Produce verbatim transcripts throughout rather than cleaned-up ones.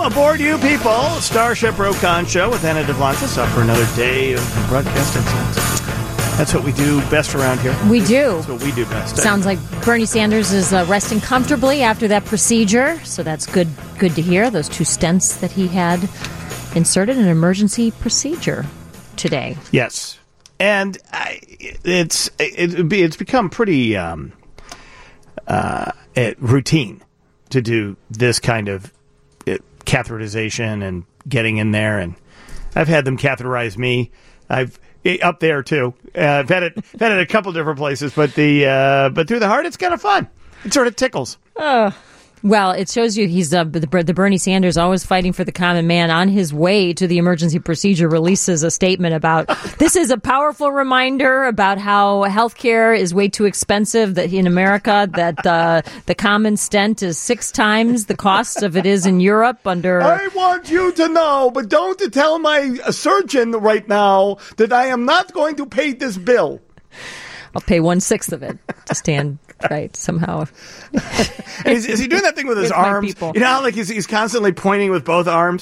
aboard you people. Starship Rokon Show with Anna Duvlantis up for another day of broadcast excellence. That's what we do best around here. We do. That's what we do best. Sounds like Bernie Sanders is uh, resting comfortably after that procedure, so that's good good to hear. Those two stents that he had inserted, an emergency procedure today. Yes. And I, it's it, it's become pretty um, uh, routine to do this kind of uh, catheterization and getting in there. And I've had them catheterize me. I've up there too. Uh, I've had it I've had it a couple different places, but the uh, but through the heart, it's kind of fun. It sort of tickles. Uh, well, it shows you he's uh, the, the Bernie Sanders always fighting for the common man. On his way to the emergency procedure, releases a statement about this is a powerful reminder about how healthcare is way too expensive that in America that uh, the common stent is six times the cost of it is in Europe. Under I want you to know, but don't tell my surgeon right now that I am not going to pay this bill. I'll pay one sixth of it to stand right somehow. is, is he doing that thing with his with arms? You know, how, like he's, he's constantly pointing with both arms.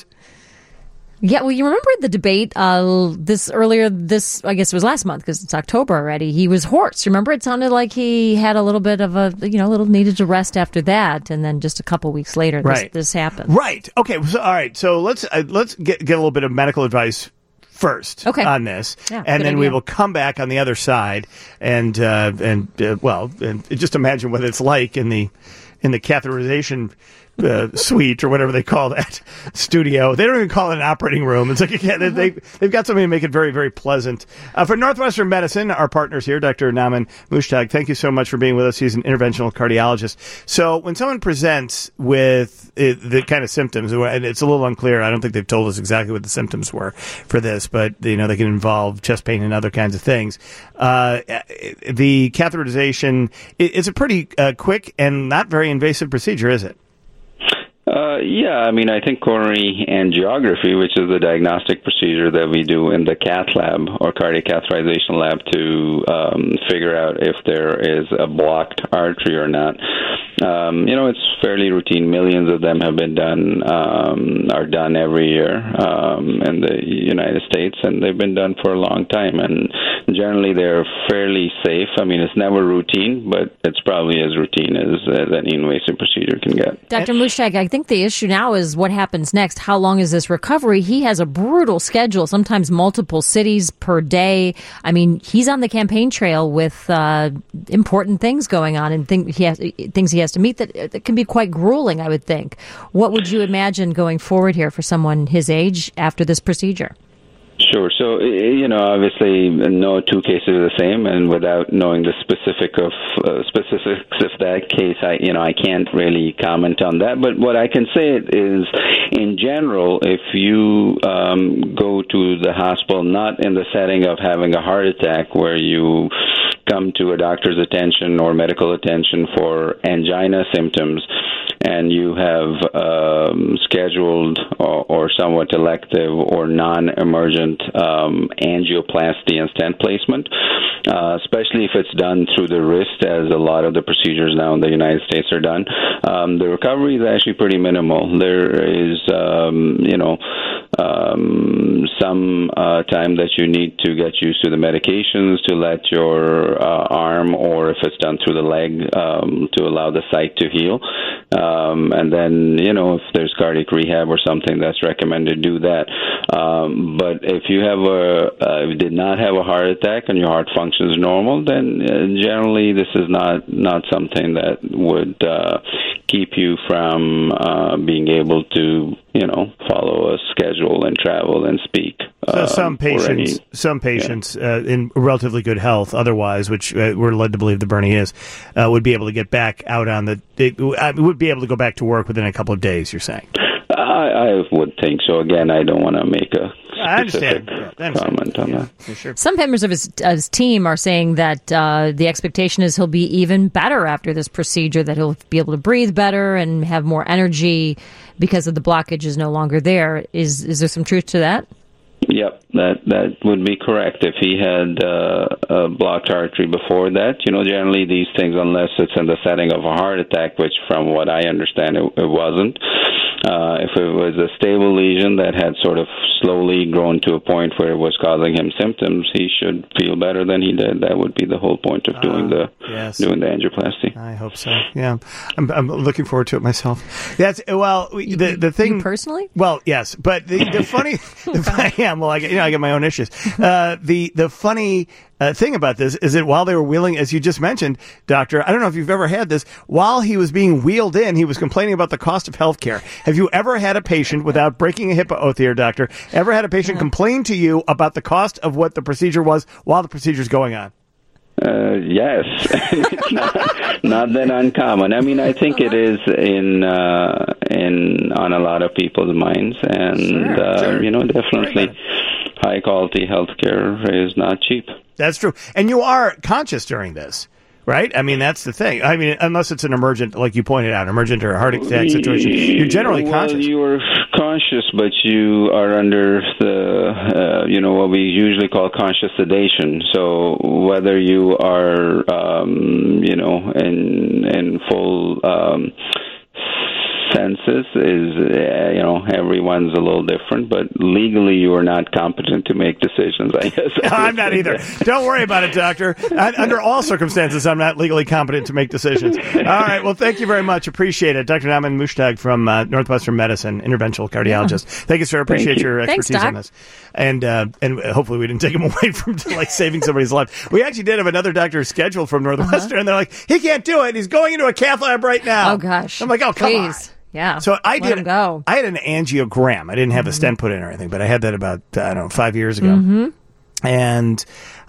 Yeah, well, you remember the debate uh, this earlier this, I guess it was last month because it's October already. He was hoarse. Remember, it sounded like he had a little bit of a, you know, a little needed to rest after that, and then just a couple weeks later, this, right. this happened. Right. Okay. So, all right. So let's uh, let's get get a little bit of medical advice first okay. on this, yeah, and then idea. we will come back on the other side and uh, and uh, well, and just imagine what it's like in the in the catheterization uh, suite or whatever they call that studio. They don't even call it an operating room. It's like again, uh-huh. they they've got something to make it very very pleasant. Uh, for Northwestern Medicine, our partners here, Doctor Naaman Mushtaq, thank you so much for being with us. He's an interventional cardiologist. So when someone presents with uh, the kind of symptoms, and it's a little unclear, I don't think they've told us exactly what the symptoms were for this, but you know they can involve chest pain and other kinds of things. Uh, the catheterization is a pretty uh, quick and not very invasive procedure, is it? Uh, yeah, I mean, I think coronary angiography, which is the diagnostic procedure that we do in the cath lab or cardiac catheterization lab to um, figure out if there is a blocked artery or not. Um, you know, it's fairly routine. Millions of them have been done, um, are done every year um, in the United States, and they've been done for a long time. And generally, they're fairly safe. I mean, it's never routine, but it's probably as routine as, as any invasive procedure can get. Doctor Mushtaq, I think the issue now is what happens next. How long is this recovery? He has a brutal schedule, sometimes multiple cities per day. I mean, he's on the campaign trail with uh, important things going on and thing, he has, things he has to meet that, that can be quite grueling, I would think. What would you imagine going forward here for someone his age after this procedure? Sure. So, you know, obviously no two cases are the same, and without knowing the specific of uh, specifics of that case, I, you know, I can't really comment on that. But what I can say is, in general, if you um, go to the hospital, not in the setting of having a heart attack where you come to a doctor's attention or medical attention for angina symptoms, and you have um, scheduled or, or somewhat elective or non-emergent um, angioplasty and stent placement, uh, especially if it's done through the wrist, as a lot of the procedures now in the United States are done, um, the recovery is actually pretty minimal. There is, um, you know, um, some uh, time that you need to get used to the medications to let your uh, arm, or if it's done through the leg, um, to allow the site to heal. Um, and then, you know, if there's cardiac rehab or something that's recommended, do that. Um, but if you have a, uh, did not have a heart attack and your heart functions normal, then uh, generally this is not, not something that would uh, keep you from uh, being able to, you know, follow a schedule and travel and speak. So um, some patients, any, some patients yeah. uh, in relatively good health, otherwise, which uh, we're led to believe the Bernie is, uh, would be able to get back out on the. It, uh, would be able to go back to work within a couple of days. You're saying? I, I would think so. Again, I don't want to make a I understand. Yeah, I understand. comment on yeah, that. for sure. Some members of his, uh, his team are saying that uh, the expectation is he'll be even better after this procedure, that he'll be able to breathe better and have more energy because of the blockage is no longer there. Is is there some truth to that? Yep, that that would be correct. If he had uh, a blocked artery before that, you know, generally these things, unless it's in the setting of a heart attack, which from what I understand it, it wasn't, Uh, if it was a stable lesion that had sort of slowly grown to a point where it was causing him symptoms, he should feel better than he did. That would be the whole point of doing uh, the yes. doing the angioplasty. I hope so. Yeah, I'm, I'm looking forward to it myself. That's well, the the thing you personally. Well, yes, but the, the funny, the, yeah, well, I get, you know, I get my own issues. Uh, the the funny. Uh, thing about this is that while they were wheeling, as you just mentioned, Doctor, I don't know if you've ever had this, while he was being wheeled in, he was complaining about the cost of health care. Have you ever had a patient, without breaking a HIPAA oath here, Doctor, ever had a patient complain to you about the cost of what the procedure was while the procedure's going on? Uh, yes, it's not, not that uncommon. I mean, I think it is in uh, in on a lot of people's minds, and sure, uh, sure. you know, definitely high quality healthcare is not cheap. That's true, and you are conscious during this, right? I mean, that's the thing. I mean, unless it's an emergent, like you pointed out, emergent or a heart attack situation, you're generally well, conscious. You are conscious, but you are under the, uh, you know, what we usually call conscious sedation. So whether you are, um, you know, in in full um, senses is, uh, you know, everyone's a little different, but legally you are not competent to make decisions, I guess. I'm not either. Don't worry about it, Doctor. Under all circumstances, I'm not legally competent to make decisions. All right. Well, thank you very much. Appreciate it. Doctor Naaman Mushtaq from uh, Northwestern Medicine, interventional cardiologist. Yeah. Thank you, sir. Appreciate you. your expertise Thanks, on this. And uh, and hopefully we didn't take him away from like saving somebody's life. We actually did have another doctor scheduled from Northwestern, uh-huh. and they're like, he can't do it. He's going into a cath lab right now. Oh, gosh. I'm like, oh, come Please. on. Yeah. So I Let did. him go. I had an angiogram. I didn't have mm-hmm. a stent put in or anything, but I had that about I don't know five years ago. Mm-hmm. And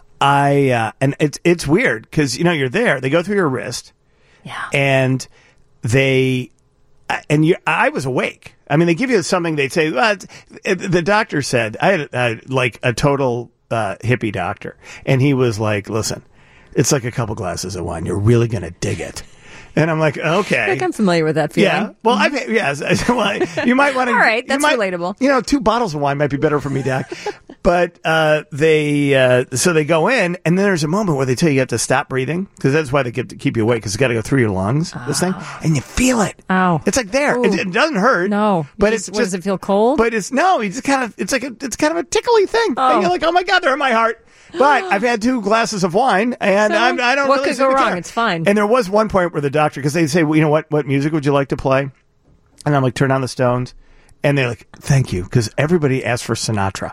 I uh, and it's it's weird because you know you're there. They go through your wrist. Yeah. And they and you. I was awake. I mean, they give you something. They say well, the doctor said I had uh, like a total uh, hippie doctor, and he was like, "Listen, it's like a couple glasses of wine. You're really gonna dig it." And I'm like, okay. I think I'm familiar with that feeling. Yeah. Well, I yes. Well, you might want to. All right, that's you might, relatable. You know, two bottles of wine might be better for me, Doc. But uh, they uh, so they go in, and then there's a moment where they tell you you have to stop breathing because that's why they keep, keep you awake because it's got to go through your lungs. Oh. This thing, and you feel it. Ow! It's like there. It, it doesn't hurt. No, but just, it's just. Does it feel cold? But it's no. It's kind of. It's like a. It's kind of a tickly thing. Oh. And you're like, oh my god, they're in my heart. But I've had two glasses of wine, and so, I'm, I don't what really could go wrong? care. It's fine. And there was one point where the doctor, because they say, well, you know what, what music would you like to play? And I'm like, turn on the Stones. And they're like, thank you, because everybody asked for Sinatra.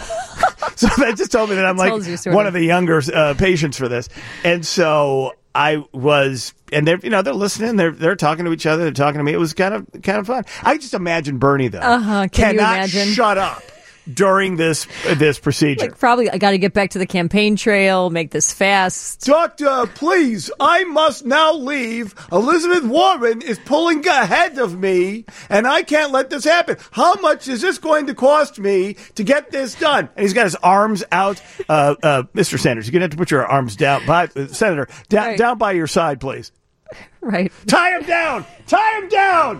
So that just told me that I'm like one of. of the younger uh, patients for this. And so I was, and they're, you know, they're listening, they're they're talking to each other, they're talking to me. It was kind of kind of fun. I just imagine Bernie though, uh-huh. Can cannot you imagine? shut up during this uh, this procedure. Like probably, I got to get back to the campaign trail, make this fast. Doctor, please, I must now leave. Elizabeth Warren is pulling ahead of me, and I can't let this happen. How much is this going to cost me to get this done? And he's got his arms out. Uh, uh, Mister Sanders, you're going to have to put your arms down. By, uh, Senator, da- right. down by your side, please. Right. Tie him down! Tie him down!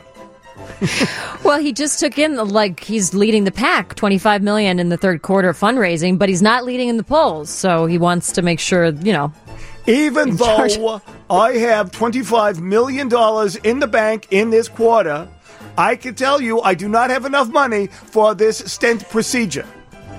Well, he just took in, like, he's leading the pack, twenty-five million dollars in the third quarter fundraising, but he's not leading in the polls. So he wants to make sure, you know. Even though charge. I have twenty-five million dollars in the bank in this quarter, I can tell you I do not have enough money for this stent procedure.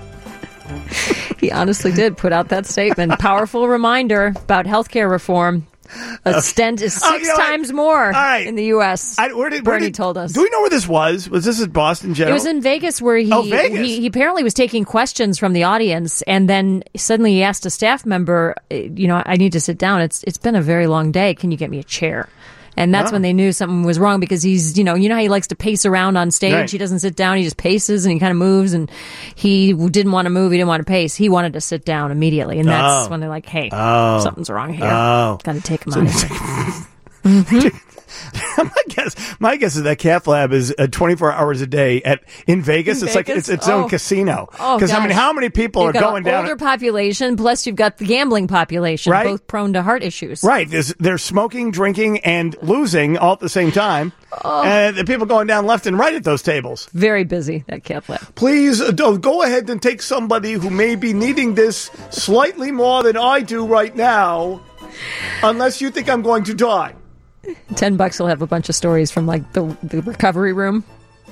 He honestly did put out that statement. Powerful reminder about healthcare reform. A stent is six oh, you know times more right. in the U S I, where did, Bernie where did, told us. Do we know where this was? Was this at Boston General? It was in Vegas where he, oh, Vegas. he he apparently was taking questions from the audience, and then suddenly he asked a staff member, you know, I need to sit down. It's It's been a very long day. Can you get me a chair? And that's oh. when they knew something was wrong because he's, you know, you know how he likes to pace around on stage? Right. He doesn't sit down. He just paces and he kind of moves, and he didn't want to move. He didn't want to pace. He wanted to sit down immediately. And that's oh. when they're like, hey, oh. something's wrong here. Oh. Got to take him so out of here. Mm-hmm. my guess, my guess is that cath lab is uh, twenty-four hours a day at in Vegas. In it's Vegas? like it's its oh. own casino. Because oh, I mean, how many people you've are got going an down? Older population, plus you've got the gambling population, right? both prone to heart issues. Right. There's, they're smoking, drinking, and losing all at the same time. Oh. And the people going down left and right at those tables. Very busy, that cath lab. Please uh, go ahead and take somebody who may be needing this slightly more than I do right now, unless you think I'm going to die. Ten bucks will have a bunch of stories from like the, the recovery room.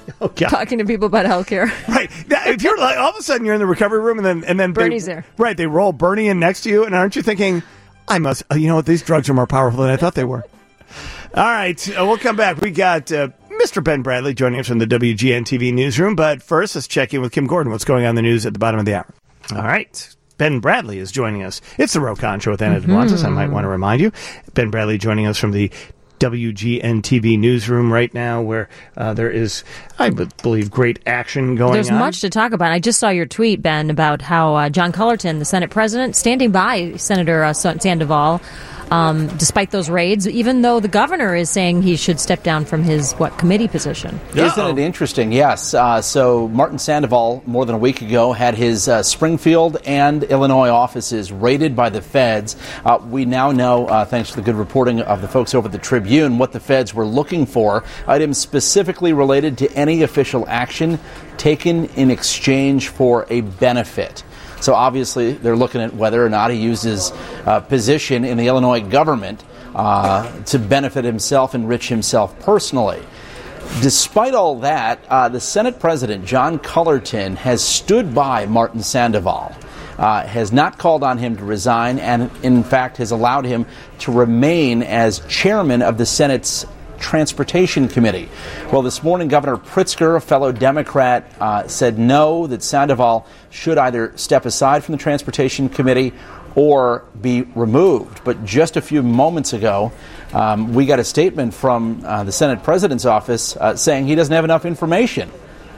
Oh, God. Talking to people about healthcare. Right. Now, if you're like, all of a sudden you're in the recovery room and then and then Bernie's they, there. Right. They roll Bernie in next to you, and aren't you thinking, I must, you know what, these drugs are more powerful than I thought they were. All right. Uh, we'll come back. We got uh, Mister Ben Bradley joining us from the W G N T V newsroom. But first, let's check in with Kim Gordon. What's going on in the news at the bottom of the hour? All right. Ben Bradley is joining us. It's the Ro-Con Show with Anna mm-hmm. DeMontis. I might want to remind you. Ben Bradley joining us from the W G N T V newsroom right now, where uh, there is, I believe, great action going There's on. There's much to talk about. I just saw your tweet, Ben, about how uh, John Cullerton, the Senate president, standing by Senator uh, Sandoval, um, despite those raids, even though the governor is saying he should step down from his, what, committee position. Isn't it interesting? Yes. Uh, so Martin Sandoval, more than a week ago, had his uh, Springfield and Illinois offices raided by the feds. Uh, we now know, uh, thanks to the good reporting of the folks over at the Tribune, what the feds were looking for, items specifically related to any official action taken in exchange for a benefit. So obviously they're looking at whether or not he uses uh, position in the Illinois government uh, to benefit himself, enrich himself personally. Despite all that, uh, the Senate President, John Cullerton, has stood by Martin Sandoval, uh, has not called on him to resign, and in fact has allowed him to remain as chairman of the Senate's Transportation Committee. Well, this morning, Governor Pritzker, a fellow Democrat, uh, said no, that Sandoval should either step aside from the Transportation Committee or be removed. But just a few moments ago, um, we got a statement from uh, the Senate President's office uh, saying he doesn't have enough information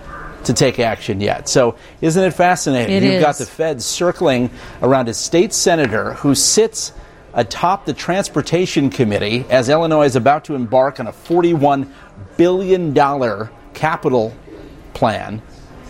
to take action yet. So isn't it fascinating? It You've is. got the feds circling around a state senator who sits atop the Transportation Committee as Illinois is about to embark on a forty-one billion dollars capital plan.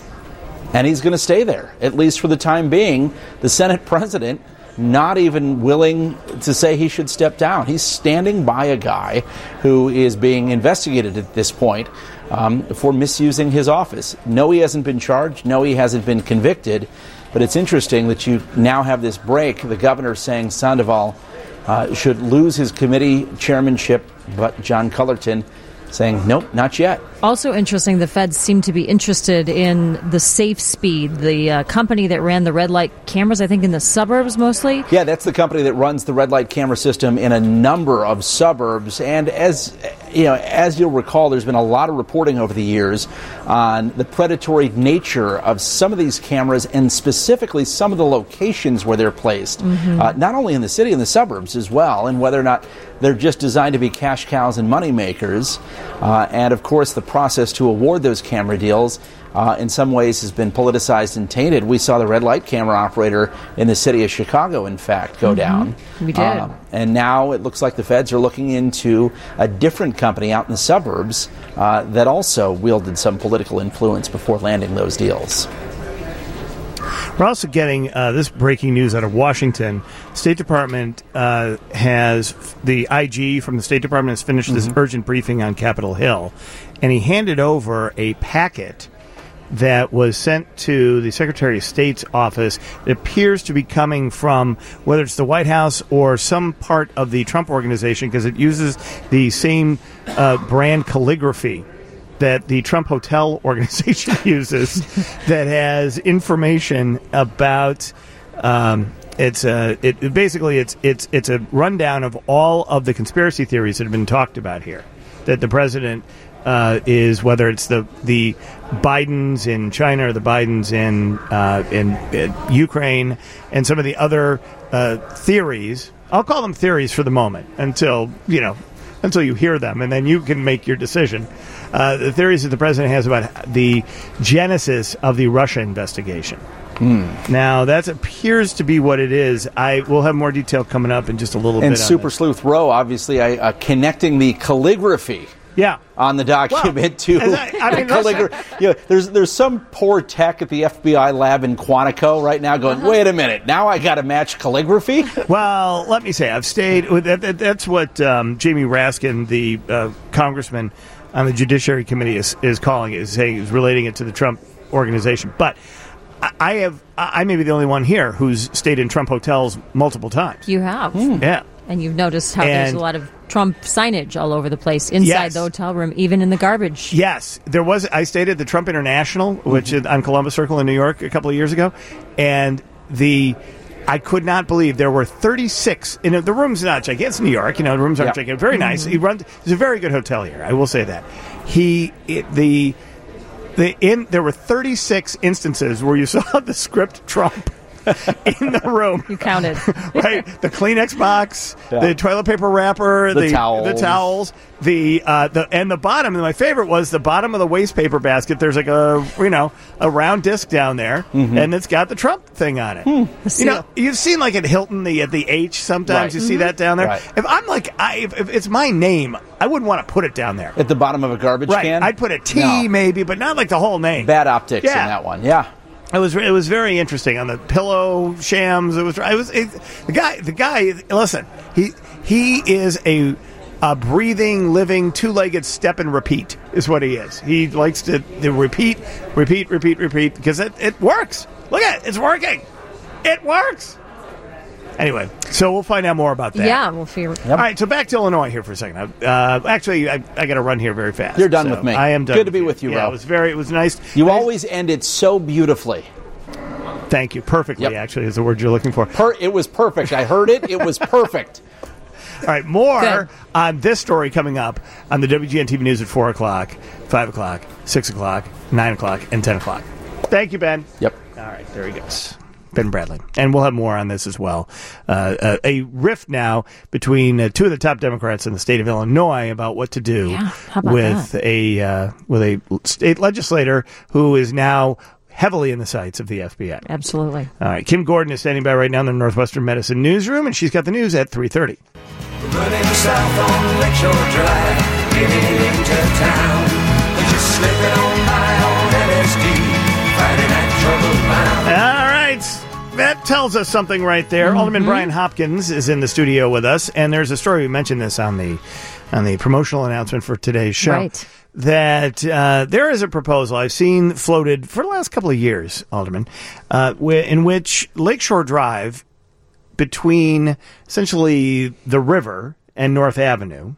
And he's going to stay there, at least for the time being. The Senate president not even willing to say he should step down. He's standing by a guy who is being investigated at this point um, for misusing his office. No, he hasn't been charged. No, he hasn't been convicted. But it's interesting that you now have this break. The governor saying Sandoval uh, should lose his committee chairmanship, but John Cullerton saying, nope, not yet. Also interesting, the feds seem to be interested in the Safe Speed, the uh, company that ran the red light cameras, I think in the suburbs mostly. Yeah, that's the company that runs the red light camera system in a number of suburbs. And as you know, as you'll recall, there's been a lot of reporting over the years on the predatory nature of some of these cameras and specifically some of the locations where they're placed, mm-hmm. uh, not only in the city, in the suburbs as well, and whether or not they're just designed to be cash cows and money makers. Uh, and, of course, the process to award those camera deals uh, in some ways has been politicized and tainted. We saw the red light camera operator in the city of Chicago, in fact, go mm-hmm. down. We did. Uh, and now it looks like the feds are looking into a different company out in the suburbs uh, that also wielded some political influence before landing those deals. We're also getting uh, this breaking news out of Washington. State Department uh, has, the I G from the State Department has finished mm-hmm. this urgent briefing on Capitol Hill, and he handed over a packet that was sent to the Secretary of State's office. It appears to be coming from, whether it's the White House or some part of the Trump organization, because it uses the same uh, brand calligraphy that the Trump Hotel organization uses that has information about um, it's a, it, it basically it's it's it's a rundown of all of the conspiracy theories that have been talked about here, that the president uh, is, whether it's the the Bidens in China or the Bidens in uh, in, in Ukraine, and some of the other uh, theories. I'll call them theories for the moment until you know until you hear them, and then you can make your decision. Uh, the theories that the president has about the genesis of the Russia investigation. Mm. Now, that appears to be what it is. I will have more detail coming up in just a little and bit. And Super on Sleuth Row, obviously, I, uh, connecting the calligraphy. Yeah. On the document well, to I, I mean, calligraphy. You know, there's there's some poor tech at the F B I lab in Quantico right now going, uh-huh. wait a minute, now I got to match calligraphy? Well, let me say, I've stayed with that, that, that's what um, Jamie Raskin, the uh, congressman on the Judiciary Committee, is, is calling it, is saying, is relating it to the Trump organization. But I, I have, I may be the only one here who's stayed in Trump hotels multiple times. You have. Mm. Yeah. And you've noticed how there's And- a lot of Trump signage all over the place inside Yes. the hotel room, even in the garbage. Yes, there was. I stayed at the Trump International, which is on Columbus Circle in New York a couple of years ago, and the I could not believe there were thirty-six. You know, the room's not gigantic. It's New York. You know, the rooms aren't Yeah. gigantic. Very nice. He runs. It's a very good hotel here. I will say that. He it, the the in there were thirty-six instances where you saw the script Trump. In the room, You counted. right? The Kleenex box, Yeah. the toilet paper wrapper, The the, towels. the towels, the uh, the and the bottom. And my favorite was the bottom of the waste paper basket. There's like a you know a round disc down there, Mm-hmm. and it's got the Trump thing on it. The You know, seal. you've seen like at Hilton the at the H. Sometimes Right. you see that down there. Right. If I'm like, I, if, if it's my name, I wouldn't want to put it down there. At the bottom of a garbage Right? can? I'd put a T No. maybe, but not like the whole name. Bad optics Yeah. in that one. Yeah. It was it was very interesting on the pillow shams. It was I was it, the guy the guy. Listen, he he is a a breathing, living, two-legged step and repeat is what he is. He likes to, to repeat, repeat, repeat, repeat because it, it works. Look at it, it's working. It works. Anyway, so we'll find out more about that. Yeah, we'll figure. All right, so back to Illinois here for a second. Uh, actually, I, I got to run here very fast. You're done So with me. I am done. Good to be with you, Yeah, Ro. it was very. It was nice. You Nice- always end it so beautifully. Thank you. Perfectly, Yep. actually, is the word you're looking for. Per- it was perfect. I heard it. It was perfect. All right, more Good. on this story coming up on the W G N T V News at four o'clock, five o'clock, six o'clock, nine o'clock, and ten o'clock. Thank you, Ben. Yep. All right, there he goes. Ben Bradley. And we'll have more on this as well. Uh, uh, a rift now between uh, two of the top Democrats in the state of Illinois about what to do Yeah, how about with that? a uh, with a state legislator who is now heavily in the sights of the F B I. Absolutely. All right, Kim Gordon is standing by right now in the Northwestern Medicine Newsroom, and she's got the news at three thirty. Running south on Lakeshore Drive, getting into town. But you're slipping on by on L S D, Friday night trouble bound. All right. That tells us something right there. Alderman Brian Hopkins is in the studio with us, and there's a story. We mentioned this on the on the promotional announcement for today's show. Right. That uh, there is a proposal I've seen floated for the last couple of years, Alderman, uh, wh- in which Lakeshore Drive, between essentially the river and North Avenue,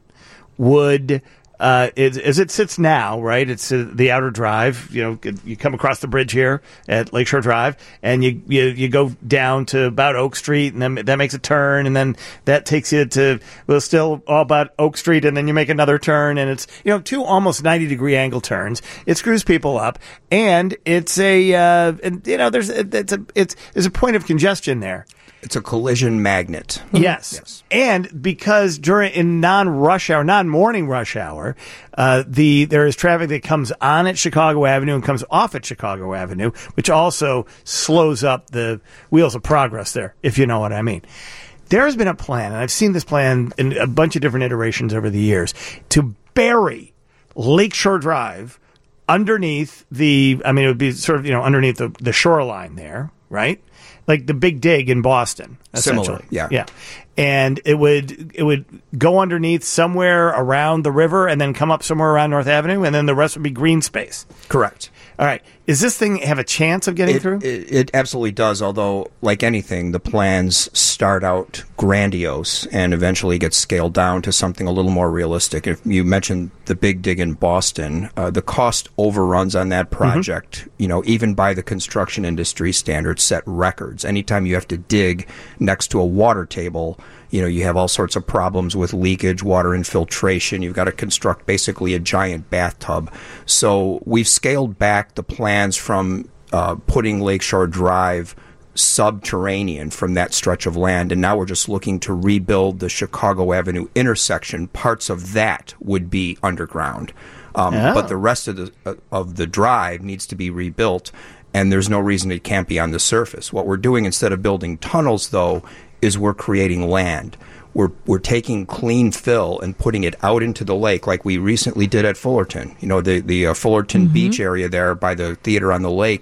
would, uh, as, as it sits now, right? It's uh, the outer drive. You know, you come across the bridge here at Lakeshore Drive, and you you, you go down to about Oak Street, and then that makes a turn, and then that takes you to well, still all about Oak Street, and then you make another turn, and it's you know two almost ninety degree angle turns. It screws people up, and it's a uh, and, you know there's it's a it's there's a point of congestion there. It's a collision magnet. Yes. Yes. And because during in non-rush hour, non-morning rush hour, uh, the there is traffic that comes on at Chicago Avenue and comes off at Chicago Avenue, which also slows up the wheels of progress there, if you know what I mean. There has been a plan, and I've seen this plan in a bunch of different iterations over the years, to bury Lakeshore Drive underneath the, I mean, it would be sort of, you know, underneath the, the shoreline there, right? Like the Big Dig in Boston, Similar, essentially. yeah. Yeah. And it would it would go underneath somewhere around the river and then come up somewhere around North Avenue, and then the rest would be green space. Correct. All right. Does this thing have a chance of getting It, through? it, it absolutely does, although, like anything, the plans start out grandiose and eventually get scaled down to something a little more realistic. If you mentioned the Big Dig in Boston, uh, the cost overruns on that project, you know, even by the construction industry standards, set records. Anytime you have to dig next to a water table, you know, you have all sorts of problems with leakage, water infiltration. You've got to construct basically a giant bathtub. So we've scaled back the plans from uh, putting Lakeshore Drive subterranean from that stretch of land, and now we're just looking to rebuild the Chicago Avenue intersection. Parts of that would be underground, um, Oh. but the rest of the uh, of the drive needs to be rebuilt, and there's no reason it can't be on the surface. What we're doing instead of building tunnels, though, is we're creating land. We're we're taking clean fill and putting it out into the lake, like we recently did at Fullerton. You know, the the uh, Fullerton Beach area there by the theater on the lake.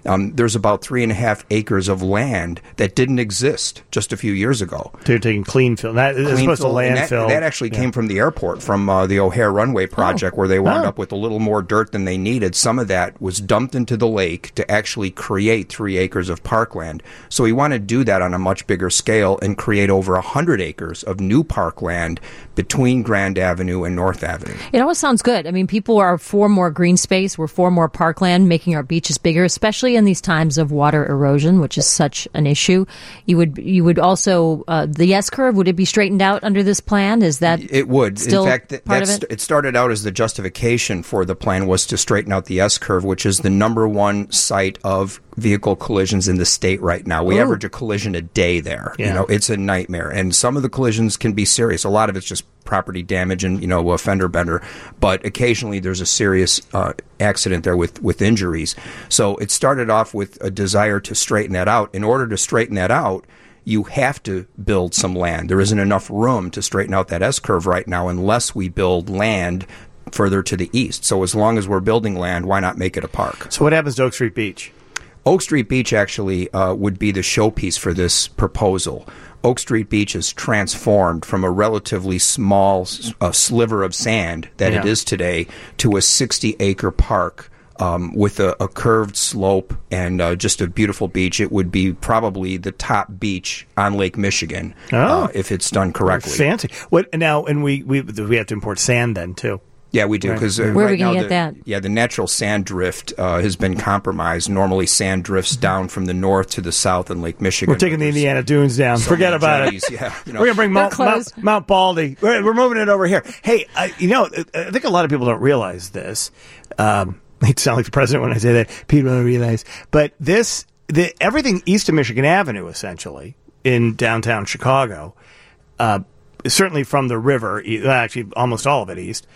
Um, there's about three and a half acres of land that didn't exist just a few years ago. So you're taking clean fill. That is supposed to landfill. That, that actually yeah. came from the airport, from uh, the O'Hare Runway project, oh. where they wound oh. up with a little more dirt than they needed. Some of that was dumped into the lake to actually create three acres of parkland. So we want to do that on a much bigger scale and create over one hundred acres of new parkland between Grand Avenue and North Avenue. It always sounds good. I mean, people are for more green space. We're for more parkland, making our beaches bigger, especially in these times of water erosion, which is such an issue. You would you would also, uh, the S-curve, would it be straightened out under this plan? Is that It would. still in fact, th- part that's, of it? it started out as the justification for the plan was to straighten out the S-curve, which is the number one site of vehicle collisions in the state right now. We Ooh. average a collision a day there. Yeah. You know, it's a nightmare. And some of the collisions can be serious. A lot of it's just property damage and, you know, a fender bender. But occasionally there's a serious uh, accident there with, with injuries. So it started off with a desire to straighten that out. In order to straighten that out, you have to build some land. There isn't enough room to straighten out that S-curve right now unless we build land further to the east. So as long as we're building land, why not make it a park? So what happens to Oak Street Beach? Oak Street Beach actually uh, would be the showpiece for this proposal. Oak Street Beach is transformed from a relatively small uh, sliver of sand that Yeah. it is today to a sixty-acre park um, with a, a curved slope and uh, just a beautiful beach. It would be probably the top beach on Lake Michigan Oh. uh, if it's done correctly. Fancy. What now? And we, we we have to import sand then too. Yeah, we do, because uh, Where are right we gonna now get the, that? Yeah, the natural sand drift uh, has been compromised. Normally, sand drifts down from the north to the south in Lake Michigan. We're taking the There's Indiana Dunes down. so Forget many about jetties, it. Yeah, you know. We're gonna bring Mount, They're Mount, closed. Mount Baldy. We're, we're moving it over here. Hey, uh, you know, I think a lot of people don't realize this. Um, I hate to sound like the president when I say that. People don't realize, but this, the everything east of Michigan Avenue, essentially in downtown Chicago, uh, certainly from the river, e- actually almost all of it east,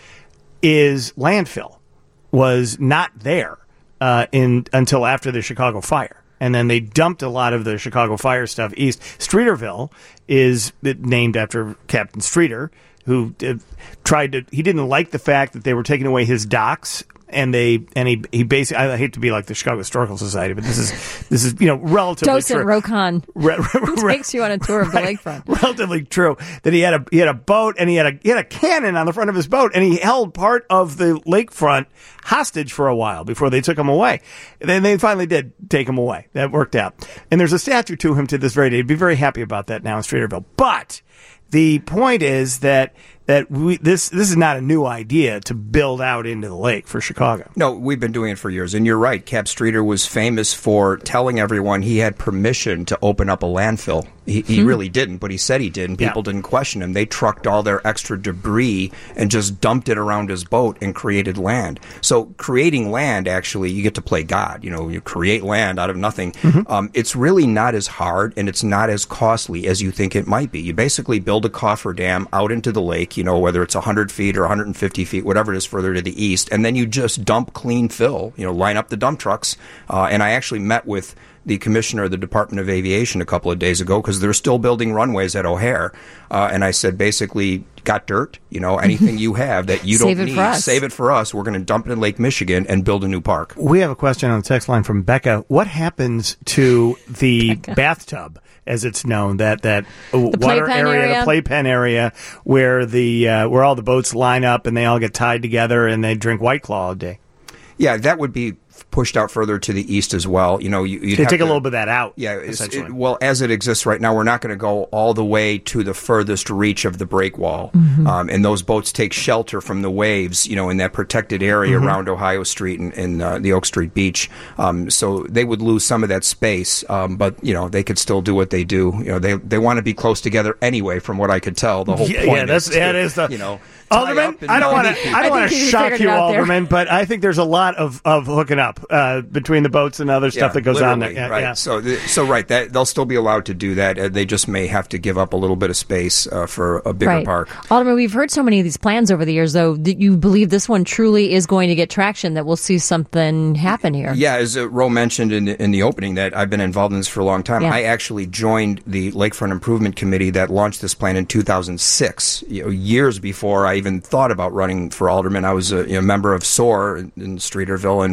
is landfill. Was not there uh, in until after the Chicago fire. And then they dumped a lot of the Chicago fire stuff east. Streeterville is named after Captain Streeter, who did, tried to. He didn't like the fact that they were taking away his docks, and they and he he basically. I hate to be like the Chicago Historical Society, but this is this is you know relatively Docent true. Rokon Re- re- re- takes you on a tour of the lakefront. Relatively true that he had a he had a boat and he had a he had a cannon on the front of his boat, and he held part of the lakefront hostage for a while before they took him away. Then they finally did take him away. That worked out. And there's a statue to him to this very day. He'd be very happy about that now in Streeterville. But the point is that that we, this this is not a new idea to build out into the lake for Chicago. No, we've been doing it for years. And you're right. Cap Streeter was famous for telling everyone he had permission to open up a landfill. He, he really didn't, but he said he did, and people Yeah. didn't question him. They trucked all their extra debris and just dumped it around his boat and created land. So creating land, actually, you get to play God. You know, you create land out of nothing. Um, it's really not as hard, and it's not as costly as you think it might be. You basically build a cofferdam out into the lake, you know, whether it's one hundred feet or one hundred fifty feet, whatever it is further to the east, and then you just dump clean fill, you know, line up the dump trucks. Uh, and I actually met with the commissioner of the Department of Aviation a couple of days ago because they're still building runways at O'Hare. Uh, and I said, basically, got dirt, you know, anything you have that you Save don't it need, for us. save it for us. We're going to dump it in Lake Michigan and build a new park. We have a question on the text line from Becca. What happens to the bathtub, as it's known, that that uh, water playpen area, area? the playpen area, where the uh, where all the boats line up and they all get tied together and they drink White Claw all day? Yeah, that would be pushed out further to the east as well. You know, you, you'd They have take to, a little bit of that out. Yeah, it's, essentially. it, well, as it exists right now, we're not going to go all the way to the furthest reach of the break wall. Mm-hmm. Um, and those boats take shelter from the waves, you know, in that protected area Mm-hmm. around Ohio Street and, and uh, the Oak Street Beach. Um, so they would lose some of that space, um, but, you know, they could still do what they do. You know, they they want to be close together anyway, from what I could tell. The whole Yeah, point yeah, that's is to, that is the you know, tie Alderman. up and I don't not want meet to. I people. don't want I to think you shock figured you, it out there. Alderman, but I think there's a lot of, of hooking up uh, between the boats and other stuff Yeah, that goes on there. literally, Yeah, right. yeah. So, th- so right, that they'll still be allowed to do that. Uh, they just may have to give up a little bit of space uh, for a bigger Right. park. Alderman, we've heard so many of these plans over the years, though, that you believe this one truly is going to get traction, that we'll see something happen here. Yeah, as uh, Ro mentioned in the, in the opening, that I've been involved in this for a long time. Yeah. I actually joined the Lakefront Improvement Committee that launched this plan in two thousand six. You know, years before I even thought about running for alderman, I was a you know, member of S O A R in, in Streeterville, and you know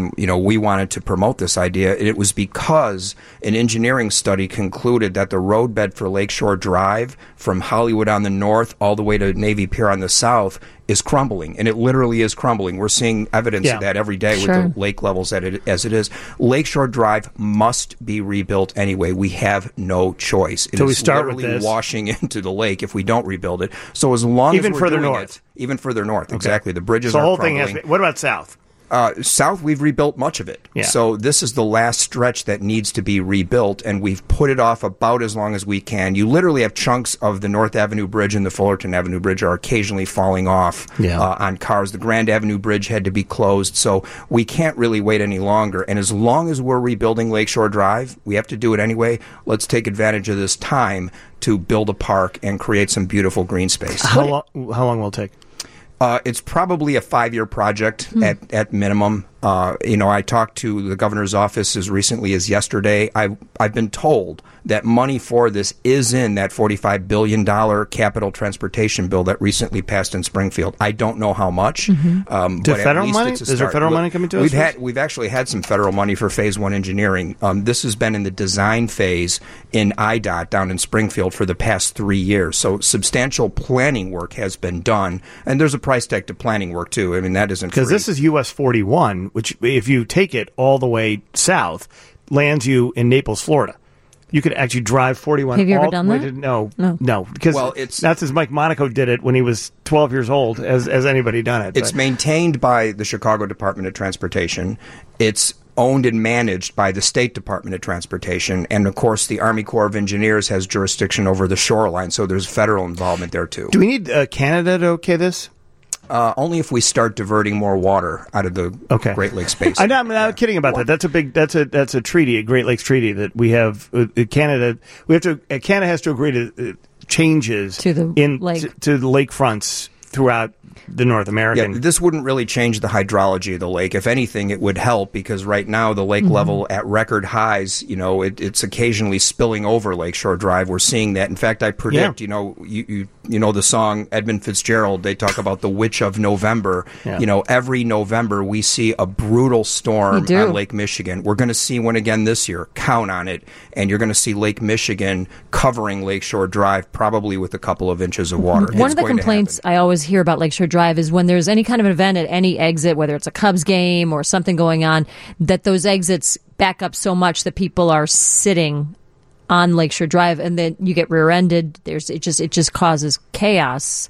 we wanted to promote this idea. It was because an engineering study concluded that the roadbed for Lakeshore Drive from Hollywood on the north all the way to Navy Pier on the south is crumbling, and it literally is crumbling. We're seeing evidence Yeah. of that every day Sure. with the lake levels at it, as it is. Lakeshore Drive must be rebuilt anyway. We have no choice. It So we is start with literally this. washing into the lake if we don't rebuild it. So as long Even as we're further doing north. it, even further north, exactly. The bridges So the are whole crumbling. thing has to be, what about south? Uh, south, we've rebuilt much of it. Yeah. So this is the last stretch that needs to be rebuilt, and we've put it off about as long as we can. You literally have chunks of the North Avenue Bridge and the Fullerton Avenue Bridge are occasionally falling off Yeah. uh, on cars. The Grand Avenue Bridge had to be closed, so we can't really wait any longer. And as long as we're rebuilding Lakeshore Drive, we have to do it anyway. Let's take advantage of this time to build a park and create some beautiful green space. How long, how long will it take? Uh, it's probably a five-year project at, at minimum. Uh, you know, I talked to the governor's office as recently as yesterday. I, I've been told that money for this is in that forty-five billion dollars capital transportation bill that recently passed in Springfield. I don't know how much. Um, To but at federal least money? it's a Is there start. federal Look, money coming to us we've for had, this? We've actually had some federal money for Phase One engineering. Um, this has been in the design phase in I D O T down in Springfield for the past three years. So substantial planning work has been done, and there's a price tag to planning work too. I mean, that isn't Because free. this is U S forty-one, which, if you take it all the way south, lands you in Naples, Florida. You could actually drive forty-one. Have you ever all done the way that? to- no, No. no, because Well, it's- that's as Mike Monaco did it when he was twelve years old. As as anybody done it? It's But- maintained by the Chicago Department of Transportation. It's owned and managed by the State Department of Transportation. And, of course, the Army Corps of Engineers has jurisdiction over the shoreline, so there's federal involvement there, too. Do we need uh, Canada to okay this? Uh, only if we start diverting more water out of the Okay. Great Lakes Basin. I'm not, I'm not kidding about that. That's a big. That's a that's a treaty, a Great Lakes Treaty that we have. Uh, Canada. We have to. Uh, Canada has to agree to uh, changes To the in lake. to, to the lake fronts throughout the North Yeah, American. this wouldn't really change the hydrology of the lake. If anything, it would help because right now the lake level at record highs, you know, it, it's occasionally spilling over Lakeshore Drive. We're seeing that. In fact, I predict, Yeah. you know, you, you you know the song Edmund Fitzgerald, they talk about the Witch of November. Yeah. You know, every November we see a brutal storm You do. on Lake Michigan. We're going to see one again this year. Count on it. And you're going to see Lake Michigan covering Lakeshore Drive probably with a couple of inches of water. One It's of the going to complaints happen. I always hear about Lakeshore Drive is when there's any kind of an event at any exit, whether it's a Cubs game or something going on, that those exits back up so much that people are sitting on Lakeshore Drive, and then you get rear-ended. There's it just it just causes chaos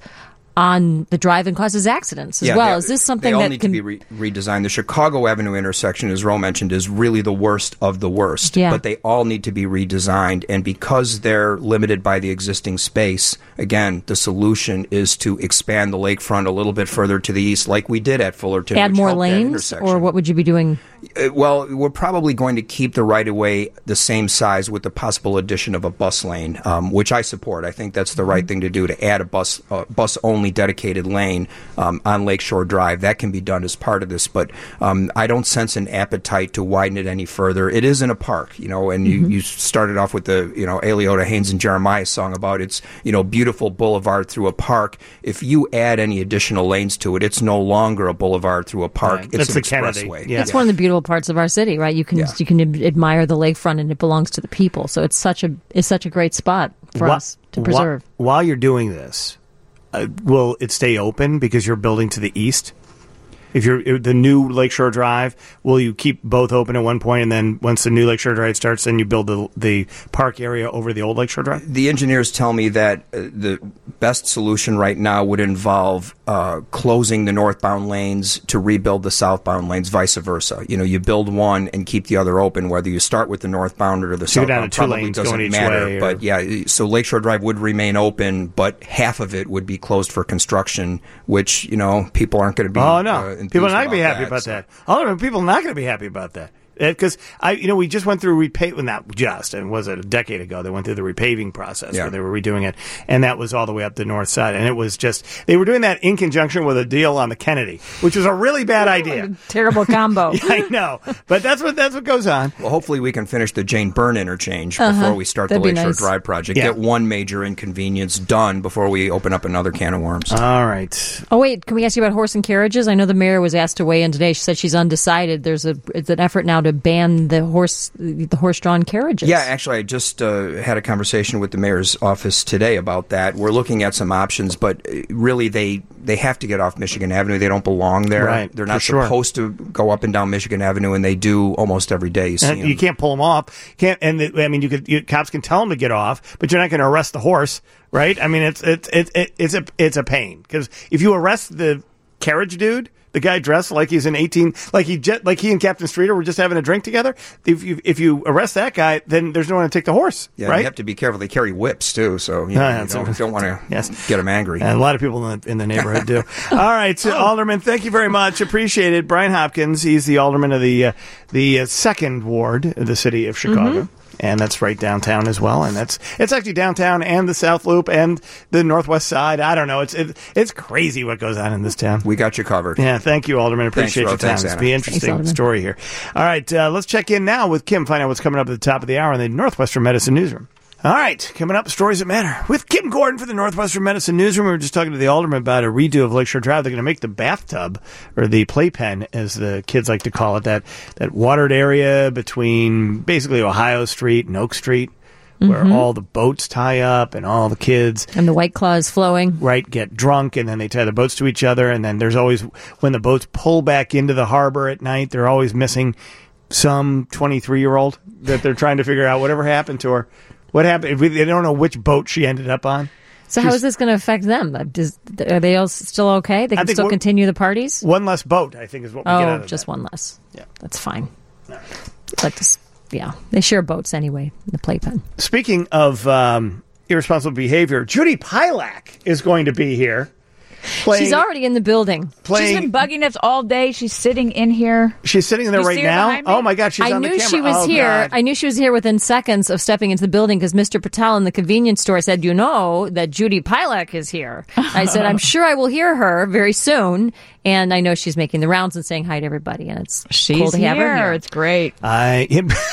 on the drive and causes accidents as Yeah, well. they- Is this something they all that need can to be re- redesigned? The Chicago Avenue intersection, as Ro mentioned, is really the worst of the worst. Yeah. But they all need to be redesigned, and because they're limited by the existing space, again, the solution is to expand the lakefront a little bit further to the east, like we did at Fullerton. add which more helped that lanes, intersection. or what would you be doing? Uh, Well, we're probably going to keep the right of way the same size with the possible addition of a bus lane, um, which I support. I think that's the right thing to do, to add a bus uh, bus only dedicated lane um, on Lakeshore Drive. That can be done as part of this, but um, I don't sense an appetite to widen it any further. It is in a park, you know, and you, you started off with the you know Eliota, Haynes, and Jeremiah song about its you know beautiful boulevard through a park. If you add any additional lanes to it, it's no longer a boulevard through a park. Right. It's That's an the Kennedy. expressway. Yeah. It's one of the beautiful parts of our city, right? You can Yeah. you can ad- admire the lakefront, and it belongs to the people. So it's such a it's such a great spot for Wha- us to wha- preserve. while you're doing this, uh, will it stay open because you're building to the east? If you're the new Lakeshore Drive, will you keep both open at one point, and then once the new Lakeshore Drive starts, then you build the the park area over the old Lakeshore Drive? The engineers tell me that uh, the best solution right now would involve uh, closing the northbound lanes to rebuild the southbound lanes, vice versa. You know, you build one and keep the other open, whether you start with the northbound or the So you're down southbound to two probably lanes doesn't going each matter. way, or- But yeah, so Lakeshore Drive would remain open, but half of it would be closed for construction, which, you know, people aren't going to be Oh no, uh, enthused people are not going to be happy that, about so. that. Other people are not going to be happy about that. Because I, you know, we just went through repave, not just, and was it a decade ago? They went through the repaving process Yeah. where they were redoing it, and that was all the way up the north side. And it was just they were doing that in conjunction with a deal on the Kennedy, which was a really bad idea. Terrible combo. Yeah, I know, but that's what that's what goes on. Well, hopefully we can finish the Jane Byrne interchange Uh-huh. before we start That'd the be Lakeshore nice. Drive project. Yeah. Get one major inconvenience done before we open up another can of worms. All right. Oh, wait, can we ask you about horse and carriages? I know the mayor was asked to weigh in today. She said she's undecided. There's a it's an effort now to ban the horse the horse-drawn carriages. Yeah, actually, I just uh, had a conversation with the mayor's office today about that. We're looking at some options, but uh, really they they have to get off Michigan Avenue. They don't belong there. Right, They're not for sure. supposed to go up and down Michigan Avenue, and they do almost every day. You see And 'em. you can't pull them off. You can't, and the, I mean, you could. You, cops can tell them to get off, but you're not going to arrest the horse, right? I mean, it's it's it's it's a it's a pain because if you arrest the carriage dude, the guy dressed like he's in eighteen, like he jet, like he and Captain Streeter were just having a drink together. If you if you arrest that guy, then there's no one to take the horse, Yeah, right? you have to be careful. They carry whips too, so you, know, Ah, you that's don't, a- don't want to Yes. get them angry. And a lot of people in the, in the neighborhood do. All right, so Alderman, thank you very much. Appreciate it. Brian Hopkins, he's the alderman of the uh, the uh, second ward of the city of Chicago. Mm-hmm. And that's right downtown as well, and that's it's actually downtown and the South Loop and the Northwest Side. I don't know, it's it, it's crazy what goes on in this town. We got you covered. Yeah, thank you, Alderman. Appreciate your Ro. time. Thanks, It's Anna. be an interesting Alderman. story here. All right, uh, let's check in now with Kim. Find out what's coming up at the top of the hour in the Northwestern Medicine Newsroom. All right, coming up, Stories That Matter with Kim Gordon for the Northwestern Medicine Newsroom. We were just talking to the alderman about a redo of Lakeshore Drive. They're going to make the bathtub, or the playpen, as the kids like to call it, that, that watered area between basically Ohio Street and Oak Street, where all the boats tie up and all the kids And the White Claw is flowing. right, get drunk, and then they tie the boats to each other. And then there's always, when the boats pull back into the harbor at night, they're always missing some twenty-three-year-old that they're trying to figure out whatever happened to her. What happened? If we- They don't know which boat she ended up on. So how is this going to affect them? Does, are they all still okay? They I can think still we're- continue the parties? One less boat, I think, is what we get out Oh, of just that. one less. Yeah. That's fine. Like this, yeah. They share boats anyway, the playpen. Speaking of um, irresponsible behavior, Judy Pilak is going to be here. Playing, She's already in the building. playing. She's been bugging us all day. She's sitting in here. She's sitting there You right see her now. behind me? Oh my God, she's I on the knew camera. she was Oh, here. God. I knew she was here within seconds of stepping into the building because Mister Patel in the convenience store said, "You know that Judy Pilak is here." I said, "I'm sure I will hear her very soon." And I know she's making the rounds and saying hi to everybody, and it's She's cool to have her here. here. It's great. I,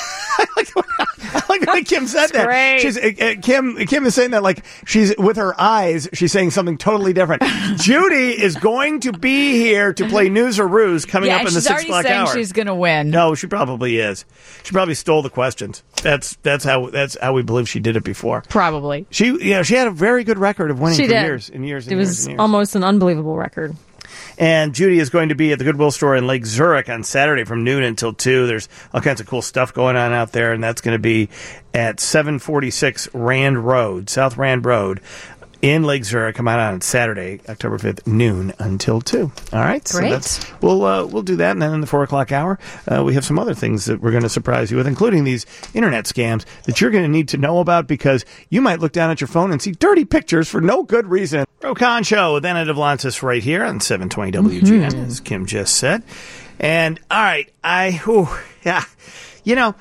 I like the way, I like the way Kim said that. great. She's uh, uh, Kim. Kim is saying that like she's with her eyes. She's saying something totally different. Judy is going to be here to play News or Ruse coming Yeah, up in the she's six already o'clock saying hour. she's going to win. No, she probably is. She probably stole the questions. That's that's how that's how we believe she did it before. Probably. She you know she had a very good record of winning She for did. years and years and It years was and years. almost an unbelievable record. And Judy is going to be at the Goodwill store in Lake Zurich on Saturday from noon until two. There's all kinds of cool stuff going on out there, and that's going to be at seven forty-six Rand Road, South Rand Road, in Lake Zurich. Come out on Saturday, October fifth, noon until two. All right, so Great. that's, we'll uh, we'll do that, and then in the four o'clock hour, uh, we have some other things that we're going to surprise you with, including these internet scams that you're going to need to know about because you might look down at your phone and see dirty pictures for no good reason. Rokon Show with Anna Devlantis right here on seven twenty W G N, as Kim just said. And all right, I whew, yeah, you know,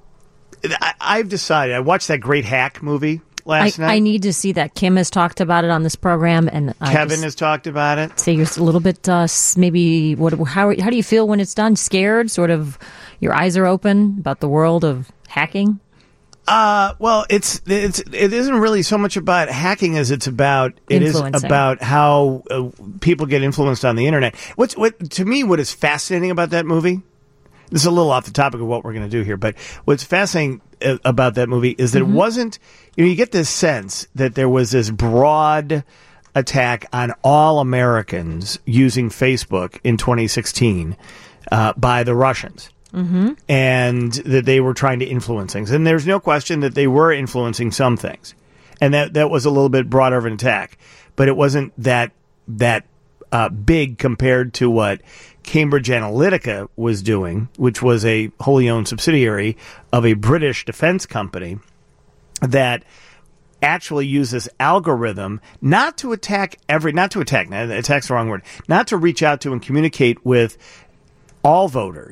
I, I've decided. I watched that Great Hack movie I, last night. I need to see that. Kim has talked about it on this program, and I Kevin just has talked about it. say you're a little bit uh, s- maybe. What? How? How do you feel when it's done? Scared? Sort of. Your eyes are open about the world of hacking. Uh, well, it's it's it isn't really so much about hacking as it's about it is Influencing. about how uh, people get influenced on the internet. What's what to me what is fascinating about that movie? This is a little off the topic of what we're going to do here, but what's fascinating uh, about that movie is that Mm-hmm. it wasn't. You know, you get this sense that there was this broad attack on all Americans using Facebook in twenty sixteen uh, by the Russians. Mm-hmm. And that they were trying to influence things. And there's no question that they were influencing some things. And that, that was a little bit broader of an attack. But it wasn't that that uh, big compared to what Cambridge Analytica was doing, which was a wholly owned subsidiary of a British defense company that actually used this algorithm not to attack every, not to attack, no, attack's the wrong word, not to reach out to and communicate with all voters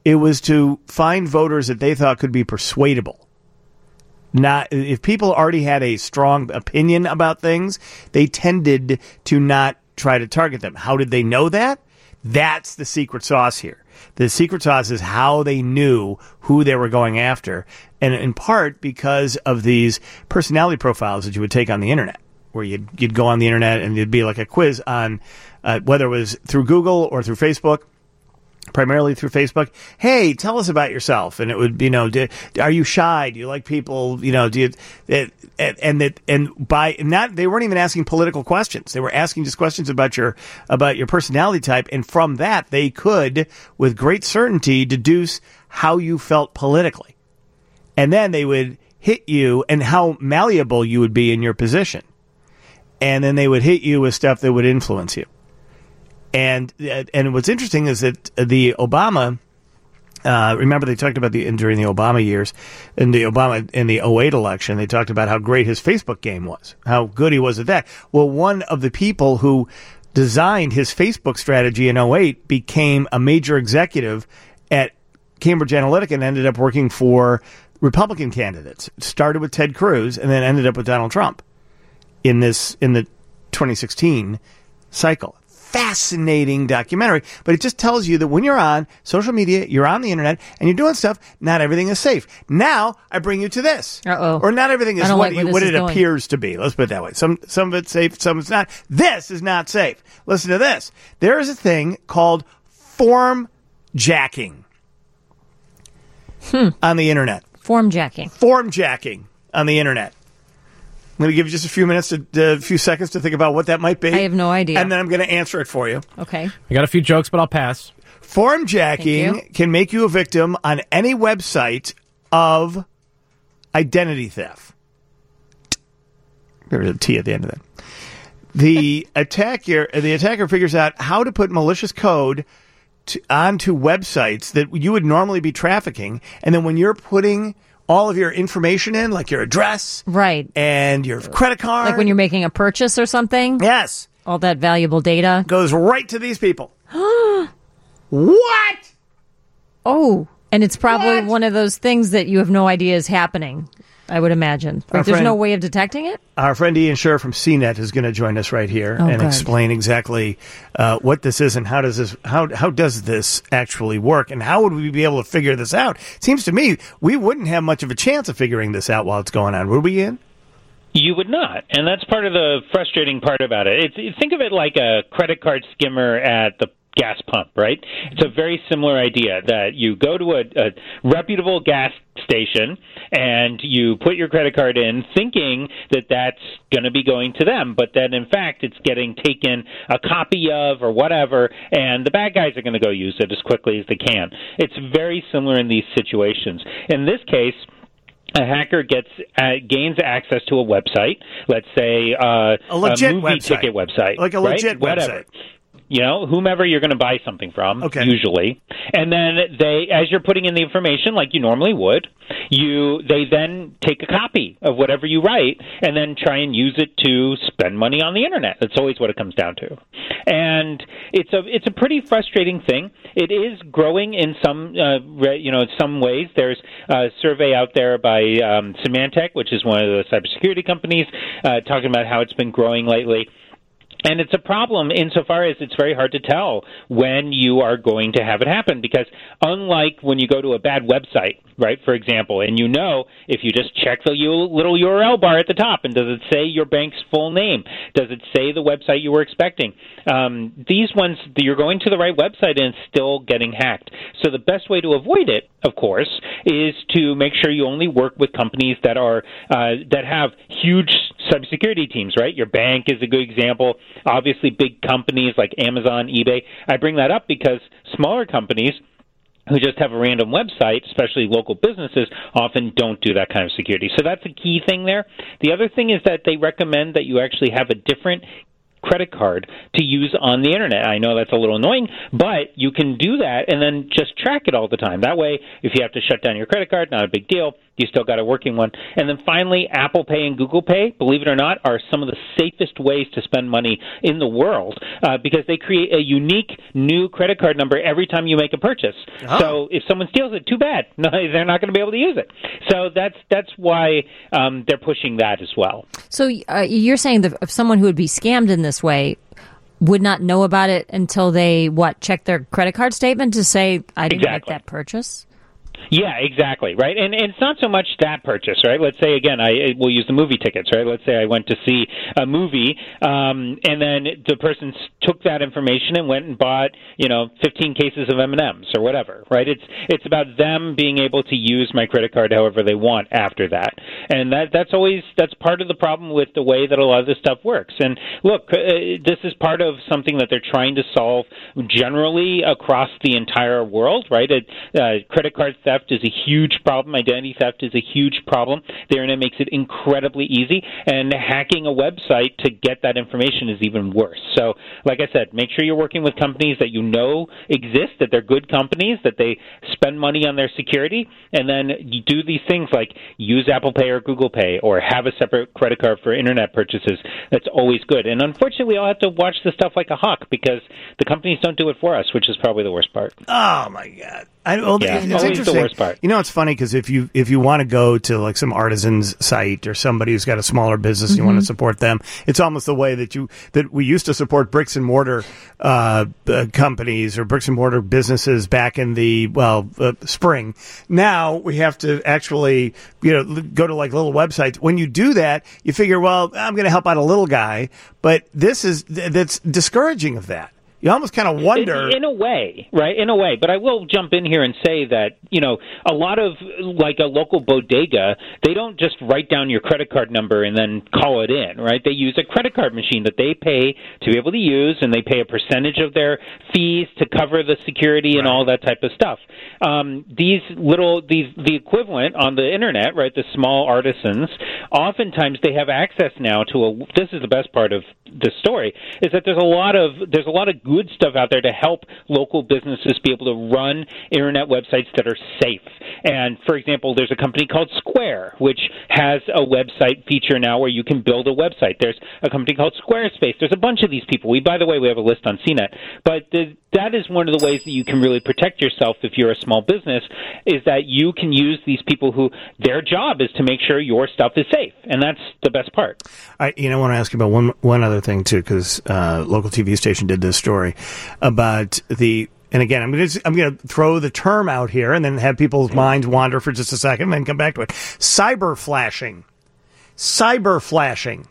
It was to find voters that they thought could be persuadable. Not if people already had a strong opinion about things, they tended to not try to target them. How did they know that? That's the secret sauce here. The secret sauce is how they knew who they were going after, and in part because of these personality profiles that you would take on the internet, where you'd, you'd go on the internet and it'd be like a quiz on uh, whether it was through Google or through Facebook. Primarily through Facebook. Hey, tell us about yourself. And it would be, you know, do, are you shy? Do you like people? You know, do you, it, and that, and by not, they weren't even asking political questions. They were asking just questions about your, about your personality type. And from that, they could, with great certainty, deduce how you felt politically. And then they would hit you and how malleable you would be in your position. And then they would hit you with stuff that would influence you. And and what's interesting is that the Obama, uh, remember they talked about the during the Obama years, in the Obama in the oh eight election, they talked about how great his Facebook game was, how good he was at that. Well, one of the people who designed his Facebook strategy in oh eight became a major executive at Cambridge Analytica and ended up working for Republican candidates. Started with Ted Cruz and then ended up with Donald Trump in this in the twenty sixteen cycle. Fascinating documentary, but it just tells you that when you're on social media, you're on the internet, and you're doing stuff, not everything is safe. Now, I bring you to this. Uh-oh. Or not everything is I don't what, like where what this it is going. appears to be. Let's put it that way. Some some of it's safe, some of it's not. This is not safe. Listen to this. There is a thing called form jacking hmm. on the internet. Form jacking. Form jacking on the internet. I'm going to give you just a few minutes, to, uh, a few seconds to think about what that might be. I have no idea. And then I'm going to answer it for you. Okay. I got a few jokes, but I'll pass. Form jacking can make you a victim on any website of identity theft. There's a T at the end of that. The attacker, the attacker figures out how to put malicious code to, onto websites that you would normally be trafficking, and then when you're putting all of your information in, like your address, right, and your credit card, like when you're making a purchase or something. Yes, all that valuable data goes right to these people. What? Oh, and it's probably What? one of those things that you have no idea is happening. I would imagine. Like, there's friend- no way of detecting it? Our friend Ian Scher from C net is going to join us right here Oh, and good. explain exactly uh, what this is and how does this how how does this actually work and how would we be able to figure this out? It seems to me we wouldn't have much of a chance of figuring this out while it's going on, would we, Ian? You would not, and that's part of the frustrating part about it. It's, think of it like a credit card skimmer at the gas pump, right? It's a very similar idea that you go to a, a reputable gas station and you put your credit card in thinking that that's going to be going to them, but then in fact it's getting taken a copy of or whatever, and the bad guys are going to go use it as quickly as they can. It's very similar in these situations. In this case, a hacker gets uh, gains access to a website, let's say uh, a legit a movie website. ticket website, like a right? legit Whatever. website. You know, whomever you're going to buy something from, okay. usually. And then they, as you're putting in the information like you normally would, you they then take a copy of whatever you write and then try and use it to spend money on the internet. That's always what it comes down to. And it's a it's a pretty frustrating thing. It is growing in some uh, re, you know in some ways. There's a survey out there by um, Symantec, which is one of the cybersecurity companies, uh, talking about how it's been growing lately. And it's a problem insofar as it's very hard to tell when you are going to have it happen, because unlike when you go to a bad website, right, for example, and you know if you just check the little U R L bar at the top, and does it say your bank's full name? Does it say the website you were expecting? Um, these ones, you're going to the right website and it's still getting hacked. So the best way to avoid it, of course, is to make sure you only work with companies that are uh, that have huge cybersecurity teams, right? Your bank is a good example. Obviously, big companies like Amazon, eBay. I bring that up because smaller companies who just have a random website, especially local businesses, often don't do that kind of security. So that's a key thing there. The other thing is that they recommend that you actually have a different credit card to use on the internet. I know that's a little annoying, but you can do that and then just track it all the time. That way, if you have to shut down your credit card, not a big deal. You still got a working one. And then finally, Apple Pay and Google Pay, believe it or not, are some of the safest ways to spend money in the world uh, because they create a unique new credit card number every time you make a purchase. Oh. So if someone steals it, too bad. No, they're not going to be able to use it. So that's that's why um, they're pushing that as well. So uh, you're saying that if someone who would be scammed in this way would not know about it until they, what, check their credit card statement to say, I didn't Exactly. make that purchase? Yeah, exactly, right? And, and it's not so much that purchase, right? Let's say, again, I we'll use the movie tickets, right? Let's say I went to see a movie, um, and then the person s- took that information and went and bought, you know, fifteen cases of M and M's or whatever, right? It's it's about them being able to use my credit card however they want after that. And that that's always, that's part of the problem with the way that a lot of this stuff works. And look, uh, this is part of something that they're trying to solve generally across the entire world, right? It, uh, credit card theft is a huge problem. Identity theft is a huge problem. The internet makes it incredibly easy, and hacking a website to get that information is even worse. So, like I said, make sure you're working with companies that you know exist, that they're good companies, that they spend money on their security, and then you do these things like use Apple Pay or Google Pay or have a separate credit card for internet purchases. That's always good. And unfortunately, we all have to watch this stuff like a hawk because the companies don't do it for us, which is probably the worst part. Oh, my God. I, well, Yeah, it's always the interesting. worst part. You know, it's funny because if you if you want to go to like some artisan's site or somebody who's got a smaller business, and you want to support them. It's almost the way that you that we used to support bricks and mortar uh, uh, companies or bricks and mortar businesses back in the well uh, spring. Now we have to actually you know go to like little websites. When you do that, you figure, well, I'm going to help out a little guy, but this is that's discouraging of that. You almost kind of wonder. In, in a way, right? In a way. But I will jump in here and say that, you know, a lot of, like a local bodega, they don't just write down your credit card number and then call it in, right? They use a credit card machine that they pay to be able to use, and they pay a percentage of their fees to cover the security and Right. all that type of stuff. Um, these little, these the equivalent on the internet, right, the small artisans, oftentimes they have access now to a, this is the best part of the story, is that there's a lot of, there's a lot of good stuff out there to help local businesses be able to run internet websites that are safe. And, for example, there's a company called Square, which has a website feature now where you can build a website. There's a company called Squarespace. There's a bunch of these people. We, by the way, we have a list on C net. But the, that is one of the ways that you can really protect yourself if you're a small business, is that you can use these people who their job is to make sure your stuff is safe. And that's the best part. I, you know, I want to ask you about one one other thing too, because uh, local T V station did this story about the. And again, I'm going to I'm going to throw the term out here, and then have people's minds wander for just a second, and then come back to it. Cyber flashing, cyber flashing.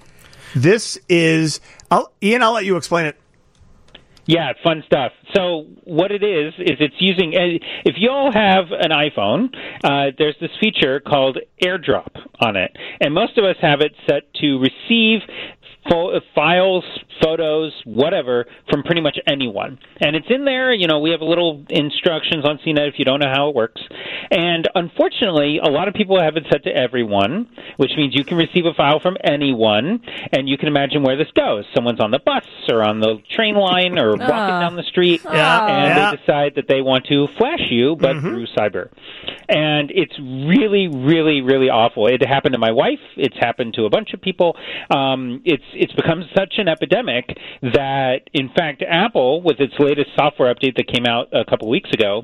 This is I'll, Ian. I'll let you explain it. Yeah, fun stuff. So what it is, is it's using, if you all have an iPhone, uh, there's this feature called AirDrop on it. And most of us have it set to receive fo- files, photos, whatever, from pretty much anyone. And it's in there, you know, we have a little instructions on C net if you don't know how it works. And unfortunately, a lot of people have it set to everyone, which means you can receive a file from anyone, and you can imagine where this goes. Someone's on the bus or on the train line or walking down the street, Yeah, and yeah. they decide that they want to flash you, but mm-hmm. through cyber. And it's really, really, really awful. It happened to my wife. It's happened to a bunch of people. Um, it's it's become such an epidemic that, in fact, Apple, with its latest software update that came out a couple weeks ago,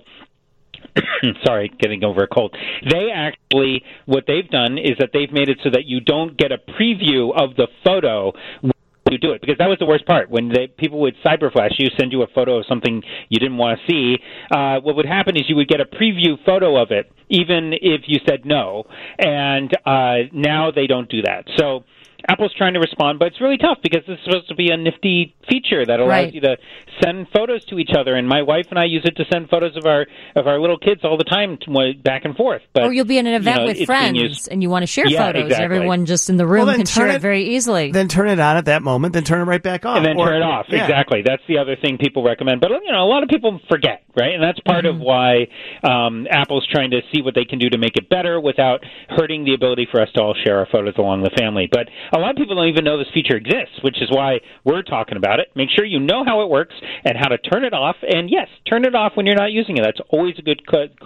sorry, getting over a cold. They actually, what they've done is that they've made it so that you don't get a preview of the photo when you do it, because that was the worst part. When they, people would cyber flash you, send you a photo of something you didn't want to see, uh, what would happen is you would get a preview photo of it, even if you said no. And uh, now they don't do that. So Apple's trying to respond, but it's really tough because this is supposed to be a nifty feature that allows Right. you to send photos to each other. And my wife and I use it to send photos of our of our little kids all the time, to, back and forth. But, or you'll be in an event you know, with it's being friends used- and you want to share Yeah, photos. exactly. Everyone just in the room Well, then can turn turn it it- very easily. Then turn it on at that moment. Then turn it right back off, and then Or- turn it off. yeah. Exactly. That's the other thing people recommend. But, you know, a lot of people forget, right? And that's part Mm-hmm. of why um, Apple's trying to see what they can do to make it better without hurting the ability for us to all share our photos along the family. But a lot of people don't even know this feature exists, which is why we're talking about it. Make sure you know how it works and how to turn it off. And, yes, turn it off when you're not using it. That's always a good call.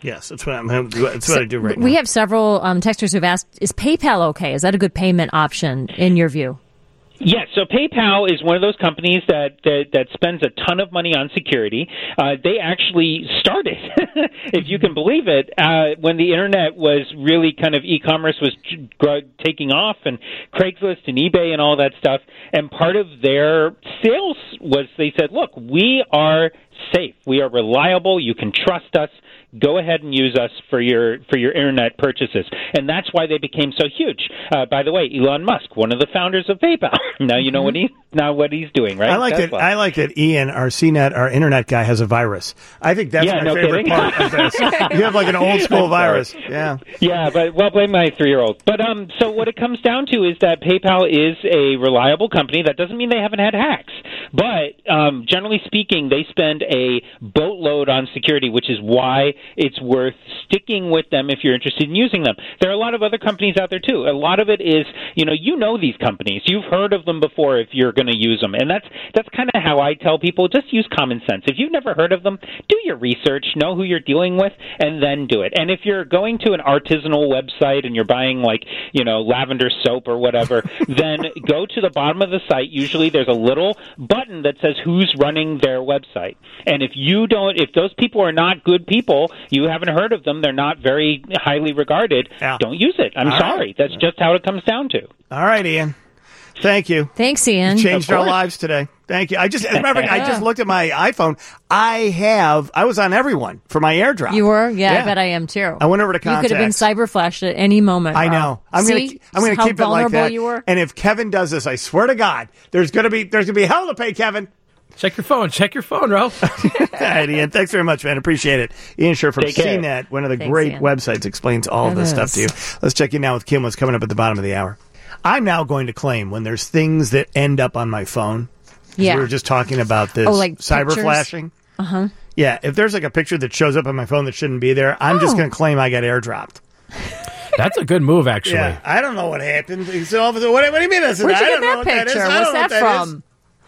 Yes, that's what I'm. That's what I do right now. We have several um, texters who've asked, is PayPal okay? Is that a good payment option in your view? Yes, so PayPal is one of those companies that that, that spends a ton of money on security. Uh, they actually started, if you can believe it, uh, when the internet was really kind of e-commerce was gr- taking off, and Craigslist and eBay and all that stuff. And part of their sales was they said, "Look, we are safe, we are reliable, you can trust us. Go ahead and use us for your for your internet purchases," and that's why they became so huge. Uh, by the way, Elon Musk, one of the founders of PayPal, now you know what he now what he's doing, right? I like Tesla. that. I like that. Ian, our C net, our internet guy, has a virus. I think that's Yeah, my no favorite kidding. part of this. You have like an old school virus. Yeah. Yeah, but well, blame my three-year-old. But um, so what it comes down to is that PayPal is a reliable company. That doesn't mean they haven't had hacks, but um, generally speaking, they spend a boatload on security, which is why it's worth sticking with them if you're interested in using them. There are a lot of other companies out there too. A lot of it is, you know, you know these companies. You've heard of them before if you're going to use them, and that's that's kind of how I tell people: just use common sense. If you've never heard of them, do your research, know who you're dealing with, and then do it. And if you're going to an artisanal website and you're buying like, you know, lavender soap or whatever, then go to the bottom of the site. Usually there's a little button that says who's running their website. And if you don't, if those people are not good people, you haven't heard of them, they're not very highly regarded, Yeah. don't use it. I'm All sorry. right. That's just how it comes down to. All right, Ian. Thank you. Thanks, Ian. You changed Of our course. lives today. Thank you. I just, as a matter of fact, I just looked at my iPhone. I have, I was on everyone for my AirDrop. You were? Yeah, Yeah. I bet I am too. I went over to You could have been contacts. cyber flashed at any moment. I Carl. know. I'm See gonna. I'm gonna how keep it like vulnerable that. you were? And if Kevin does this, I swear to God, there's gonna be there's gonna be hell to pay, Kevin. Check your phone. Check your phone, Ralph. All right, Ian. Thanks very much, man. Appreciate it. Ian Scher from Take care. C net, one of the Thanks, great Ian. websites, explains all of It this is. stuff to you. Let's check in now with Kim. What's coming up at the bottom of the hour? I'm now going to claim when there's things that end up on my phone. 'Cause Yeah. We were just talking about this Oh, like cyber pictures? flashing. Uh huh. Yeah. If there's like a picture that shows up on my phone that shouldn't be there, I'm just Oh. going to claim I got airdropped. That's a good move, actually. Yeah. I don't know what happened. So, all of a sudden, what, what do you mean? This is- Where'd you I get don't know that what that is. picture? I don't What's know what that is. from?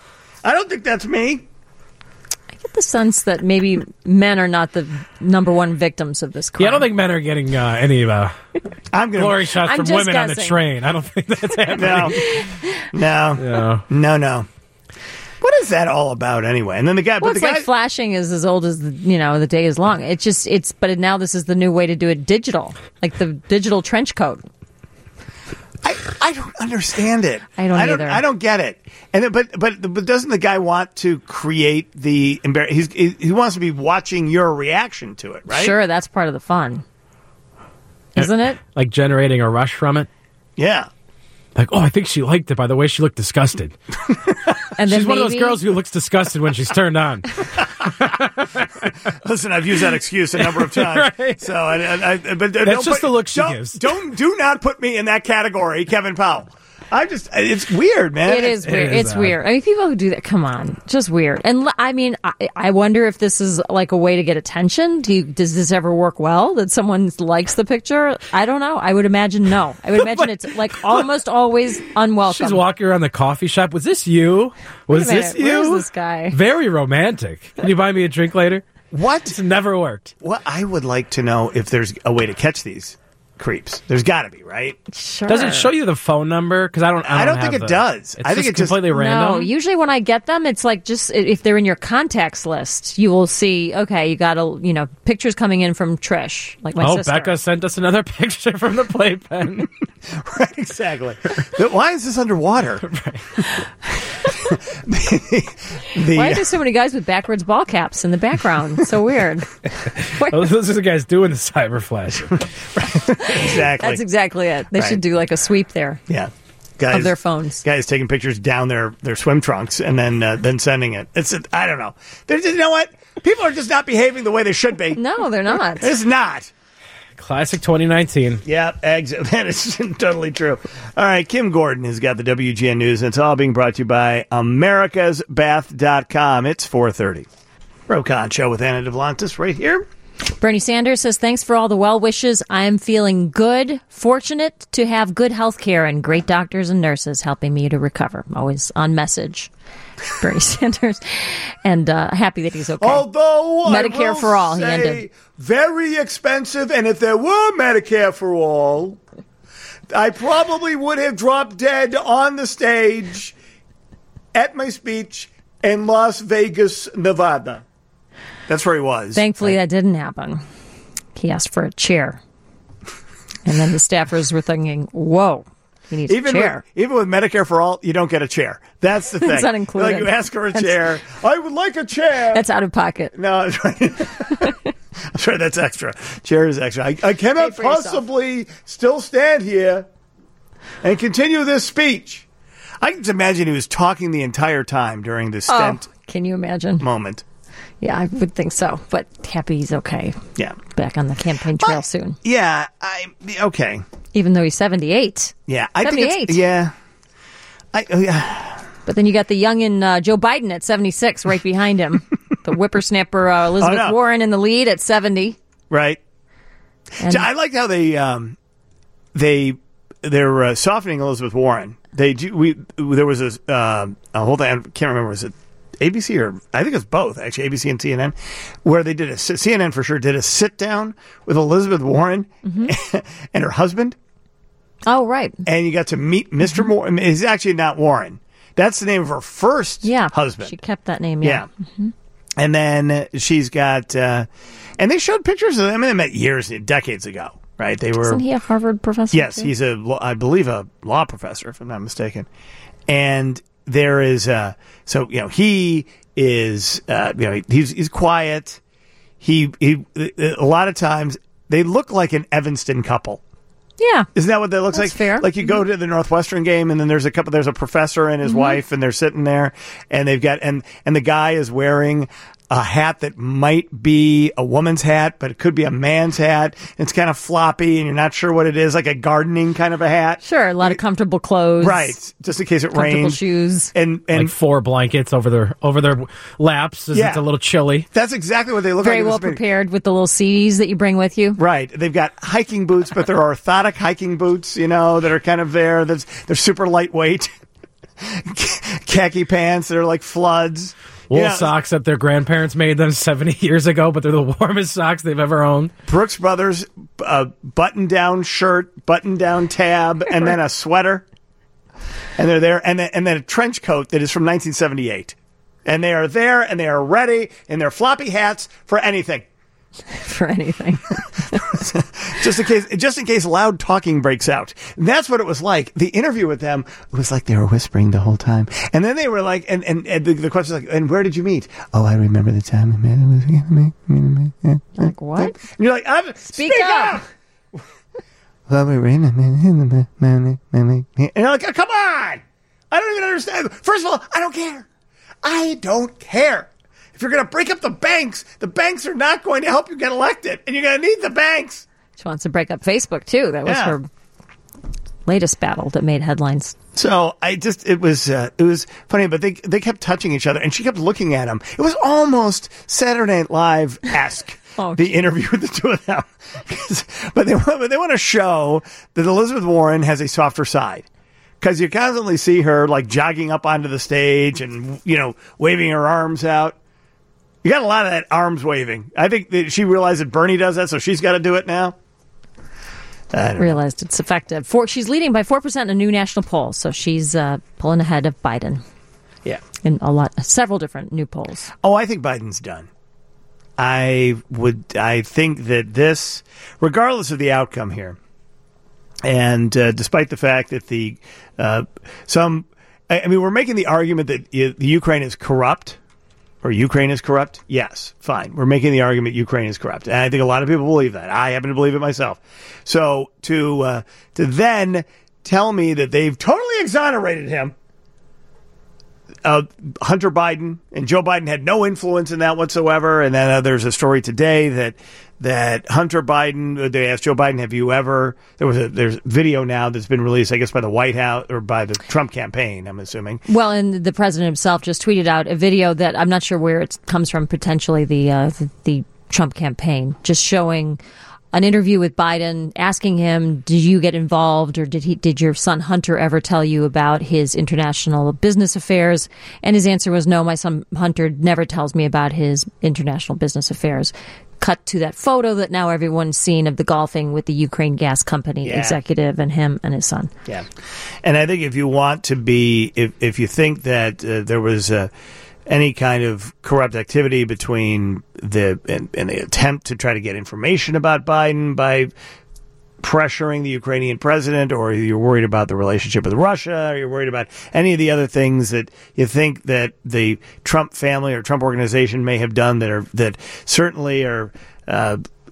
I don't think that's me. I get the sense that maybe men are not the number one victims of this crime. Yeah, I don't think men are getting uh, any uh, I'm going glory shots I'm from just women on the guessing. train. I don't think that's happening. No. No. No. No, no. What is that all about anyway? And then the guy, Well, but it's the guy, like flashing is as old as the, you know, the day is long. It's just it's, but now this is the new way to do it digital, like the digital trench coat. I, I don't understand it. I don't I don't, either. I don't get it. And then, but but but doesn't the guy want to create the embar- he's he, he wants to be watching your reaction to it, right? Sure, that's part of the fun, isn't it? Like generating a rush from it. Yeah. Like, oh, I think she liked it by the way she looked disgusted. And then She's one of those maybe- girls who looks disgusted when she's turned on. Listen, I've used that excuse a number of times. Right. So, I, I, I, but That's don't just put- the look she don't, gives. Don't do not put me in that category, Kevin Powell. I just it's weird, man. It is It weird. is It's odd. weird. I mean, people who do that, come on, just weird. And l- I mean, I, I wonder if this is like a way to get attention. Do you, does this ever work well? That someone likes the picture? I don't know. I would imagine no. I would imagine it's like almost always unwelcome. She's walking around the coffee shop. Was this you? Was Wait a this minute, you? where's this guy? Very romantic. Can you buy me a drink later? What? It's never worked. Well, I would like to know if there's a way to catch these creeps. There's got to be, right? Sure. Does it show you the phone number? Because I don't. I I don't, don't think have it the- does. It's I think just it just- completely random. No, usually when I get them, it's like just if they're in your contacts list, you will see. Okay, you got a you know pictures coming in from Trish, like my oh, sister. Becca sent us another picture from the playpen. Right, exactly. But why is this underwater? the, Why are there so many guys with backwards ball caps in the background? So weird. Oh, those are the guys doing the cyber flash. exactly. That's exactly it. They Right. should do like a sweep there yeah. Guys, of their phones. guys taking pictures down their, their swim trunks and then uh, then sending it. It's I don't know. They're just, you know what? People are just not behaving the way they should be. No, they're not. It's not. Classic twenty nineteen. Yeah, eggs. That is totally true. All right, Kim Gordon has got the W G N News, and it's all being brought to you by americas bath dot com. It's four thirty. Rokon Show with Anna Devlantis right here. Bernie Sanders says, thanks for all the well wishes. I'm feeling good, fortunate to have good health care and great doctors and nurses helping me to recover. Always on message. Bernie Sanders, and uh, happy that he's okay. Although Medicare I will for all, he say, ended. very expensive, and if there were Medicare for all, I probably would have dropped dead on the stage at my speech in Las Vegas, Nevada. That's where he was. Thankfully, that didn't happen. He asked for a chair. And then the staffers were thinking, whoa, he needs even a chair. With, even with Medicare for all, you don't get a chair. That's the thing. It's not included. Like you ask for a That's, chair. I would like a chair. That's out of pocket. No, that's right. I'm sorry, that's extra. Chair is extra. I, I cannot possibly still stand here and continue this speech. I can imagine he was talking the entire time during the stent. Oh, can you imagine? Moment. Yeah, I would think so. But happy he's okay. Yeah. Back on the campaign trail but, soon. Yeah, I okay. Even though he's seventy-eight. Yeah, I seventy-eight. think it's, yeah. I, uh, yeah. But then you got the youngin' uh, Joe Biden at seventy-six right behind him. The whippersnapper uh, Elizabeth oh, no. Warren in the lead at seventy. Right. And I like how they um, they they're uh, softening Elizabeth Warren. They do, we there was a uh, a whole thing, I can't remember, was it A B C or I think it was both actually, A B C and C N N, where they did a C N N for sure did a sit down with Elizabeth Warren mm-hmm. and her husband. Oh, right. And you got to meet Mister Mm-hmm. Warren. He's actually not Warren. That's the name of her first yeah, husband. She kept that name. Yeah. yeah. Mm-hmm. And then she's got, uh, and they showed pictures of them. I mean, they met years, decades ago, right? They were. Isn't he a Harvard professor? Yes, too? he's a, I believe, a law professor, if I'm not mistaken. And there is, uh, so you know, he is, uh, you know, he's he's quiet. He he. A lot of times they look like an Evanston couple. Yeah, isn't that what that looks That's like? Fair. Like you go to the Northwestern game, and then there's a couple. There's a professor and his mm-hmm. wife, and they're sitting there, and they've got and and the guy is wearing a hat that might be a woman's hat, but it could be a man's hat. It's kind of floppy, and you're not sure what it is, like a gardening kind of a hat. Sure, a lot of comfortable clothes, right? Just in case it comfortable rains. Shoes, and and like four blankets over their over their laps. As yeah. It's a little chilly. That's exactly what they look Very like. Very well prepared with the little C Ds that you bring with you. Right. They've got hiking boots, but they're orthotic hiking boots, you know, that are kind of there. That's they're super lightweight. Khaki pants that are like floods. Wool yeah. socks that their grandparents made them seventy years ago, but they're the warmest socks they've ever owned. Brooks Brothers uh, button-down shirt, button-down tab, and then a sweater. And they're there, and then, and then a trench coat that is from nineteen seventy-eight. And they are there, and they are ready in their floppy hats for anything. For anything. just in case just in case loud talking breaks out. And that's what it was like. The interview with them was like they were whispering the whole time. And then they were like, and, and, and the, the question was like, and where did you meet? Oh, I remember the time we met. It was me, me, me, me. Like, what? And you're like, I'm, speak, speak up! up! Well, we were in a minute. And you're like, oh, come on! I don't even understand. First of all, I don't care. I don't care. If you're going to break up the banks, the banks are not going to help you get elected, and you're going to need the banks. She wants to break up Facebook, too. That was yeah. her latest battle that made headlines. So I just, it was, uh, it was funny, but they they kept touching each other, and she kept looking at him. It was almost Saturday Night Live-esque. Oh, the interview with the two of them. but they want, but they want to show that Elizabeth Warren has a softer side. Because you constantly see her, like, jogging up onto the stage and, you know, waving her arms out. You got a lot of that arms waving. I think that she realized that Bernie does that, so she's got to do it now. I don't realized know. It's effective. Four, she's leading by four percent in a new national poll, so she's uh, pulling ahead of Biden. Yeah. In a lot, several different new polls. Oh, I think Biden's done. I would, I think that this, regardless of the outcome here, and uh, despite the fact that the, uh, some, I, I mean, we're making the argument that uh, the Ukraine is corrupt, or Ukraine is corrupt. Yes, fine. We're making the argument Ukraine is corrupt. And I think a lot of people believe that. I happen to believe it myself. So to, uh, to then tell me that they've totally exonerated him, Uh, Hunter Biden and Joe Biden had no influence in that whatsoever. And then uh, there's a story today that that Hunter Biden, they asked Joe Biden, have you ever, there was a there's video now that's been released, I guess, by the White House or by the Trump campaign, I'm assuming. Well, and the president himself just tweeted out a video that I'm not sure where it comes from, potentially the uh, the, the Trump campaign, just showing an interview with Biden asking him, did you get involved or did he, did your son Hunter ever tell you about his international business affairs? And his answer was, no, my son Hunter never tells me about his international business affairs. Cut to that photo that now everyone's seen of the golfing with the Ukraine Gas Company Yeah. executive and him and his son. Yeah. And I think if you want to be, if, if you think that uh, there was uh, any kind of corrupt activity between the, and, and the attempt to try to get information about Biden by pressuring the Ukrainian president, or you're worried about the relationship with Russia, or you're worried about any of the other things that you think that the Trump family or Trump organization may have done that are that certainly are uh,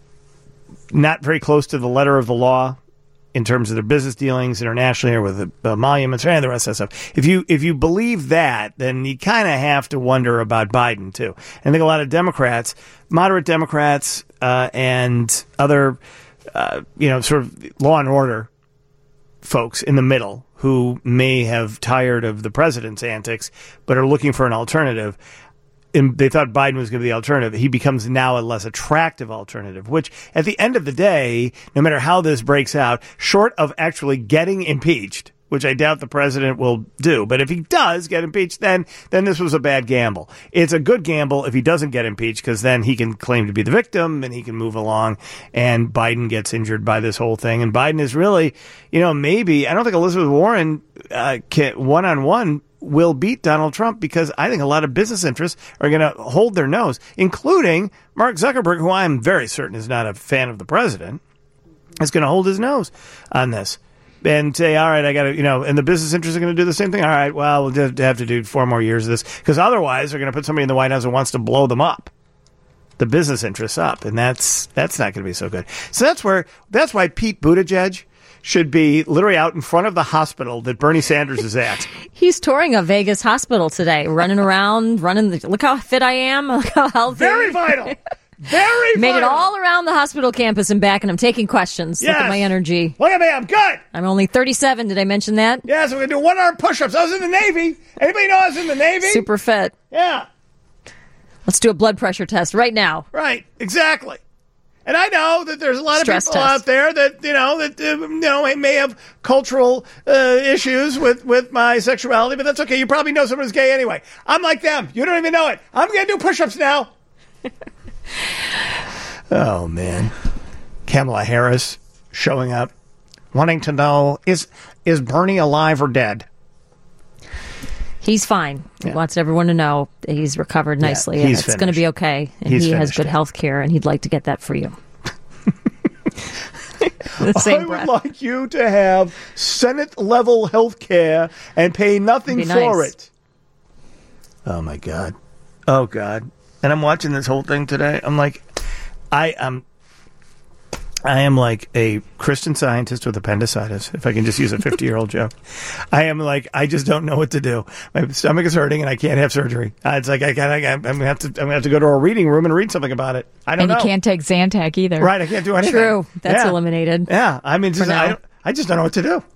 not very close to the letter of the law in terms of their business dealings internationally or with the uh, monuments or any of the rest of that stuff. If you if you believe that, then you kind of have to wonder about Biden too. And I think a lot of Democrats, moderate Democrats, uh, and other Uh, you know, sort of law and order folks in the middle who may have tired of the president's antics but are looking for an alternative. And they thought Biden was going to be the alternative. He becomes now a less attractive alternative, which at the end of the day, no matter how this breaks out, short of actually getting impeached, which I doubt the president will do. But if he does get impeached, then then this was a bad gamble. It's a good gamble if he doesn't get impeached, because then he can claim to be the victim and he can move along, and Biden gets injured by this whole thing. And Biden is really, you know, maybe, I don't think Elizabeth Warren uh, can, one-on-one will beat Donald Trump, because I think a lot of business interests are going to hold their nose, including Mark Zuckerberg, who I'm very certain is not a fan of the president, is going to hold his nose on this. And say, all right, I got to, you know, and the business interests are going to do the same thing. All right, well, we'll have to do four more years of this, because otherwise they're going to put somebody in the White House who wants to blow them up, the business interests up, and that's that's not going to be so good. So that's where that's why Pete Buttigieg should be literally out in front of the hospital that Bernie Sanders is at. He's touring a Vegas hospital today, running around, running. The, look how fit I am. Look how healthy. Very vital. Very Made vital. it all around the hospital campus and back, and I'm taking questions. Yes. Look at my energy. Look at me, I'm good. I'm only thirty-seven. Did I mention that? Yeah, so we're going to do one-arm push-ups. I was in the Navy. Anybody know I was in the Navy? Super fit. Yeah. Let's do a blood pressure test right now. Right, exactly. And I know that there's a lot Stress of people test. out there that, you know, that, uh, you know, may have cultural uh, issues with, with my sexuality, but that's okay. You probably know someone who's gay anyway. I'm like them. You don't even know it. I'm going to do push-ups now. Oh, man. Kamala Harris showing up, wanting to know, is is Bernie alive or dead? He's fine. He Yeah. wants everyone to know that he's recovered Yeah, has and he's it's going to be okay. And He's he has finished good it. health care, and he'd like to get that for you. The same I breath. would like you to have Senate-level health care and pay nothing Be for nice. it. Oh, my God. Oh, God. And I'm watching this whole thing today. I'm like, I am... I am like a Christian Scientist with appendicitis, if I can just use a fifty-year-old joke. I am like, I just don't know what to do. My stomach is hurting and I can't have surgery. Uh, it's like, I got, I got, I'm going to have to, I'm going to have to go to a reading room and read something about it. I don't And know. you can't take Zantac either. Right, I can't do anything. True. That's Yeah. eliminated. Yeah, I mean, just, now. I, don't, I just don't know what to do.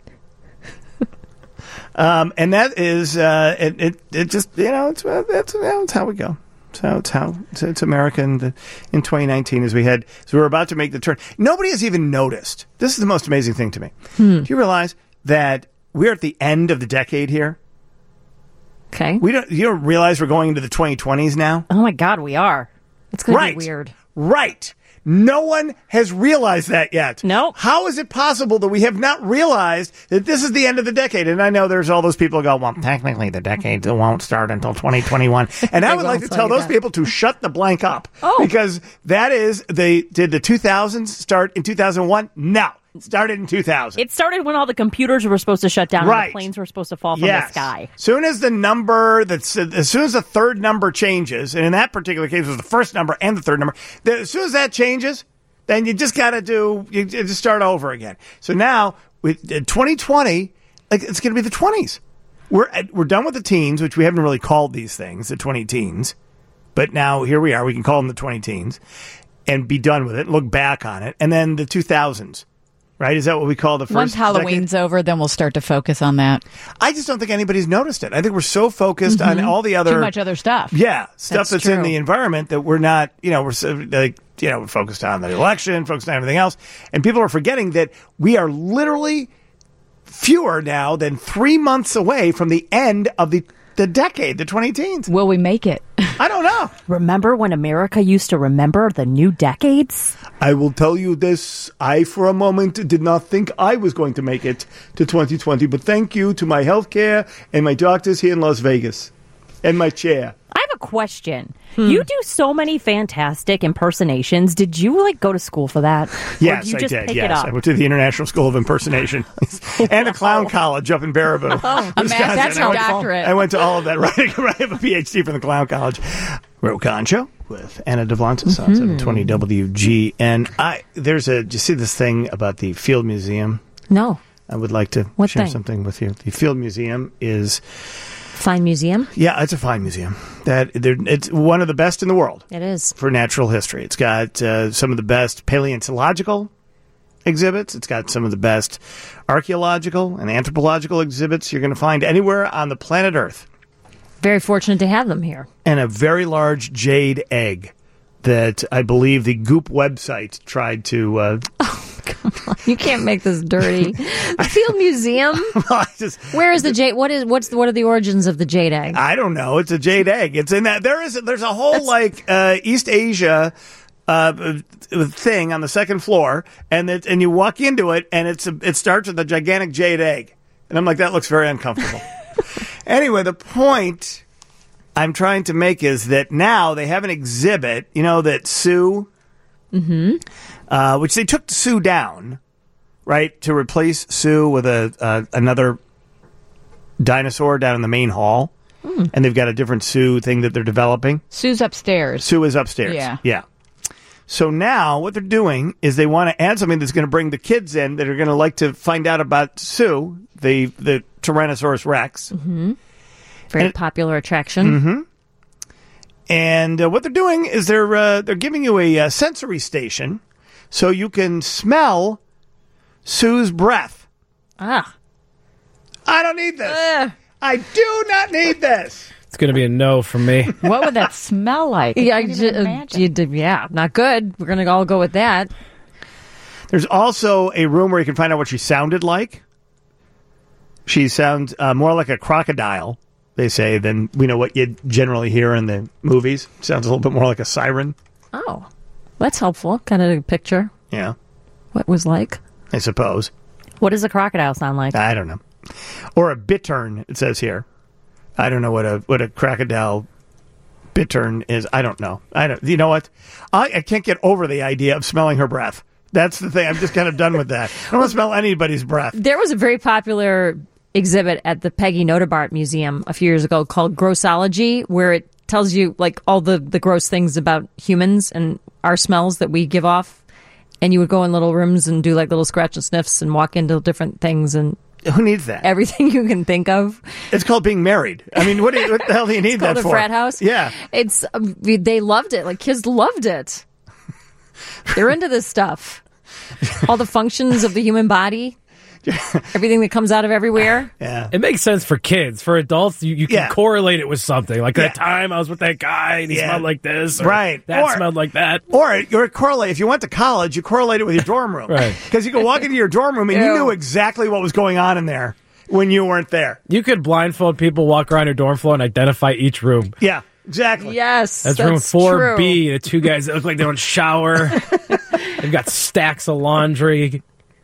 um, and that is, uh, it, it, it just, you know, it's, uh, that's, you know, it's how we go. So it's how it's, it's America in, the, in twenty nineteen as we head, as we're about to make the turn. Nobody has even noticed. This is the most amazing thing to me. Hmm. Do you realize that we're at the end of the decade here? Okay. We don't. You don't realize we're going into the twenty twenties now? Oh, my God, we are. It's going Right. to be weird. Right. No one has realized that yet. No. How is it possible that we have not realized that this is the end of the decade? And I know there's all those people who go, well, technically the decade won't start until twenty twenty-one. And I would like to won't tell tell those you that. people to shut the blank up. Oh. Because that is, they did the two thousands start in two thousand one? No. It started in two thousand. It started when all the computers were supposed to shut down Right. and the planes were supposed to fall from Yes. the sky. Soon as the number that's as soon as the third number changes, and in that particular case it was the first number and the third number, the, as soon as that changes, then you just got to do you, you just start over again. So now with uh, twenty twenty, like it's going to be the twenties. We're at, we're done with the teens, which we haven't really called these things the twenty teens, but now here we are. We can call them the twenty teens and be done with it. Look back on it, and then the two thousands. Right? Is that what we call the first Once Halloween's decade? over, then we'll start to focus on that. I just don't think anybody's noticed it. I think we're so focused on all the other Too much other stuff. yeah stuff That's that's, in true. the environment that we're not. You know, we're so, like you know, we're focused on the election, focused on everything else. And people are forgetting that we are literally fewer now than three months away from the end of the, the decade, the twenty teens. Will we make it? I don't know. Remember when America used to remember the new decades? I will tell you this. I, for a moment, did not think I was going to make it to twenty twenty, but thank you to my health care and my doctors here in Las Vegas and my chair. I have a question. You do so many fantastic impersonations. Did you like go to school for that? Yes, or do you I just did. Pick Yes, it up? I went to the International School of Impersonation and a clown college up in Baraboo. Oh, Wisconsin. that's I your went- doctorate. I went to all of that. Right, I have a P H D from the clown college. Rokan Show with Anna Devlantis on seven twenty W G N. I there's a. Do you see this thing about the Field Museum? No. I would like to What share thing? something with you. The Field Museum is Fine museum. yeah, it's a fine museum. That they're- it's one of the best in the world It is. for natural history. It's got uh, some of the best paleontological exhibits. It's got some of the best archaeological and anthropological exhibits you're going to find anywhere on the planet Earth. Very fortunate to have them here. And a very large jade egg that I believe the Goop website tried to. Uh, You can't make this dirty. The Field Museum. I just, Where is the jade? What is? What's the, what are the origins of the jade egg? I don't know. It's a jade egg. It's in that. There is. There's a whole like uh, East Asia uh, thing on the second floor, and it, and you walk into it, and it's a, it starts with a gigantic jade egg, and I'm like, that looks very uncomfortable. Anyway, the point I'm trying to make is that now they have an exhibit. You know that Sue, mm-hmm. uh, which they took Sue down, right, to replace Sue with a uh, another dinosaur down in the main hall. And they've got a different Sue thing that they're developing. Sue's upstairs. Sue is upstairs. Yeah. Yeah. So now what they're doing is they want to add something that's going to bring the kids in that are going to like to find out about Sue, the, the Tyrannosaurus Rex. Very and- popular attraction. And uh, what they're doing is they're uh, they're giving you a, uh sensory station so you can smell Sue's breath. Ah. I don't need this. I do not need this. It's going to be a no from me. What would that smell like? I Yeah, I can't ju- even uh, imagine. you did- yeah, not good. We're going to all go with that. There's also a room where you can find out what she sounded like. She sounds uh, more like a crocodile, they say, than we know what you generally hear in the movies. Sounds a little bit more like a siren. Oh, that's helpful. Kind of a picture. Yeah, What it was like. I suppose. What does a crocodile sound like? I don't know. Or a bittern, it says here. I don't know what a what a crocodile bittern is. I don't know. I don't. You know what? I, I can't get over the idea of smelling her breath. That's the thing. I'm just kind of done with that. I don't want to smell anybody's breath. There was a very popular exhibit at the Peggy Notebart Museum a few years ago called Grossology, where it tells you like all the, the gross things about humans and our smells that we give off. And you would go in little rooms and do like little scratch and sniffs and walk into different things and Who needs that? everything you can think of. It's called being married. I mean, what, do you, what the hell do you need Called that a for? frat house. Yeah. It's um, they loved it. Like kids loved it. They're into this stuff. All the functions of the human body, everything that comes out of everywhere. Yeah. It makes sense for kids. For adults, you, you can Yeah. correlate it with something. Like Yeah. that time I was with that guy and he Yeah. smelled like this. Or Right. That Or- smelled like that. Or you're correlate. If you went to college, you correlate it with your dorm room. Right. Because you could walk into your dorm room and you Ew. knew exactly what was going on in there when you weren't there. You could blindfold people, walk around your dorm floor, and identify each room. Yeah, exactly. Yes, That's, that's room four true. B. The two guys that look like they don't shower. They've got stacks of laundry.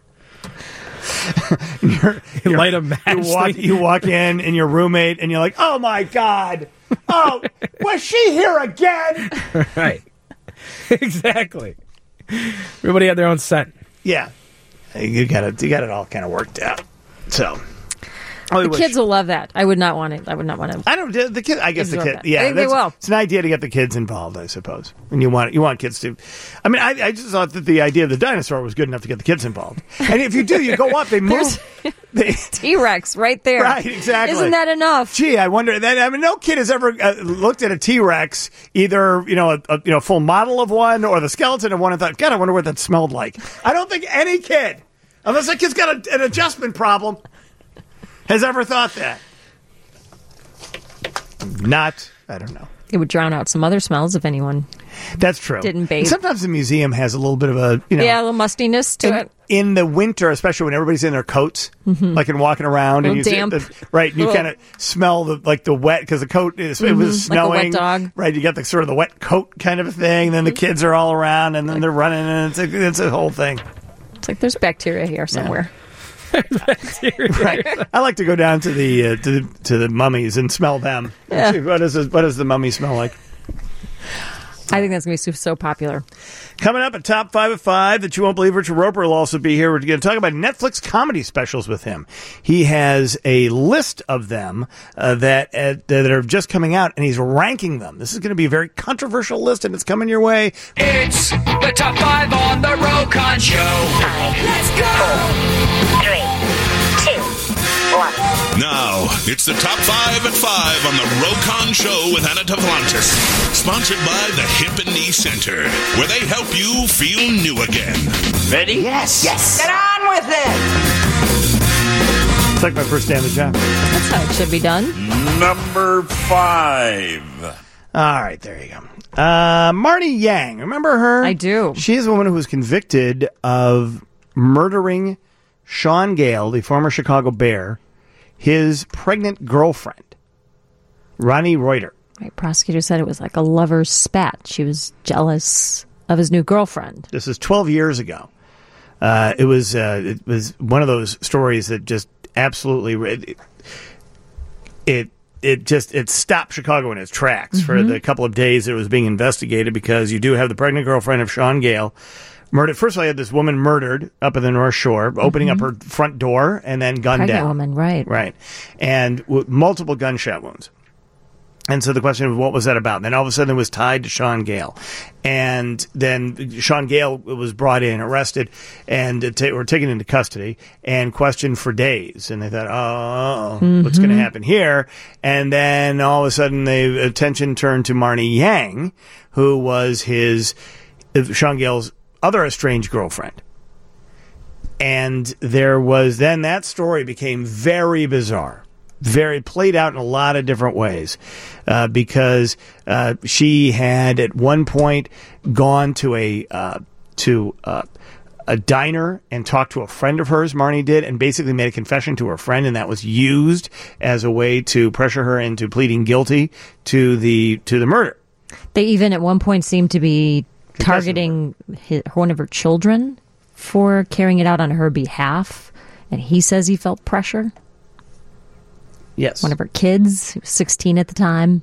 You're- You light a match. You walk, thing. you walk in and your roommate, and you're like, "Oh my god, oh, was she here again?" Right. Exactly. Everybody had their own scent. Yeah, you got it. You got it all kind of worked out. So, I The wish- kids will love that. I would not want it. I would not want to. I don't. The kid. I guess the Absorb kid. that. Yeah, I think they that's- will. It's an idea to get the kids involved, I suppose. And you want you want kids to. I mean, I, I just thought that the idea of the dinosaur was good enough to get the kids involved. And if you do, you go up. They move. They, T-Rex right there. Right, exactly. Isn't that enough? Gee, I wonder that. I mean, no kid has ever uh, looked at a T-Rex, either you know, a, a you know, full model of one or the skeleton of one, and thought, God, I wonder what that smelled like. I don't think any kid, unless that kid's got a, an adjustment problem, has ever thought that. Not, I don't know. It would drown out some other smells if anyone That's true. Didn't bathe. And sometimes the museum has a little bit of a, you know. Yeah, a little mustiness to in, it. In the winter, especially when everybody's in their coats, Mhm. like and walking around, A and you little see damp. the, right, you Ugh. kind of smell the like the wet because the coat is it Mhm, was like a wet snowing, dog. right? You got the sort of the wet coat kind of a thing. Then the kids are all around, and then they're running, and it's a, it's a whole thing. It's like there's bacteria here somewhere. Right. I like to go down to the uh, to the, to the mummies and smell them. Yeah. See, What does this, what does the mummy smell like? I think that's going to be so, so popular. Coming up at Top five at five that you won't believe, Richard Roper will also be here. We're going to talk about Netflix comedy specials with him. He has a list of them uh, that uh, that are just coming out, and he's ranking them. This is going to be a very controversial list, and it's coming your way. It's the top five on the Rokon Show. Let's go. Three, two, one. Now, it's the top five at five on the Rokon Show with Anna Tavlantis. Sponsored by the Hip and Knee Center, where they help you feel new again. Ready? Yes. Yes. Get on with it. It's like my first day on the job. That's how it should be done. Number five. All right, there you go. Uh, Marnie Yang, remember her? I do. She is a woman who was convicted of murdering Sean Gale, the former Chicago Bear, his pregnant girlfriend, Ronnie Reuter. Right, prosecutor said it was like a lover's spat. She was jealous of his new girlfriend. This is twelve years ago. Uh, it was uh, it was one of those stories that just absolutely it it, it just it stopped Chicago in its tracks for Mhm. the couple of days it was being investigated, because you do have the pregnant girlfriend of Sean Gale murdered. First of all, you had this woman murdered up in the North Shore, opening up her front door and then gunned Pregnant down. woman, right. Right. And with multiple gunshot wounds. And so the question was, what was that about? And then all of a sudden it was tied to Sean Gale. And then Sean Gale was brought in, arrested, and ta- were taken into custody and questioned for days. And they thought, oh, Mm-hmm. what's going to happen here? And then all of a sudden the attention turned to Marnie Yang, who was his, Sean Gale's other estranged girlfriend. And there was, then that story became very bizarre. Very played out in a lot of different ways, uh, because uh, she had at one point gone to a uh, to uh, a diner and talked to a friend of hers, Marnie did, and basically made a confession to her friend, and that was used as a way to pressure her into pleading guilty to the to the murder. They even at one point seemed to be targeting his, one of her children for carrying it out on her behalf, and he says he felt pressure. Yes. One of her kids, he was sixteen at the time.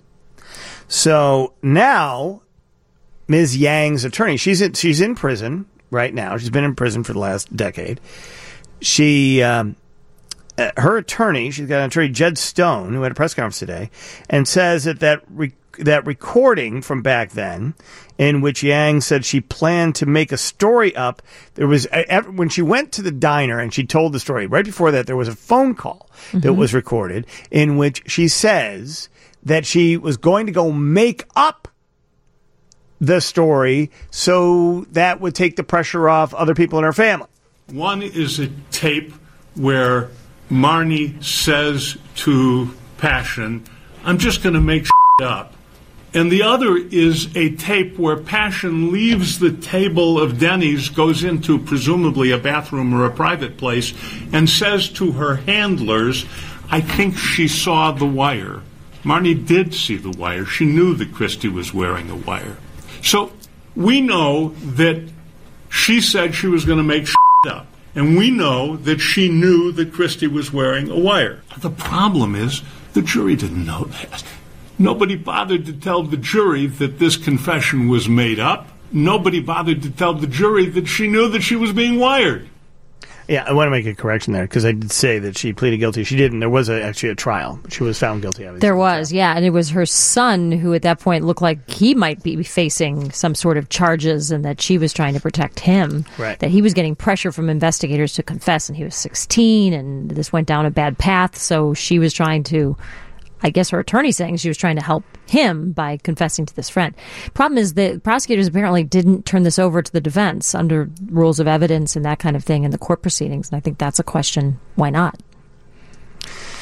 So now, Miz Yang's attorney, she's in, she's in prison right now. She's been in prison for the last decade. She, um, uh, her attorney, she's got an attorney, Jed Stone, who had a press conference today, and says that that, re- that recording from back then, in which Yang said she planned to make a story up, there was, uh, when she went to the diner and she told the story, right before that, there was a phone call that Mhm. was recorded in which she says that she was going to go make up the story so that would take the pressure off other people in her family. One is a tape where Marnie says to Passion, I'm just going to make shit up. And the other is a tape where Passion leaves the table of Denny's, goes into presumably a bathroom or a private place, and says to her handlers, I think she saw the wire. Marnie did see the wire. She knew that Christie was wearing a wire. So we know that she said she was going to make shit up. And we know that she knew that Christie was wearing a wire. The problem is the jury didn't know that. Nobody bothered to tell the jury that this confession was made up. Nobody bothered to tell the jury that she knew that she was being wired. Yeah, I want to make a correction there, because I did say that she pleaded guilty. She didn't. There was a, actually a trial. She was found guilty of it. There was, yeah, and it was her son who at that point looked like he might be facing some sort of charges, and that she was trying to protect him. Right. That he was getting pressure from investigators to confess, and he was sixteen, and this went down a bad path, so she was trying to, I guess her attorney saying she was trying to help him by confessing to this friend. Problem is that prosecutors apparently didn't turn this over to the defense under rules of evidence and that kind of thing in the court proceedings, and I think that's a question. Why not?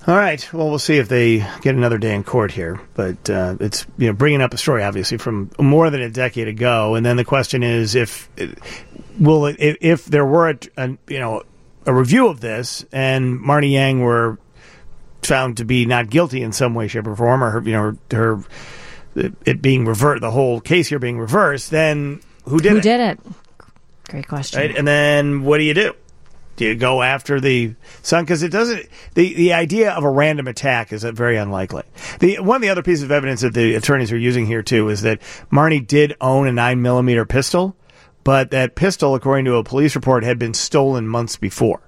All right. Well, we'll see if they get another day in court here. But uh, it's you know bringing up a story, obviously, from more than a decade ago. And then the question is, if will it, if, if there were a, a you know a review of this and Marnie Yang were found to be not guilty in some way, shape, or form, or her, you know her, her it being reversed, the whole case here being reversed, then who did Who it? did it? Great question. Right? And then what do you do? Do you go after the son? Because it doesn't. The, the idea of a random attack is very unlikely. The one of the other pieces of evidence that the attorneys are using here too is that Marnie did own a nine millimeter pistol, but that pistol, according to a police report, had been stolen months before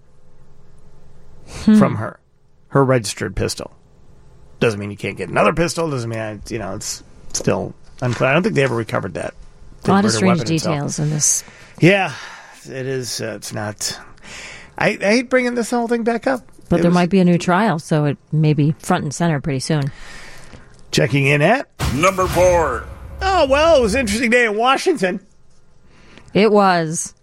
hmm. from her, her registered pistol. Doesn't mean you can't get another pistol. Doesn't mean you know it's still unclear. I don't think they ever recovered that. A lot of strange details in this. Yeah, it is. Uh, it's not. I, I hate bringing this whole thing back up. But it there was, might be a new trial, so it may be front and center pretty soon. Checking in at number four. Oh, well, it was an interesting day in Washington. It was.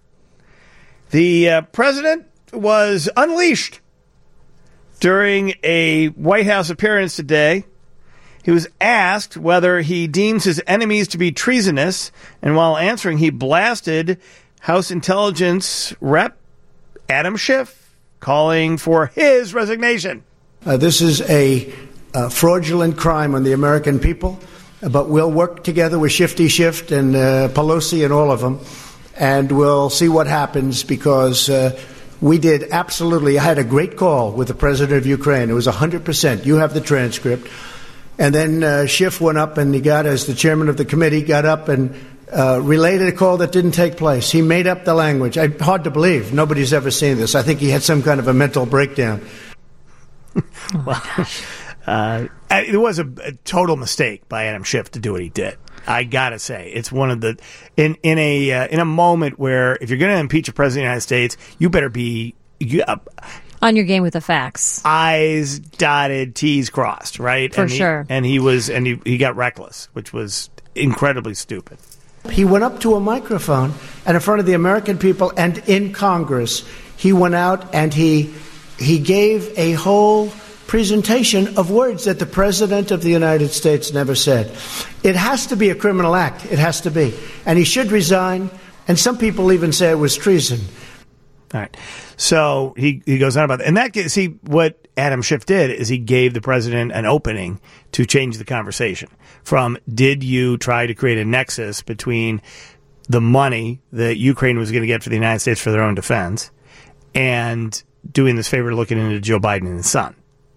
The uh, president was unleashed during a White House appearance today. He was asked whether he deems his enemies to be treasonous, and while answering, he blasted House Intelligence Rep Adam Schiff, calling for his resignation. Uh, this is a uh, fraudulent crime on the American people, but we'll work together with Shifty Schiff and uh, Pelosi and all of them, and we'll see what happens because uh, we did absolutely. I had a great call with the president of Ukraine. It was one hundred percent. You have the transcript. And then uh, Schiff went up and he got, as the chairman of the committee, got up and Uh, related a call that didn't take place. He made up the language. I, hard to believe. Nobody's ever seen this. I think he had some kind of a mental breakdown. well, uh, it was a, a total mistake by Adam Schiff to do what he did. I gotta say, it's one of the in in a uh, in a moment where if you're going to impeach a president of the United States, you better be you, uh, on your game with the facts. I's dotted, T's crossed, right? For and he, sure. And he was and he, he got reckless, which was incredibly stupid. He went up to a microphone and in front of the American people and in Congress, he went out and he he gave a whole presentation of words that the President of the United States never said. It has to be a criminal act. It has to be. And he should resign. And some people even say it was treason. All right. So he, he goes on about that. And that, see, what Adam Schiff did is he gave the president an opening to change the conversation from did you try to create a nexus between the money that Ukraine was going to get for the United States for their own defense and doing this favor looking into Joe Biden and his son.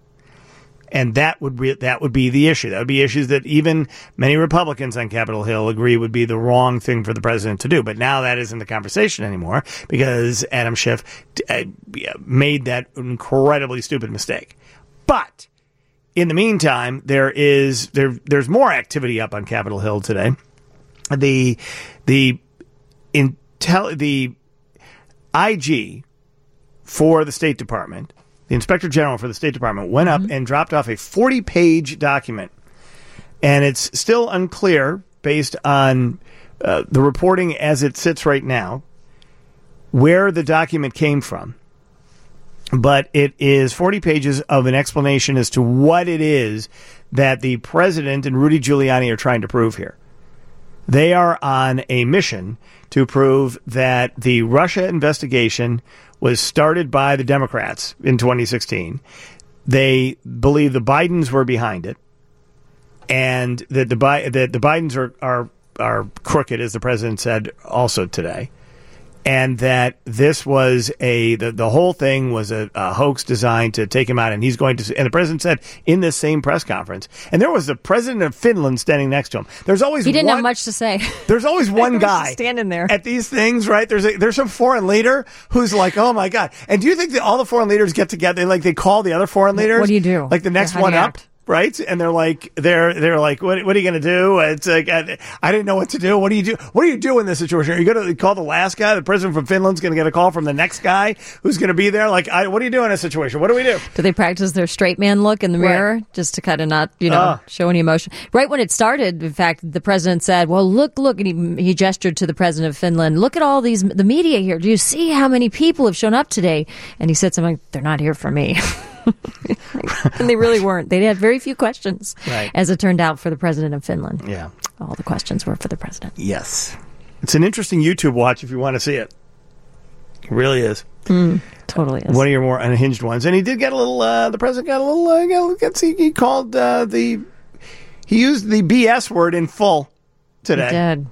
And that would be, that would be the issue. That would be issues that even many Republicans on Capitol Hill agree would be the wrong thing for the president to do. But now that isn't the conversation anymore because Adam Schiff uh, made that incredibly stupid mistake. But in the meantime, there is there there's more activity up on Capitol Hill today. The the intel the I G for the State Department, the Inspector General for the State Department, went up mm-hmm. and dropped off a forty-page document. And it's still unclear, based on uh, the reporting as it sits right now, where the document came from. But it is forty pages of an explanation as to what it is that the president and Rudy Giuliani are trying to prove here. They are on a mission to prove that the Russia investigation was started by the Democrats in twenty sixteen. They believe the Bidens were behind it, and that the that the Bidens are are are crooked, as the president said also today, and that this was a the, the whole thing was a, a hoax designed to take him out, and he's going to. And the president said in this same press conference, and there was the president of Finland standing next to him. There's always he didn't one, have much to say. There's always one guy standing there at these things, right? There's a, there's some foreign leader who's like, oh my god. And do you think that all the foreign leaders get together, like they call the other foreign leaders? What do you do? Like the next yeah, one up. Act? Right, and they're like, they're they're like, what what are you going to do? It's like, I, I didn't know what to do. What do you do? What do you do in this situation? Are you going to call the last guy? The president from Finland's going to get a call from the next guy who's going to be there. Like, I, what do you do in this situation? What do we do? Do they practice their straight man look in the mirror right. just to kind of not, you know, uh, show any emotion? Right when it started, in fact, the president said, "Well, look, look," and he he gestured to the president of Finland. Look at all these the media here. Do you see how many people have shown up today? And he said something like, "They're not here for me." And they really weren't. They had very few questions, Right. as it turned out, for the president of Finland. Yeah. All the questions were for the president. Yes. It's an interesting YouTube watch if you want to see it. It really is. Mm, totally is. One of your more unhinged ones. And he did get a little, uh, the president got a little, uh, got, got, see, he called uh, the, he used the B S word in full today. He did.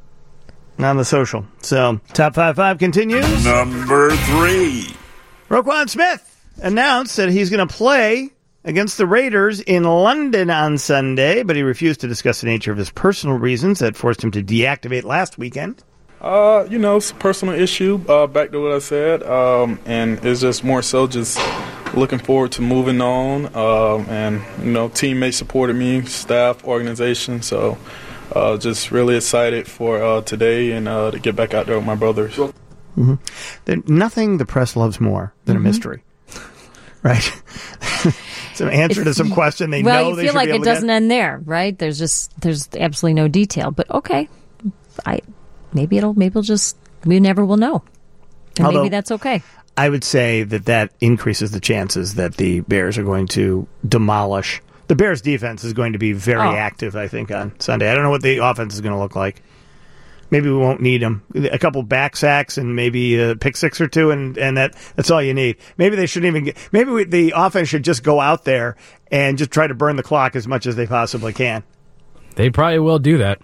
On the social. So, Top five five continues. Number three. Roquan Smith announced that he's going to play against the Raiders in London on Sunday, but he refused to discuss the nature of his personal reasons that forced him to deactivate last weekend. Uh, you know, it's a personal issue, uh, back to what I said, um, and it's just more so just looking forward to moving on, um, and, you know, teammates supported me, staff, organization, so uh, just really excited for uh, today and uh, to get back out there with my brothers. Mm-hmm. There's nothing the press loves more than Mm-hmm. a mystery, right? Some answer to some question they well, know you they feel should like be it able to doesn't get. end there, right? There's just there's absolutely no detail. But okay, I maybe it'll maybe it'll just we never will know, and Although, maybe that's okay. I would say that that increases the chances that the Bears are going to demolish. The Bears' defense is going to be very Oh. active, I think, on Sunday. I don't know what the offense is going to look like. Maybe we won't need them. A couple back sacks and maybe a pick six or two, and, and that that's all you need. Maybe they shouldn't even get. Maybe we, the offense should just go out there and just try to burn the clock as much as they possibly can. They probably will do that.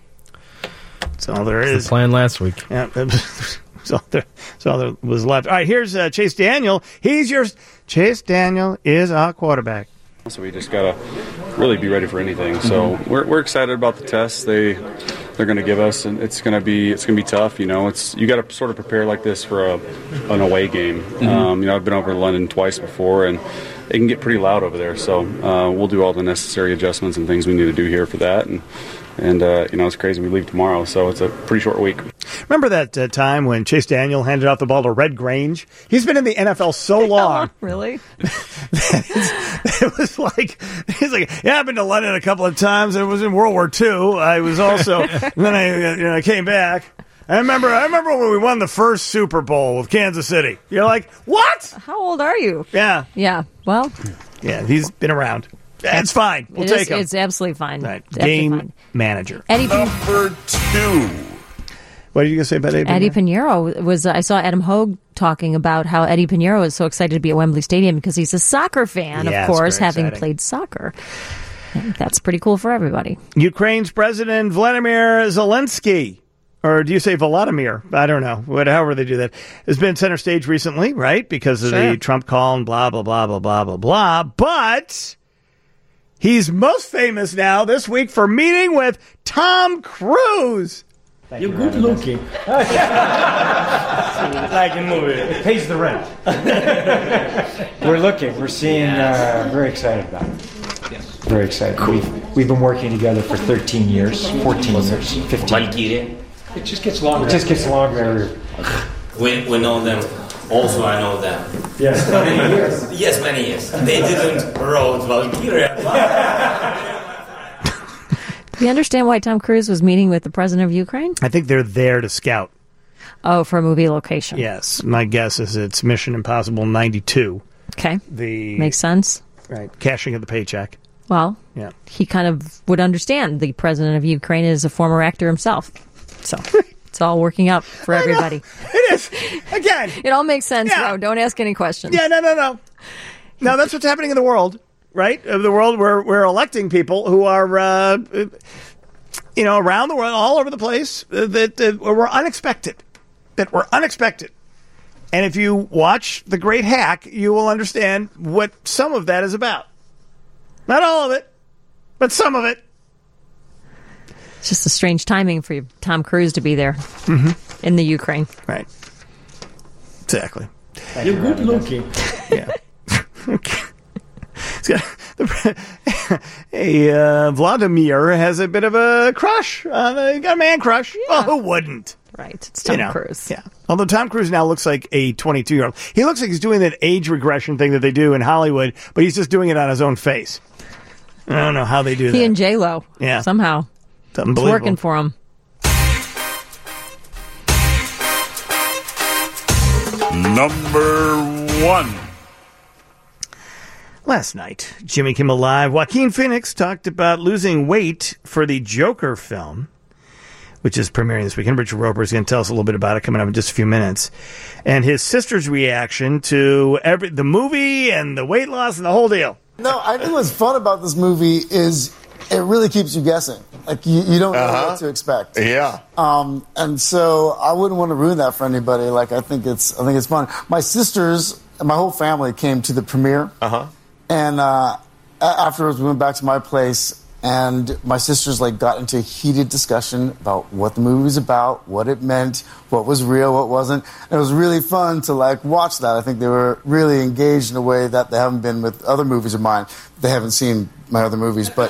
That's all there That's is. the plan last week. Yeah, that's all there, that's all there was left. All right, here's uh, Chase Daniel. He's your Chase Daniel is our quarterback. So we just gotta really be ready for anything. So we're we're excited about the tests they they're going to give us, and it's going to be it's going to be tough. You know, it's you got to sort of prepare like this for a an away game. Mhm. Um, you know, I've been over to London twice before, and it can get pretty loud over there. So uh, we'll do all the necessary adjustments and things we need to do here for that. And and uh, you know, it's crazy. We leave tomorrow, so it's a pretty short week. Remember that uh, time when Chase Daniel handed off the ball to Red Grange? He's been in the N F L so long. Really? It was like, he's like, yeah, I've been to London a couple of times. It was in World War Two. I was also, and then I, uh, you know, I came back. I remember, I remember when we won the first Super Bowl with Kansas City. You're like, what? How old are you? Yeah. Yeah. Well, Yeah, he's been around. It's fine. We'll it take is- him. It's absolutely fine. Right. Absolutely Game fine. manager. Eddie Number two. What did you gonna say about Eddie? Eddie Pinheiro was. I saw Adam Hogue talking about how Eddie Pinheiro is so excited to be at Wembley Stadium because he's a soccer fan, Yeah, of it's course, very having exciting. played soccer. And that's pretty cool for everybody. Ukraine's President Vladimir Zelensky, or do you say Volodymyr? I don't know. What- However they do that, has been center stage recently, right? Because of Sure. the Trump call and blah, blah, blah, blah, blah, blah, blah. But he's most famous now this week for meeting with Tom Cruise. You're good looking. Like a movie. It pays the rent. We're looking. We're seeing. Uh, very excited about it. Very excited. We've, we've been working together for thirteen years, fourteen years, fifteen. Valkyrie. It just gets longer. It just gets longer. We, we know them. Also, I know them. Yes, many years. Yes, many years. They didn't wrote Valkyria. Do you understand why Tom Cruise was meeting with the president of Ukraine? I think they're there to scout. Oh, for a movie location. Yes, my guess is it's Mission Impossible ninety-two. Okay. The Makes sense. Right, cashing of the paycheck. Well, Yeah. he kind of would understand the president of Ukraine is a former actor himself. So it's all working out for everybody. It is. Again. It all makes sense, Ro. Don't ask any questions. Yeah, no, no, no. No, that's what's happening in the world, right? Of the world where we're electing people who are, uh, you know, around the world, all over the place, uh, that uh, were unexpected. That were unexpected. And if you watch The Great Hack, you will understand what some of that is about. Not all of it, but some of it. It's just a strange timing for Tom Cruise to be there Mm-hmm. in the Ukraine. Right. Exactly. You're good looking. Yeah. It's got the, hey, uh, Vladimir has a bit of a crush. Uh, he got a man crush. Well, who wouldn't? Right. It's Tom You know, Cruise. Yeah. Although Tom Cruise now looks like a twenty-two-year-old. He looks like he's doing that age regression thing that they do in Hollywood, but he's just doing it on his own face. I don't know how they do that. He and J-Lo. Yeah. Somehow. It's unbelievable. It's working for him. Number one. Last night, Jimmy Kimmel Live, Joaquin Phoenix talked about losing weight for the Joker film, which is premiering this weekend. Richard Roper is going to tell us a little bit about it coming up in just a few minutes. And his sister's reaction to every the movie and the weight loss and the whole deal. No, I think what's fun about this movie is it really keeps you guessing. Like, you, you don't know Uh-huh. what to expect. Yeah. Um, and so I wouldn't want to ruin that for anybody. Like, I think it's I think it's fun. My sisters and my whole family came to the premiere. Uh-huh. And uh, a- afterwards, we went back to my place, and my sisters like got into a heated discussion about what the movie was about, what it meant, what was real, what wasn't. And it was really fun to like watch that. I think they were really engaged in a way that they haven't been with other movies of mine. They haven't seen my other movies, but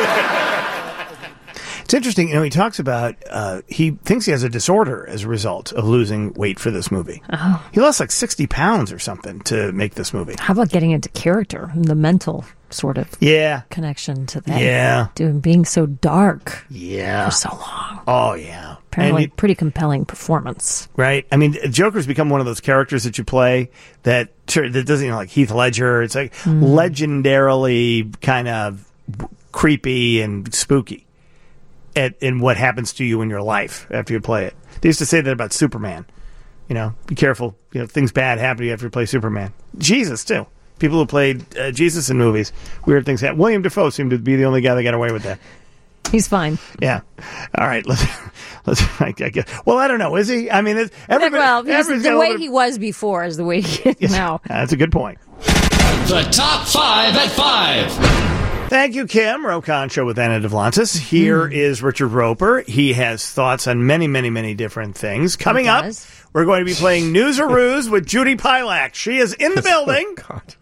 It's interesting, you know, he talks about, uh, he thinks he has a disorder as a result of losing weight for this movie. Oh. He lost like sixty pounds or something to make this movie. How about getting into character, the mental sort of Yeah. connection to that? Yeah. Doing being so dark Yeah. for so long. Oh, yeah. Apparently, And he- pretty compelling performance. right? I mean, Joker's become one of those characters that you play that that doesn't, you know, like Heath Ledger. It's like Mm. legendarily kind of creepy and spooky at, in what happens to you in your life after you play it. They used to say that about Superman. You know, be careful. You know, things bad happen to you after you play Superman. Jesus, too. People who played uh, Jesus in movies, weird things happen. William Dafoe seemed to be the only guy that got away with that. He's fine. Yeah. All right. Let's. Let's. I guess. Well, I don't know. Is he? I mean, it's, everybody. well, he's- everybody's got the a way little bit he was before is the way he is now. of- That's a good point. The top five at five. Thank you, Kim. Rokon Show with Anna Devlantis. Here is Richard Roper. He has thoughts on many, many, many different things. Coming up, we're going to be playing News or Ruse with Judy Pilak. She is in the building. God.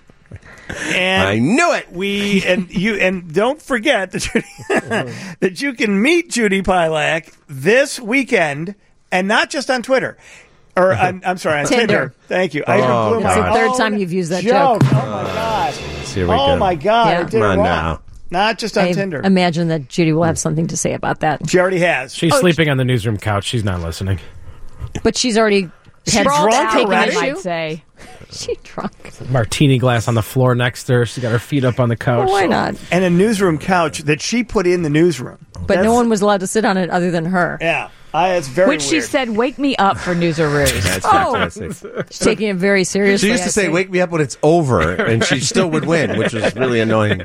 And I knew it. We and you and don't forget that Judy, that you can meet Judy Pilak this weekend, and not just on Twitter. Or on, I'm sorry, on Tinder. Tinder. Thank you. I even Oh, blew It's my the third own time you've used that joke. joke. Oh my god. Here we Oh go. my god. Yeah. I did Come it on wrong. now. Not just on I Tinder. imagine that Judy will have something to say about that. She already has. She's Oh, sleeping on the newsroom couch. She's not listening. But she's already She had drunk taken already? issue. I'd say. She drunk. Martini glass on the floor next to her. She's got her feet up on the couch. Well, why not? And a newsroom couch that she put in the newsroom. But That's- no one was allowed to sit on it other than her. Yeah. I, it's very Which she weird. said, "Wake me up for News or Ruse." That's Oh. fantastic. She's taking it very seriously. She used to I say, see. "Wake me up when it's over," and she still would win, which was really annoying.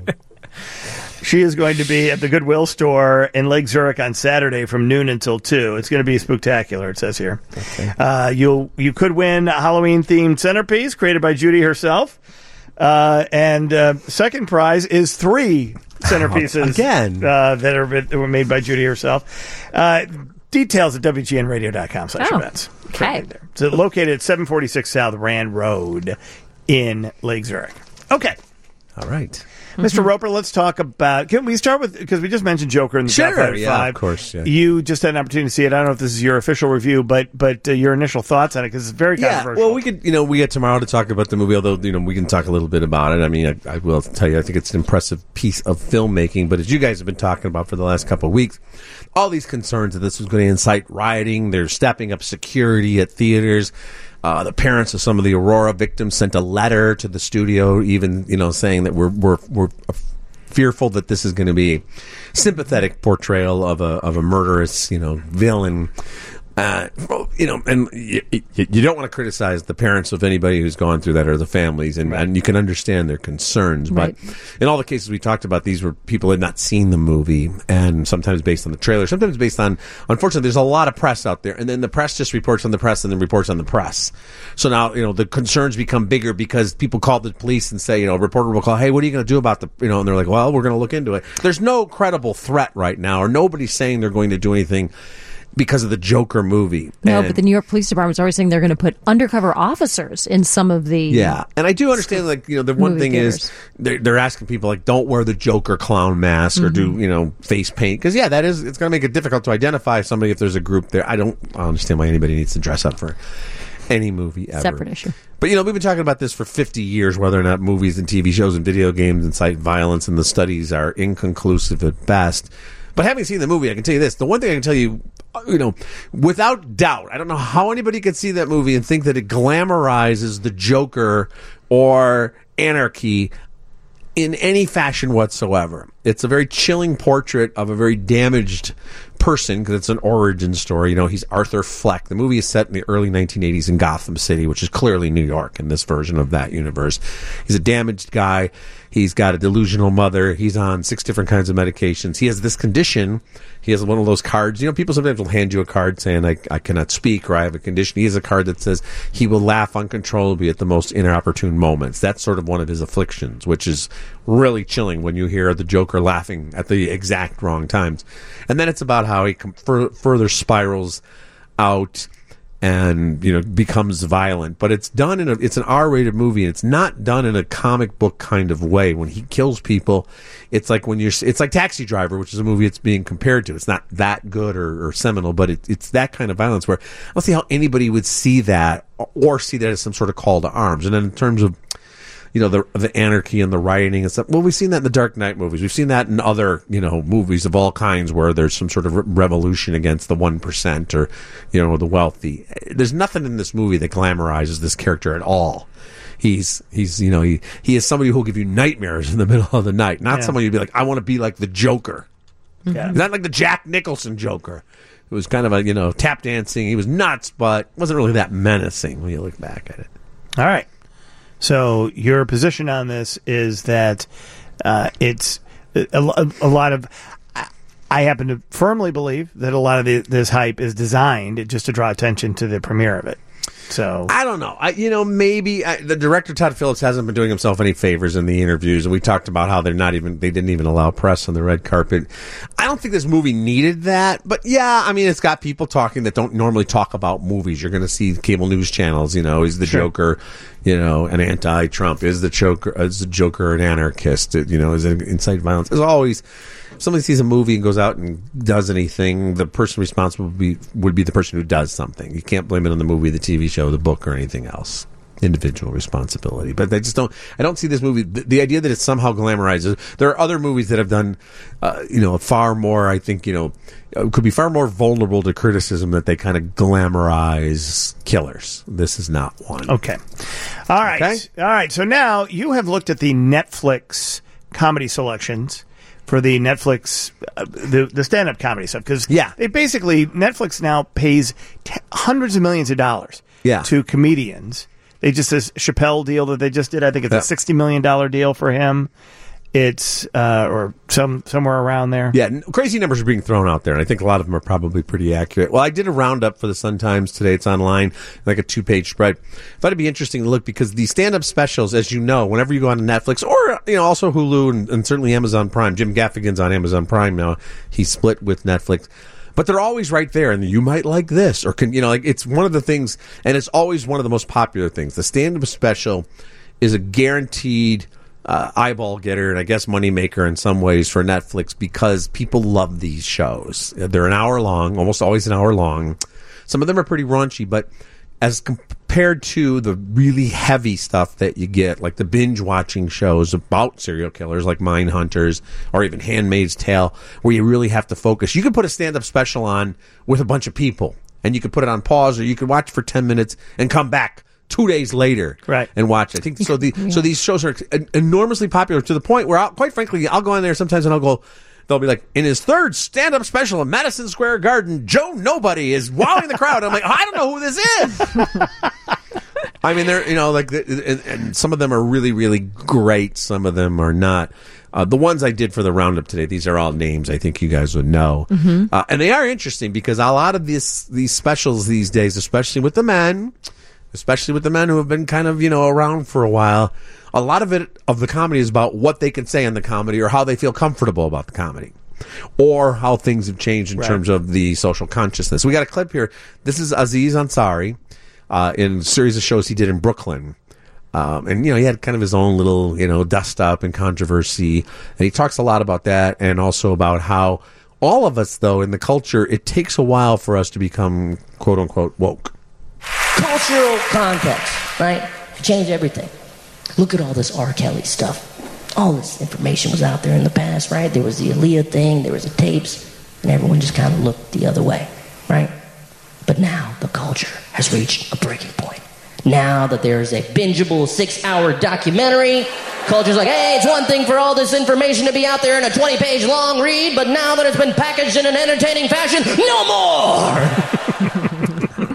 She is going to be at the Goodwill store in Lake Zurich on Saturday from noon until two. It's going to be spectacular, it says here. Okay. Uh, you'll you could win a Halloween themed centerpiece created by Judy herself. Uh, and uh, second prize is three centerpieces Again. uh, that are that were made by Judy herself. Uh, details at W G N radio dot com slash Oh, events. okay. There. So located at seven forty-six South Rand Road in Lake Zurich. Okay. All right. Mister Roper, let's talk about. Can we start with, because we just mentioned Joker in the Sure, top five, yeah, five. of course, yeah. You just had an opportunity to see it. I don't know if this is your official review, but but uh, your initial thoughts on it, because it's very Yeah, controversial. well, we could, you know, we get tomorrow to talk about the movie, although, you know, we can talk a little bit about it. I mean, I, I will tell you, I think it's an impressive piece of filmmaking, but as you guys have been talking about for the last couple of weeks, all these concerns that this was going to incite rioting, they're stepping up security at theaters. Uh, the parents of some of the Aurora victims sent a letter to the studio, even, you know, saying that we're, we're, we're fearful that this is going to be a sympathetic portrayal of a of a murderous, you know, villain. Uh, well, you know, and you, you don't want to criticize the parents of anybody who's gone through that or the families, and, and you can understand their concerns. Right. But in all the cases we talked about, these were people who had not seen the movie, and sometimes based on the trailer, sometimes based on, unfortunately, there's a lot of press out there, and then the press just reports on the press and then reports on the press. So now, you know, the concerns become bigger because people call the police and say, you know, a reporter will call, hey, what are you going to do about the, you know, and they're like, well, we're going to look into it. There's no credible threat right now, or nobody's saying they're going to do anything because of the Joker movie. No, And- but the New York Police Department's always saying they're going to put undercover officers in some of the. Yeah, and I do understand, like, you know, the one movie thing theaters. is they're, they're asking people, like, don't wear the Joker clown mask or do, you know, face paint. Because, yeah, that is, it's going to make it difficult to identify somebody if there's a group there. I don't understand why anybody needs to dress up for any movie ever. Separate issue. But, you know, we've been talking about this for fifty years, whether or not movies and T V shows and video games incite violence, and the studies are inconclusive at best. But having seen the movie, I can tell you this. The one thing I can tell you, you know, without doubt, I don't know how anybody could see that movie and think that it glamorizes the Joker or anarchy. in any fashion whatsoever. It's a very chilling portrait of a very damaged person because it's an origin story. You know, he's Arthur Fleck. The movie is set in the early nineteen eighties in Gotham City, which is clearly New York in this version of that universe. He's a damaged guy. He's got a delusional mother. He's on six different kinds of medications. He has this condition. He has one of those cards. You know, people sometimes will hand you a card saying, I, I cannot speak or I have a condition. He has a card that says he will laugh uncontrollably at the most inopportune moments. That's sort of one of his afflictions, which is really chilling when you hear the Joker laughing at the exact wrong times. And then it's about how he com- fur- further spirals out and, you know, becomes violent. But it's done in a, it's an R-rated movie, and it's not done in a comic book kind of way. When he kills people, it's like when you're, it's like Taxi Driver, which is a movie it's being compared to. It's not that good or, or seminal, but it, it's that kind of violence where I don't see how anybody would see that or see that as some sort of call to arms. And then in terms of, you know, the the anarchy and the rioting and stuff. Well, we've seen that in the Dark Knight movies. We've seen that in other, you know, movies of all kinds where there's some sort of re- revolution against the one percent or, you know, the wealthy. There's nothing in this movie that glamorizes this character at all. He's, he's, you know, he, he is somebody who will give you nightmares in the middle of the night. Not Yeah. someone you'd be like, I want to be like the Joker. Yeah. He's not like the Jack Nicholson Joker. It was kind of a, you know, tap dancing. He was nuts, but wasn't really that menacing when you look back at it. All right. So your position on this is that uh, it's a, a, a lot of. I happen to firmly believe that a lot of the, this hype is designed just to draw attention to the premiere of it. So I don't know. I, you know, maybe I, the director Todd Phillips hasn't been doing himself any favors in the interviews, and we talked about how they're not even they didn't even allow press on the red carpet. I don't think this movie needed that, but yeah, I mean, it's got people talking that don't normally talk about movies. You're going to see cable news channels. You know, is the Sure. Joker, you know, an anti-Trump? Is the Joker is the Joker an anarchist? You know, is it incite violence? As always. If somebody sees a movie and goes out and does anything, the person responsible would be, would be the person who does something. You can't blame it on the movie, the T V show, the book, or anything else. Individual responsibility. But I just don't, I don't see this movie, the, the idea that it somehow glamorizes. There are other movies that have done, uh, you know, far more, I think, you know, uh, could be far more vulnerable to criticism that they kind of glamorize killers. This is not one. Okay. All right. Okay? All right. So now you have looked at the Netflix comedy selections for the Netflix, uh, the the stand up comedy stuff, because yeah, they basically Netflix now pays t- hundreds of millions of dollars yeah. to comedians. They just this Chappelle deal that they just did. I think it's Yeah. a sixty million dollar deal for him. It's uh, or some somewhere around there. Yeah, n- crazy numbers are being thrown out there, and I think a lot of them are probably pretty accurate. Well, I did a roundup for the Sun-Times today. It's online, like a two-page spread. I thought it'd be interesting to look because the stand-up specials, as you know, whenever you go on to Netflix or you know also Hulu and, and certainly Amazon Prime. Jim Gaffigan's on Amazon Prime now. He split with Netflix. But they're always right there, and you might like this, or can you know, like it's one of the things, and it's always one of the most popular things. The stand-up special is a guaranteed uh, eyeball getter, and I guess moneymaker in some ways for Netflix because people love these shows. They're an hour long, almost always an hour long. Some of them are pretty raunchy, but as compared to the really heavy stuff that you get, like the binge-watching shows about serial killers like Mindhunters or even Handmaid's Tale, where you really have to focus. You could put a stand-up special on with a bunch of people, and you could put it on pause, or you could watch for ten minutes and come back two days later right. and watch it. I think so. The, yeah. So these shows are enormously popular to the point where, I'll, quite frankly, I'll go in there sometimes and I'll go, they'll be like, in his third stand-up special in Madison Square Garden, Joe Nobody is wowing the crowd. I'm like, oh, I don't know who this is. I mean, they're, you know, like, and, and some of them are really, really great. Some of them are not. Uh, the ones I did for the roundup today, these are all names I think you guys would know. Mm-hmm. Uh, and they are interesting because a lot of these, these specials these days, especially with the men, especially with the men who have been kind of, you know, around for a while, a lot of it, of the comedy is about what they can say in the comedy or how they feel comfortable about the comedy or how things have changed in right. terms of the social consciousness. We got a clip here. This is Aziz Ansari uh, in a series of shows he did in Brooklyn. Um, and, you know, he had kind of his own little, you know, dust up and controversy. And he talks a lot about that and also about how all of us, though, in the culture, it takes a while for us to become, quote unquote, woke. Cultural context, right? Change everything. Look at all this R. Kelly stuff. All this information was out there in the past, right? There was the Aaliyah thing, there was the tapes, and everyone just kind of looked the other way, right? But now the culture has reached a breaking point. Now that there is a bingeable six-hour documentary Culture's like, hey, it's one thing for all this information to be out there in a twenty-page long read, but now that it's been packaged in an entertaining fashion, no more!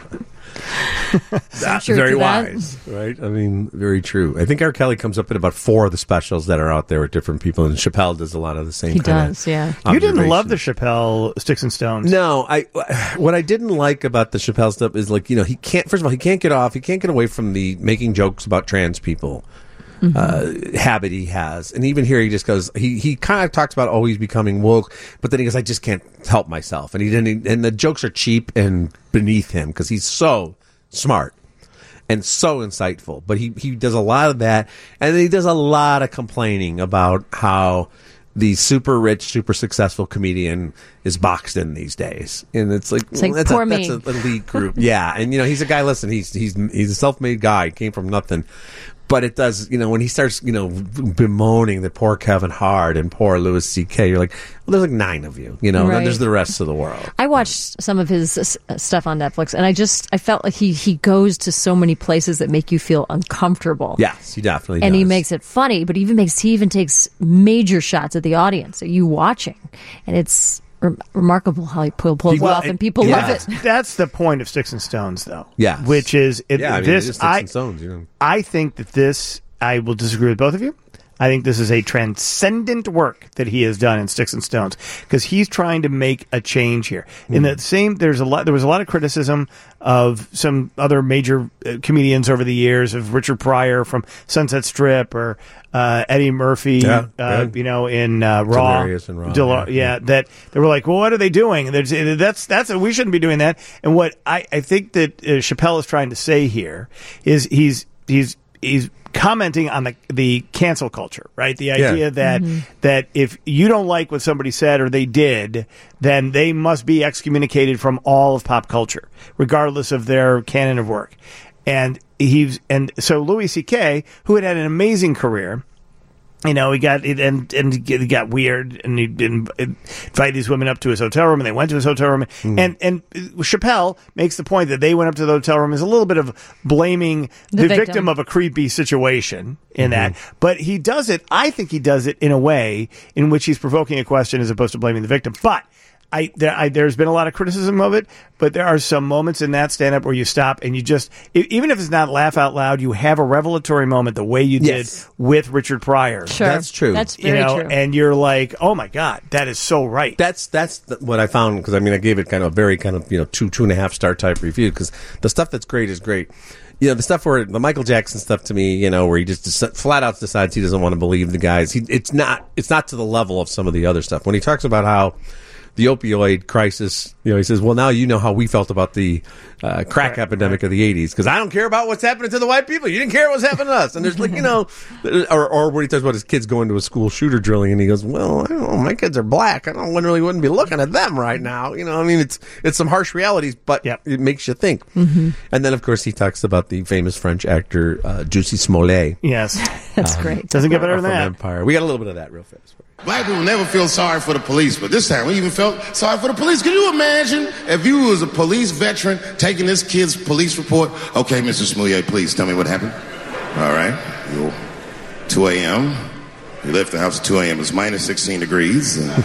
That's truth very to that. wise, right? I mean, very true. I think R. Kelly comes up in about four of the specials that are out there with different people, and Chappelle does a lot of the same. He kind does, yeah. You didn't love the Chappelle Sticks and Stones. No, I. What I didn't like about the Chappelle stuff is like, you know, he can't. First of all, he can't get off. He can't get away from the making jokes about trans people. Mm-hmm. Uh, habit he has, and even here he just goes. He he kind of talks about always becoming woke, but then he goes, "I just can't help myself," and he didn't. And the jokes are cheap and beneath him because he's so smart and so insightful. But he he does a lot of that, and then he does a lot of complaining about how the super rich, super successful comedian is boxed in these days, and it's like, It's like, that's, poor a, me. that's an elite group, yeah. And you know, he's a guy. Listen, he's he's he's a self-made guy. He came from nothing. But it does, you know, when he starts, you know, bemoaning that poor Kevin Hart and poor Louis C K, you're like, well, there's like nine of you, you know, Right. then there's the rest of the world. I watched some of his uh, stuff on Netflix, and I just I felt like he he goes to so many places that make you feel uncomfortable. Yes, he definitely and does. he makes it funny, but he even makes he even takes major shots at the audience. Are you watching? And it's re- remarkable how he pull, pulls it Well, off, and people yeah, love it. That's the point of Sticks and Stones, though. Yes. Which is it, Yeah, I mean, this. it is Sticks I and Stones, you know. I think that this. I will disagree with both of you. I think this is a transcendent work that he has done in Sticks and Stones because he's trying to make a change here. In the same, there's a lot. There was a lot of criticism of some other major uh, comedians over the years, of Richard Pryor from Sunset Strip or uh, Eddie Murphy. Yeah, uh, yeah. You know, in uh, Raw. Delirious and Raw, Del- yeah. yeah, that they were like, well, what are they doing? There's, that's that's we shouldn't be doing that. And what I, I think that uh, Chappelle is trying to say here is he's he's he's commenting on the the cancel culture, right? The idea Yeah. that Mhm. that if you don't like what somebody said or they did, then they must be excommunicated from all of pop culture, regardless of their canon of work. And he's and so Louis C K, who had had an amazing career. You know, he got and and he got weird, and he didn't invite these women up to his hotel room, and they went to his hotel room, Mm. and and Chappelle makes the point that they went up to the hotel room is a little bit of blaming The the, victim. victim. of a creepy situation in Mm-hmm. that, but he does it. I think he does it in a way in which he's provoking a question as opposed to blaming the victim, but. I, there, I, there's been a lot of criticism of it, but there are some moments in that stand-up where you stop and you just, e- even if it's not laugh out loud, you have a revelatory moment the way you Yes. did with Richard Pryor. Sure. That's true. That's You very know, true. and you're like, oh my God, that is so right. That's that's the, what I found, because I mean I gave it kind of a very kind of, you know, two two and a half star type review, because the stuff that's great is great. You know, the stuff where the Michael Jackson stuff to me, you know, where he just dec- flat out decides he doesn't want to believe the guys. He, it's not it's not to the level of some of the other stuff. When he talks about how the opioid crisis, you know, he says, well, now you know how we felt about the uh, crack epidemic of the eighties, because I don't care about what's happening to the white people. You didn't care what's happening to us. And there's like, you know, or, or when he talks about his kids going to a school shooter drilling, and he goes, well, I don't know, my kids are black. I don't really wouldn't be looking at them right now. You know, I mean, it's it's some harsh realities, but it makes you think. Mm-hmm. And then, of course, he talks about the famous French actor, uh, Jussie Smollett. Yes. That's great. Doesn't get better than from that. Empire. We got a little bit of that real fast. Black people never feel sorry for the police, but this time we even felt sorry for the police. Can you imagine if you was a police veteran taking this kid's police report? Okay, Mister Smollett, please tell me what happened. All right. You, two a.m. You left the house at two a.m. It's minus sixteen degrees. Uh,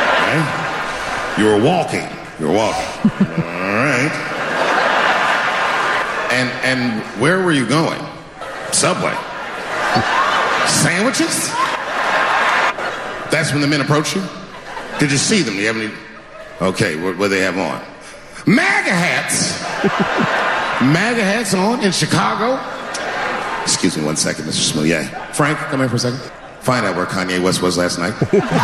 right? You were walking. You were walking. All right. And and where were you going? Subway. Sandwiches? That's when the men approached you? Did you see them? Do you have any? Okay, what what they have on? MAGA hats. MAGA hats on in Chicago. Excuse me one second, Mister Smollett. Frank, come here for a second. Find out where Kanye West was last night.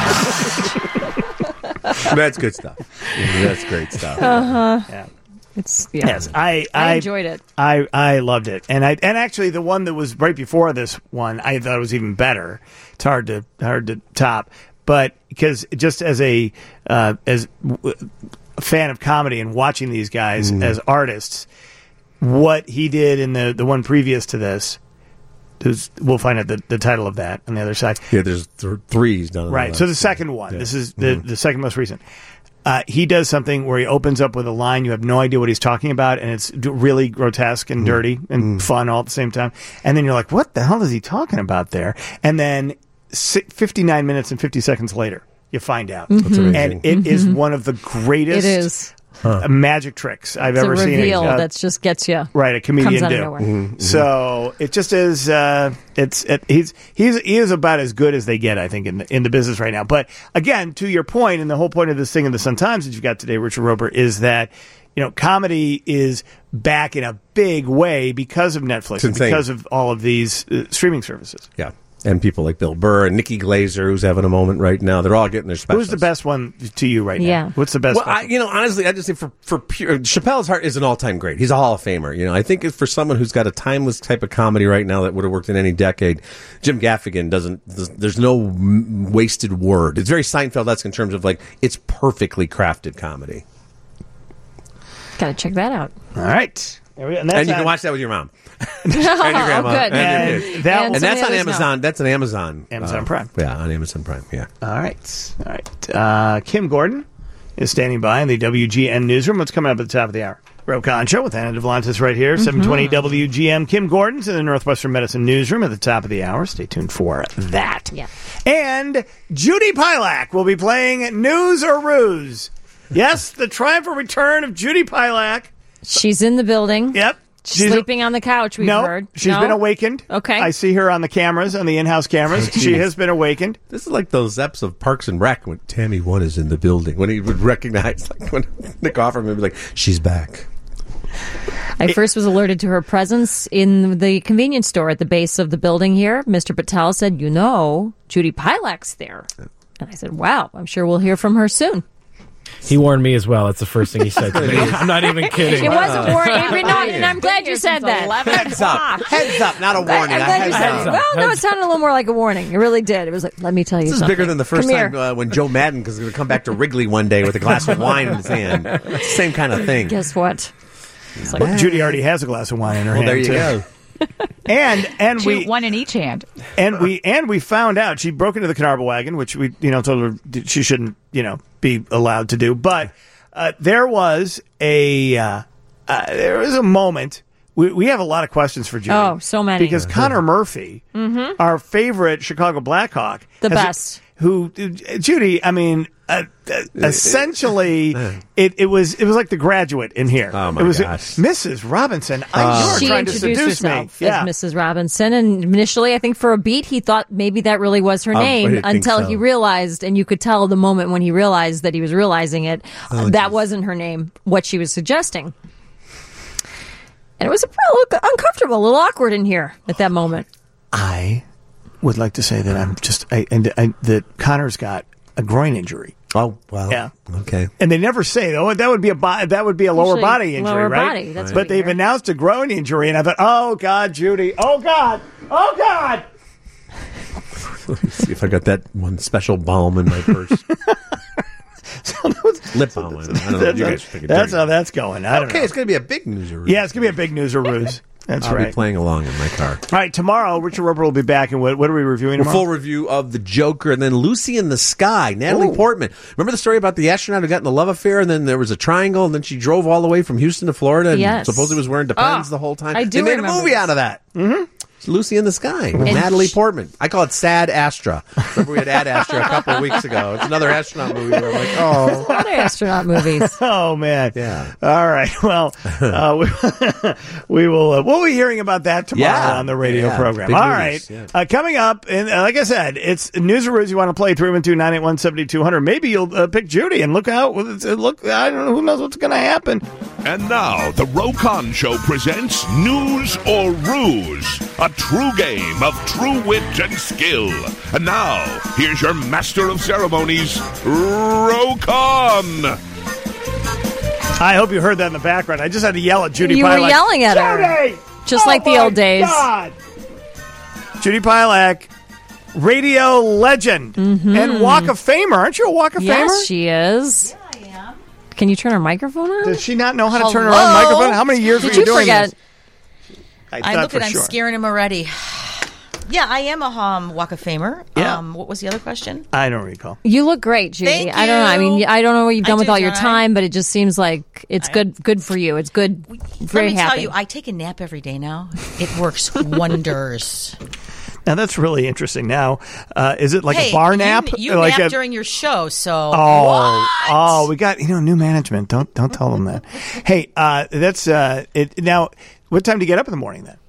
That's good stuff. That's great stuff. Uh huh. Yeah. It's yeah. Yes, I, I I enjoyed it. I, I loved it, and I and actually the one that was right before this one, I thought it was even better. It's hard to hard to top, but because just as a uh, as w- a fan of comedy and watching these guys Mm. as artists, what he did in the the one previous to this. Is, we'll find out the, the title of that on the other side. Yeah, there's th- three he's done. in Right. last So the one. second one. Yeah. This is the, Mhm. the second most recent. Uh, he does something where he opens up with a line you have no idea what he's talking about, and it's d- really grotesque and dirty and fun all at the same time. And then you're like, what the hell is he talking about there? And then si- fifty-nine minutes and fifty seconds later, you find out. Mhm. That's amazing. And it Mhm. is one of the greatest It is. uh, magic tricks I've It's ever a seen. reveal Uh, that just gets you. Right, a comedian comes out do. of nowhere. Mm-hmm. So it just is. Uh, it's it, he's he's he is about as good as they get, I think, in the, in the business right now. But again, to your point, and the whole point of this thing in the Sun Times that you've got today, Richard Roper, is that you know comedy is back in a big way because of Netflix, It's and insane. because of all of these uh, streaming services. Yeah. And people like Bill Burr and Nikki Glazer, who's having a moment right now. They're all getting their specials. Who's the best one to you right now? Yeah. What's the best Well, one? I, you know, honestly, I just think for for pure, Chappelle's Heart is an all time great. He's a Hall of Famer. You know, I think if for someone who's got a timeless type of comedy right now that would have worked in any decade, Jim Gaffigan doesn't. There's no m- wasted word. It's very Seinfeld-esque in terms of like it's perfectly crafted comedy. Got to check that out. All right. There we go. And, that's you can on- watch that with your mom. and your grandma. Oh, good. And, your And kids. that- And And that's some on of the others Amazon. That's an Amazon. Amazon uh, Prime. Yeah, on Amazon Prime. Yeah. All right. All right. Uh, Kim Gordon is standing by in the W G N newsroom. What's coming up at the top of the hour? Rokon Show with Anna Devlantis right here, seven twenty W G M. Kim Gordon's in the Northwestern Medicine newsroom at the top of the hour. Stay tuned for that. Yeah. And Judy Pilak will be playing News or Ruse. Yes, the triumphant return of Judy Pilak. She's in the building. Yep. She's sleeping on the couch, we've no, heard. she's No? been awakened. Okay. I see her on the cameras, on the in-house cameras. She has been awakened. This is like those eps of Parks and Rec when Tammy One is in the building. When he would recognize, like when Nick Offerman would be like, she's back. I first was alerted to her presence in the convenience store at the base of the building here. Mister Patel said, you know, Judy Pilak's there. And I said, wow, I'm sure we'll hear from her soon. He warned me as well. That's the first thing he said to me. I'm not even kidding. It wasn't warning, Avery, no, and I'm glad you said that. Heads up. Heads up, not a I'm warning. glad a you heads said up. it. Well, no, it sounded a little more like a warning. It really did. It was like, let me tell you This is something. bigger than the first Come time here. uh, when Joe Madden was going to come back to Wrigley one day with a glass of wine in his hand. Same kind of thing. Guess what? It's like, Well, Judy already has a glass of wine in her Well, hand. there you too. go. And and Two, we one in each hand. and we and we found out she broke into the Carnival wagon, which we you know told her she shouldn't you know be allowed to do. But uh, there was a uh, uh, there was a moment. We we have a lot of questions for Judy. Oh, so many. Because Connor Murphy, Mhm. our favorite Chicago Blackhawk, The has- best. Who Judy? I mean, uh, uh, essentially, it, it was it was like The Graduate in here. Oh, my it was gosh. Missus Robinson. I, you were she trying to introduced seduce me. herself Yeah. as Missus Robinson, and initially, I think for a beat, he thought maybe that really was her Um, I name didn't think until so. he realized, and you could tell the moment when he realized that he was realizing it, Oh, that wasn't her name, what she was suggesting. And it was a little uncomfortable, a little awkward in here at that moment. I would like to say that I'm just I, and I, that Connor's got a groin injury. Oh, well. Yeah. Okay. And they never say though that would be a bo- that would be a lower Usually body injury, lower right? body, that's but what I they've hear. announced a groin injury, and I thought, oh God, Judy, oh God, oh God. Let me see if I got that one special balm in my purse. Lip balm. I don't know. That's, You how, guys think it's that's dirty. how that's going. I don't Okay, know. it's going to be a big news. Yeah, it's gonna be a big news or ruse. That's I'll right. be playing along in my car. All right, tomorrow Richard Roper will be back, and what, what are we reviewing A tomorrow? full review of The Joker and then Lucy in the Sky, Natalie Ooh. Portman. Remember the story about the astronaut who got in the love affair and then there was a triangle and then she drove all the way from Houston to Florida and Yes. supposedly was wearing Depends Oh, the whole time? I do They made a remember movie this. out of that. Mm-hmm. It's Lucy in the Sky with And Natalie she- Portman. I call it Sad Astra. Remember we had Ad Astra a couple of weeks ago. It's another astronaut movie where I'm like, oh. A lot of astronaut movies. Oh man! Yeah. All right. Well, uh, we, we will. Uh, we'll be hearing about that tomorrow Yeah. on the radio Yeah. program. Big All news. right. Yeah. Uh, coming up, and uh, like I said, it's news or ruse. You want to play three one two nine eight one seventy two hundred. Maybe you'll uh, pick Judy and look out. with- uh, Look, I don't know. Who knows what's going to happen? And now, the Rokon Show presents News or Ruse, a true game of true wit and skill. And now, here's your master of ceremonies, Rokon. I hope you heard that in the background. I just had to yell at Judy. You Pilak. were yelling at her. Judy! Just Oh like the my old days. God! Judy Pilak, radio legend and Walk of Famer. Aren't you a Walk of Yes, Famer? she is. Yeah, I am. Can you turn her microphone on? Does she not know how to turn her Hello? own microphone? How many years Did were you, you doing forget? this? I I thought look for at I'm sure. scaring him already. Yeah, I am a um, Walk of Famer. Yeah. Um, what was the other question? I don't recall. You look great, Judy. Thank I don't know. I mean, you. I don't know what you've I done with do, all your don't I? time, but it just seems like it's good good for you. It's good. Very Let me happy. tell you, I take a nap every day now. It works wonders. Now that's really interesting. Now, uh, is it like hey, a bar you- nap? You, like nap a, during your show, so Oh, what? oh, we got you know new management. Don't don't tell them that. Hey, uh, that's uh, it. Now, what time do you get up in the morning then?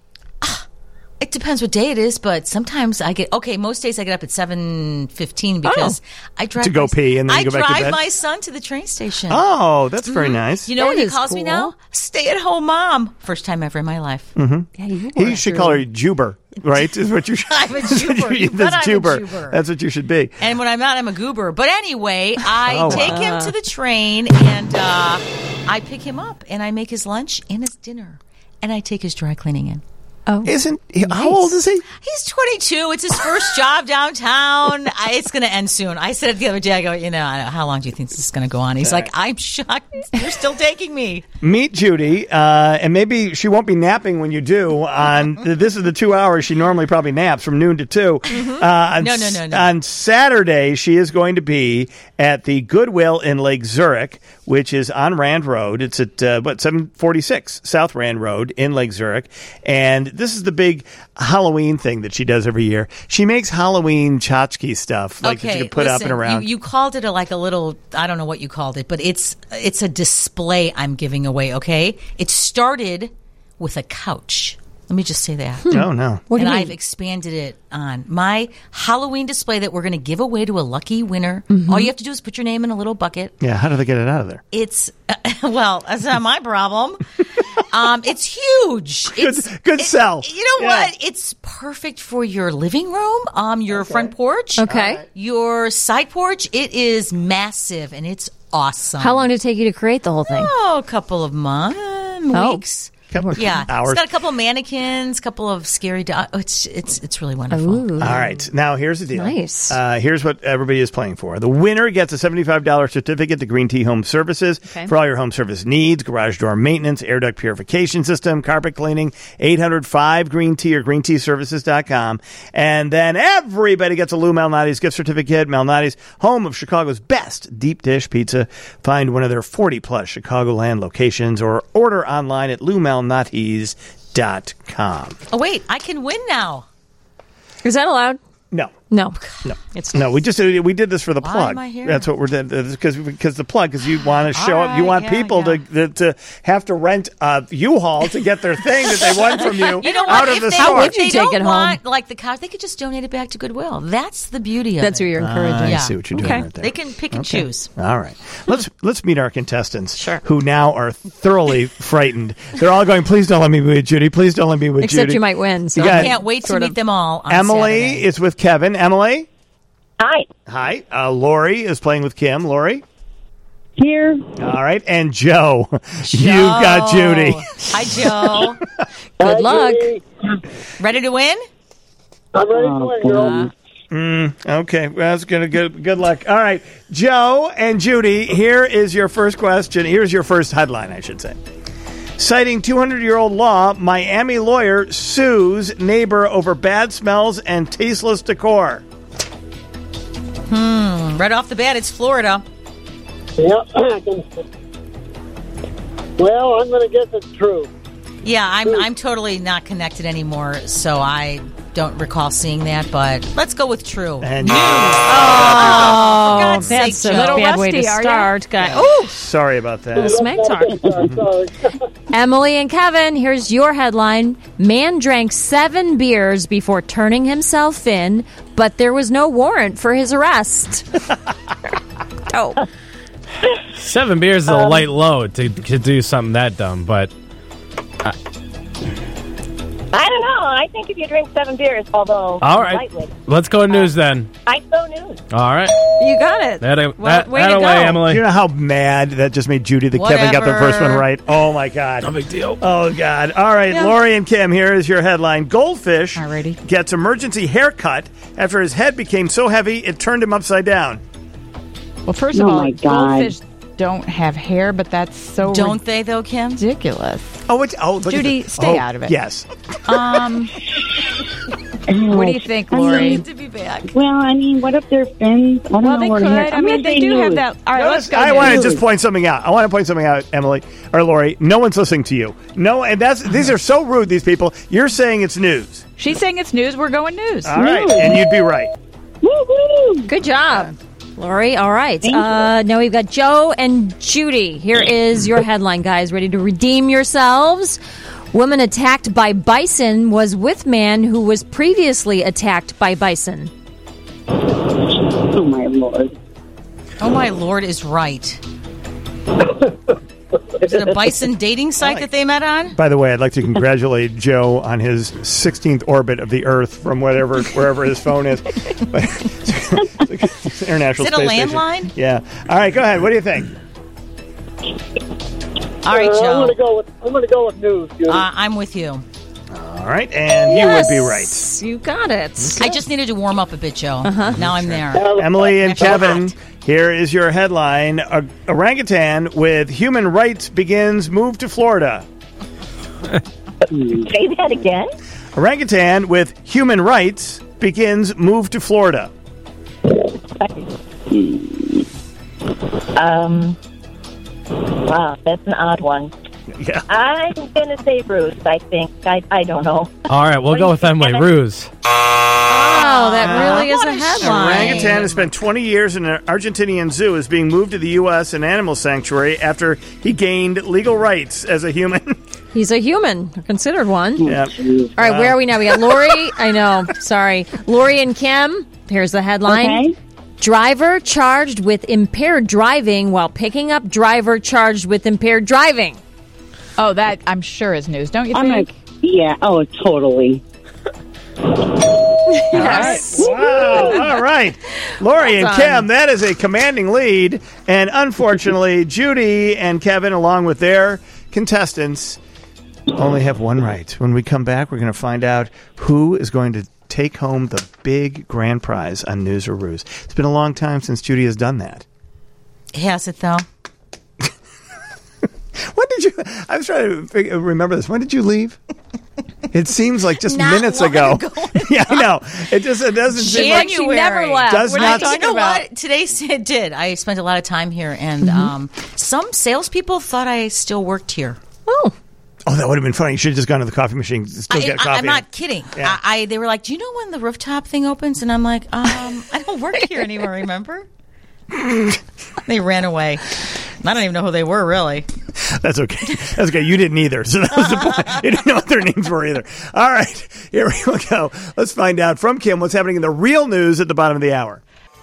It depends what day it is, but sometimes I get okay. Most days I get up at seven fifteen because I drive To go my, pee and then I you go back to drive bed? my son to the train station. Oh, that's very nice. You know That what he is calls me cool. now? Stay at home mom. First time ever in my life. Mm-hmm. Yeah, you He should call her Juber, right? Is what you should. I'm a Juber. You bet That's I'm a Juber. Juber. That's what you should be. And when I'm not, I'm a goober. But anyway, I Oh, take wow. him to the train and uh, I pick him up and I make his lunch and his dinner and I take his dry cleaning in. Oh, isn't he, how old is he? He's twenty-two. It's his first job downtown. I, it's going to end soon. I said it the other day. I go, you know, I- how long do you think this is going to go on? He's like, I'm shocked. You're still taking me. Meet Judy, uh, and maybe she won't be napping when you do. On this is the two hours she normally probably naps from noon to two. Uh, on, No, no, no, no. On Saturday, she is going to be at the Goodwill in Lake Zurich, which is on Rand Road. It's at uh, what seven forty-six South Rand Road in Lake Zurich, and this is the big Halloween thing that she does every year. She makes Halloween tchotchke stuff like that okay, you can put listen, up and around. You, you called it a, like a little, I don't know what you called it, but it's it's a display I'm giving away, okay? It started with a couch. Let me just say that. Oh, no. What do and you mean? I've expanded it on my Halloween display that we're going to give away to a lucky winner. Mhm. All you have to do is put your name in a little bucket. Yeah, how do they get it out of there? It's uh, well, that's not my problem. um, it's huge. It's good sell. You know Yeah. what? It's perfect for your living room, um, your front porch, Okay. uh, your side porch. It is massive and it's awesome. How long did it take you to create the whole thing? Oh, a couple of months, Oh. weeks. Couple yeah, hours. it's got a couple of mannequins, couple of scary dogs. Oh, it's it's it's really wonderful. All right. Now, here's the deal. Nice. Uh, here's what everybody is playing for. The winner gets a seventy-five dollars certificate to Green Tea Home Services Okay. for all your home service needs, garage door maintenance, air duct purification system, carpet cleaning, eight hundred five Green Tea or green tea services dot com. And then everybody gets a Lou Malnati's gift certificate. Malnati's, home of Chicago's best deep dish pizza. Find one of their forty-plus Chicagoland locations or order online at lou malnati's dot com. Oh wait, I can win now. Is that allowed? No. No. No, It's no. We just we did this for the Why plug. am I here? That's what we're doing because because the plug because you want to show All up. You right, want yeah, people yeah. To, to to have to rent a U-Haul to get their thing that they won from you, You know out what? of If the they, store. if they don't want like the couch, they could just donate it back to Goodwill. That's the beauty of That's it. what you're encouraging. I Yeah. see what you're doing Okay. right there. They can pick and Okay. choose. All right, let's let's meet our contestants. Sure. Who now are thoroughly frightened. They're all going. Please don't let me be with Judy. Please don't let me be with Except Judy. you might win. So You got- I can't wait to sort meet of- them all. On Emily Saturday. is with Kevin. Emily. Hi. Hi. Uh, Lori is playing with Kim. Lori. Here. All right. And Joe. You got Judy. Hi, Joe. Good luck. Ready to win? I'm ready to win, girl. Mm, okay, well, that's gonna good. Good luck. All right, Joe and Judy. Here is your first question. Here's your first headline, I should say. Citing two hundred year old law, Miami lawyer sues neighbor over bad smells and tasteless decor. Hmm. Right off the bat, it's Florida. Yep. Well, I'm going to guess it's true. Yeah, I'm I'm totally not connected anymore, so I don't recall seeing that. But let's go with true. And oh, Oh, for God's that's sake, a Joe. little bad way to rusty, are ya? start, guy. Oh, sorry about that. little smack talk. Sorry. Emily and Kevin, here's your headline. Man drank seven beers before turning himself in, but there was no warrant for his arrest. Oh. Seven beers is a light load to, to do something that dumb, but uh, I don't know. I think if you drink seven beers, although all right. lightly, Let's go news then. I go news. All right. You got it. That, Well, that, way that to away, go. Emily. Do you know how mad that just made Judy that Kevin got the first one Whatever. right? Oh my God! No big deal. Oh God! All right, Yeah. Lori and Kim. Here is your headline: Goldfish Alrighty. gets emergency haircut after his head became so heavy it turned him upside down. Well, first Oh of all, my God. goldfish don't have hair, but that's so Don't they, though, Kim? ridiculous. Oh, it's, oh, look at Judy, this. stay Oh, out of it. Yes. Um, What do you think, I mean, Lori? to be back. Well, I mean, what if they're fins? I don't Well, know they what could. to hear. I I'm mean, gonna they say do have news. that. All right, Notice- let's go. I want to news. just point something out. I want to point something out, Emily or Lori. No one's listening to you. No, and that's these are so rude. These people. You're saying it's news. She's saying it's news. We're going news. All right, and you'd be right. Good job, Lori. All right. Uh, now we've got Joe and Judy. Here is your headline, guys. Ready to redeem yourselves? Woman attacked by bison was with man who was previously attacked by bison. Oh, my Lord. Oh, my Lord is right. Is it a bison dating site that they met on? By the way, I'd like to congratulate Joe on his sixteenth orbit of the Earth from whatever wherever his phone is. International Is it a Space Station. landline? Yeah. All right, go ahead. What do you think? All right, Uh, Joe. I'm going to go with I'm going to go with news. Judy. Uh, I'm with you. All right, and you would be right. You got it. I just needed to warm up a bit, Joe. Uh-huh. Now I'm there. Emily and Extra Kevin, hot. here is your headline. A orangutan with human rights begins move to Florida. Say that again? Orangutan with human rights begins move to Florida. Um, wow, that's an odd one. Yeah. I'm going to say Bruce, I think. I, I don't know. All right, we'll go with Emily. Ruse. Oh, that really is a headline. Orangutan has spent twenty years in an Argentinian zoo, is being moved to the U S an animal sanctuary after he gained legal rights as a human. He's a human, considered one. Yeah. All right, where are we now? We got Lori. I know, sorry. Lori and Kim. Here's the headline. Okay. Driver charged with impaired driving while picking up driver charged with impaired driving. Oh, that I'm sure is news, don't you I'm think? a, yeah, oh, totally. Yes. Wow. All right. Lori and Well Kim, done. that is a commanding lead. And unfortunately, Judy and Kevin, along with their contestants, only have one right. When we come back, we're going to find out who is going to take home the big grand prize on News or Ruse. It's been a long time since Judy has done that. Has it, though? When did you? I was trying to figure, remember this. When did you leave? It seems like just Not minutes long ago. ago. Yeah, I know. It just it doesn't seem like She never left. Does What are not- you You talking know about? what? Today it did. I spent a lot of time here, and um, some salespeople thought I still worked here. Oh. Oh, that would have been funny. You should have just gone to the coffee machine. Still I, get coffee. am not kidding. Yeah. I, I they were like, "Do you know when the rooftop thing opens?" And I'm like, um, "I don't work here anymore." Remember? They ran away. I don't even know who they were, really. That's okay. That's okay. You didn't either. So that was the point. You didn't know what their names were either. All right. Here we go. Let's find out from Kim what's happening in the real news at the bottom of the hour.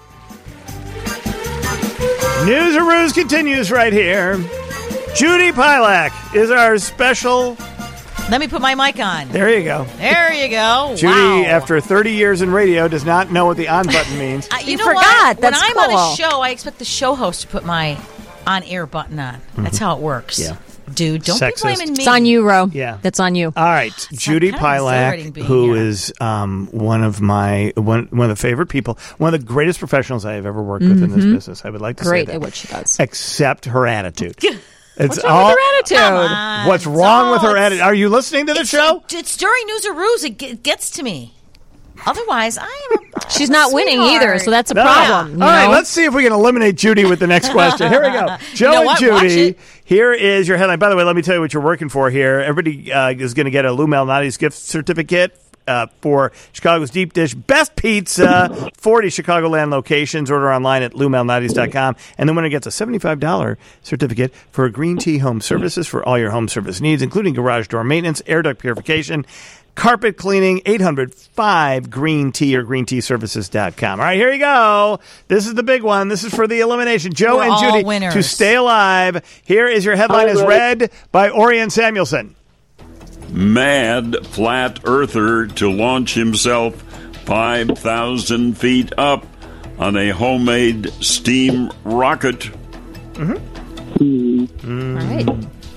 News or Ruse continues right here. Judy Pilak is our special. Let me put my mic on. There you go. There you go. Judy, wow. after thirty years in radio, does not know what the on button means. Uh, you You know forgot. what? When That's I'm on cool. a show, I expect the show host to put my on-air button on. That's how it works. Yeah. Dude, don't Sexist. be blaming me. It's on you, Ro. Yeah. That's on you. All right, Judy kind of exhilarating Pilak, being who here. is um, one of my one one of the favorite people, one of the greatest professionals I have ever worked with in this Mhm. business. I would like to Great say at that. what she does. Except her attitude. It's What's wrong with her attitude? Come on. What's wrong with her It's- attitude? Are you listening to the show? It's during News or Ruse. It ge- gets to me. Otherwise, I am a She's not winning sweetheart. either, so that's a No. problem. you All right, know? let's see if we can eliminate Judy with the next question. Here we go. Joe You know and what? Watch Judy, it. here is your headline. By the way, let me tell you what you're working for here. Everybody uh, is going to get a Lou Malnati's gift certificate uh, for Chicago's Deep Dish Best Pizza, forty Chicagoland locations. Order online at lou malnati's dot com. And the winner gets a seventy-five dollars certificate for Green Tea Home Services for all your home service needs, including garage door maintenance, air duct purification, carpet cleaning, eight hundred five green tea or green tea services dot com. All right, here you go. This is the big one. This is for the elimination. Joe We're and all Judy winners. to stay alive. Here is your headline All is right. read by Orion Samuelson. Mad flat earther to launch himself five thousand feet up on a homemade steam rocket. Mm-hmm. All right.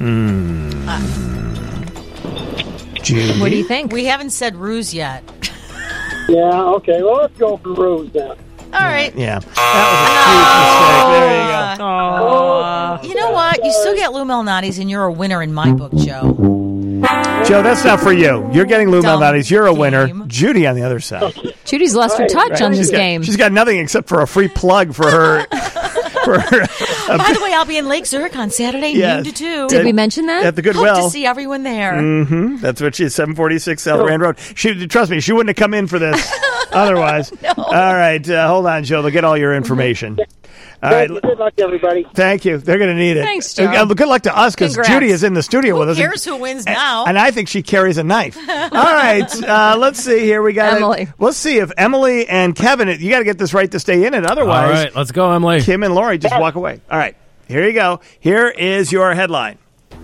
Judy? What do you think? We haven't said Ruse yet. Yeah, okay. Well, let's go for Rose then. All right. Yeah. That was a huge mistake. There you go. Aw. You know what? You still get Lou Malnati's, and you're a winner in my book, Joe. Joe, that's not for you. You're getting Lou Malnati's. You're a winner. Judy on the other side. Judy's lost her touch on this She's got- game. She's got nothing except for a free plug for her. for her uh, By the way, I'll be in Lake Zurich on Saturday, Yes. noon to two. Did we mention that? At the Goodwill. Hope to see everyone there. Mm-hmm. That's what she is. seven forty-six South Rand Road. She, trust me, she wouldn't have come in for this otherwise. All right, uh, hold on, Joe. They'll get all your information. All right. Good luck, everybody. Thank you. They're going to need it. Thanks, Joe. Uh, good luck to us because Congrats. Judy is in the studio with Who us. cares who wins now? And I think she carries a knife. All right, uh, let's see here. We got Emily. Let's see if Emily and Kevin. You got to get this right to stay in it. Otherwise, All right, let's go, Emily. Kim and Lori just walk away. All right, here you go. Here is your headline.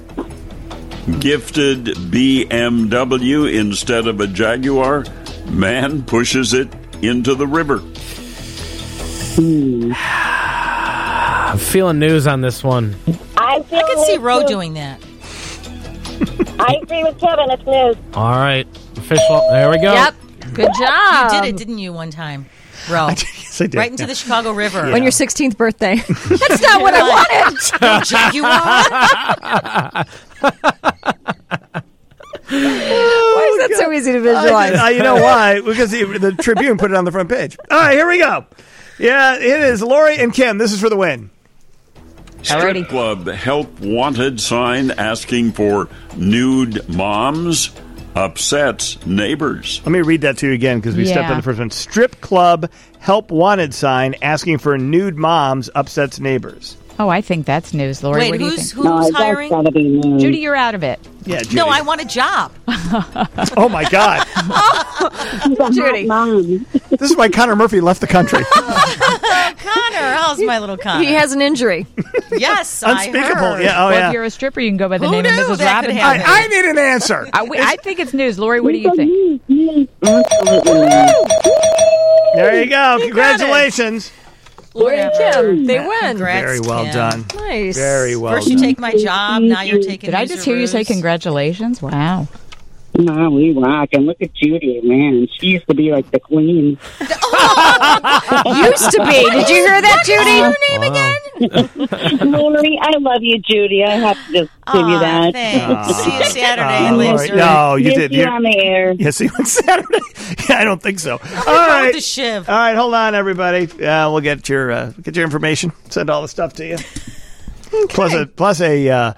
Gifted B M W instead of a Jaguar. Man pushes it into the river. I'm feeling news on this one. I, I can see Ro doing that. I agree with Kevin. It's news. All right, official. There we go. Yep. Good job. You did it, didn't you, one time, Ro? Yes, I did. Right into Yeah. the Chicago River. On your sixteenth birthday. That's not what I wanted. No Jaguar. Why is that so easy to visualize? I, I, you know why? Because the, the Tribune put it on the front page. All right, here we go. Yeah, it is Lori and Kim. This is for the win. Strip club help wanted sign asking for nude moms upsets neighbors. Let me read that to you again because we stepped Yeah. on the first one. Strip club help wanted sign asking for nude moms upsets neighbors. Oh, I think that's news, Lori. Wait, what do you who's think? who's hiring? Judy, you're out of it. Yeah, Judy. No, I want a job. Oh my God. Judy. This is why Connor Murphy left the country. Connor, how's my little Connor? He has an injury. Yes, Unspeakable. I heard. Yeah, oh well, yeah. if you're a stripper, you can go by the Who name of knew Missus that could Robinson. I, I need an answer. I, we- I think it's news. Lori, what do you think? There you go. Congratulations. Lori and Kim, they win. Congrats, Very well Kim. done. Nice. Very well First you done. take my job, now you're taking Did I just hear you say congratulations? Wow. No, we rock. And look at Judy, man. She used to be like the queen. Used to be. Did you hear that, Judy? Your name again? Lori, I love you, Judy. I have to just give you that. Thanks. See you Saturday Oh, in Lake Lori. Zurich. No, you Miss did. you You're- on the air. Yes, see you on Saturday. Yeah, I don't think so. All What's right. with the shiv? All right, hold on, everybody. Uh, we'll get your uh, get your information. Send all the stuff to you. Plus a plus a. Uh,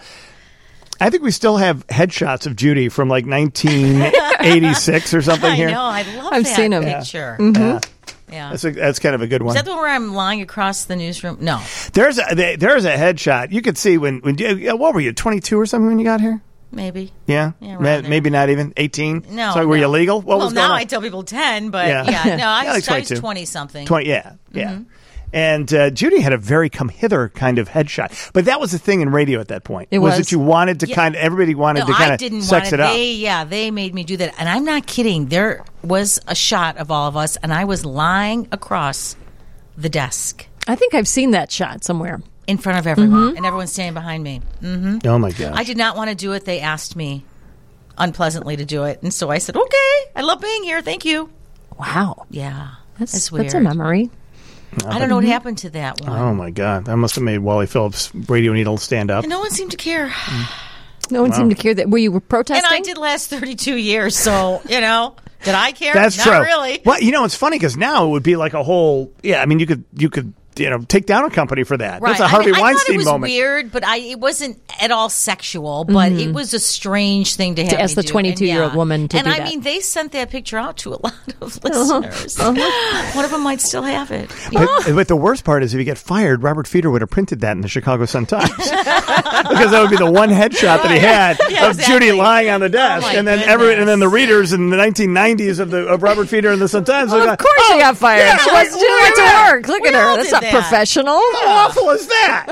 I think we still have headshots of Judy from like nineteen eighty-six or something I here. know. I love I've that seen 'em. picture. Yeah. Yeah. That's a, that's kind of a good Is one. that the one where I'm lying across the newsroom? No. There's a there- there's a headshot. You could see when when you, uh, what were you twenty-two or something when you got here? Maybe. Yeah, Yeah, Ma- around there. maybe not even eighteen. No. So were no. you legal? What well, was going now on? I tell people ten, but Yeah. yeah, no, I Yeah, was, like I was twenty-two. twenty something. Twenty. Yeah, yeah. Mhm. And uh, Judy had a very come hither kind of headshot, but that was the thing in radio at that point. It was. that you wanted to Yeah. kind of everybody wanted No, to kind I of didn't sex want it up. They, yeah, they made me do that, and I'm not kidding. There was a shot of all of us, and I was lying across the desk I think I've seen that shot somewhere. in front of everyone, Mhm. and everyone's standing behind me. hmm Oh my god! I did not want to do it. They asked me unpleasantly to do it, and so I said, "Okay, I love being here. Thank you." Wow. Yeah, That's, that's weird. that's a memory. I don't know what happened to that one. Oh my god! That must have made Wally Phillips' radio needle stand up. And no one seemed to care. No one Wow. seemed to care that. Were you And protesting? I did last thirty-two years, so, you know, did I care? That's Not true. really. Well, you know, it's funny because now it would be like a whole. Yeah, I mean, you could you could you know take down a company for that. Right. That's a Harvey I, mean, Weinstein I thought it was moment. weird, but I it wasn't at all sexual. But Mhm. it was a strange thing to have To ask me the do. And twenty-two-year-old yeah. woman to and do I that. mean, they sent that picture out to a lot of listeners. One of them might still have it. But, but the worst part is if you get fired, Robert Feeder would have printed that in the Chicago Sun-Times. Because that would be the one headshot that he had Yeah, of Judy lying on the desk. my and then every, and then the goodness. readers in the nineteen nineties of the of Robert Feeder in the Sun-Times. Well, would of go, course "Oh, she got fired. yeah, she wants to do look it to at work. Look We at her. all That's did not that. professional. How awful is that?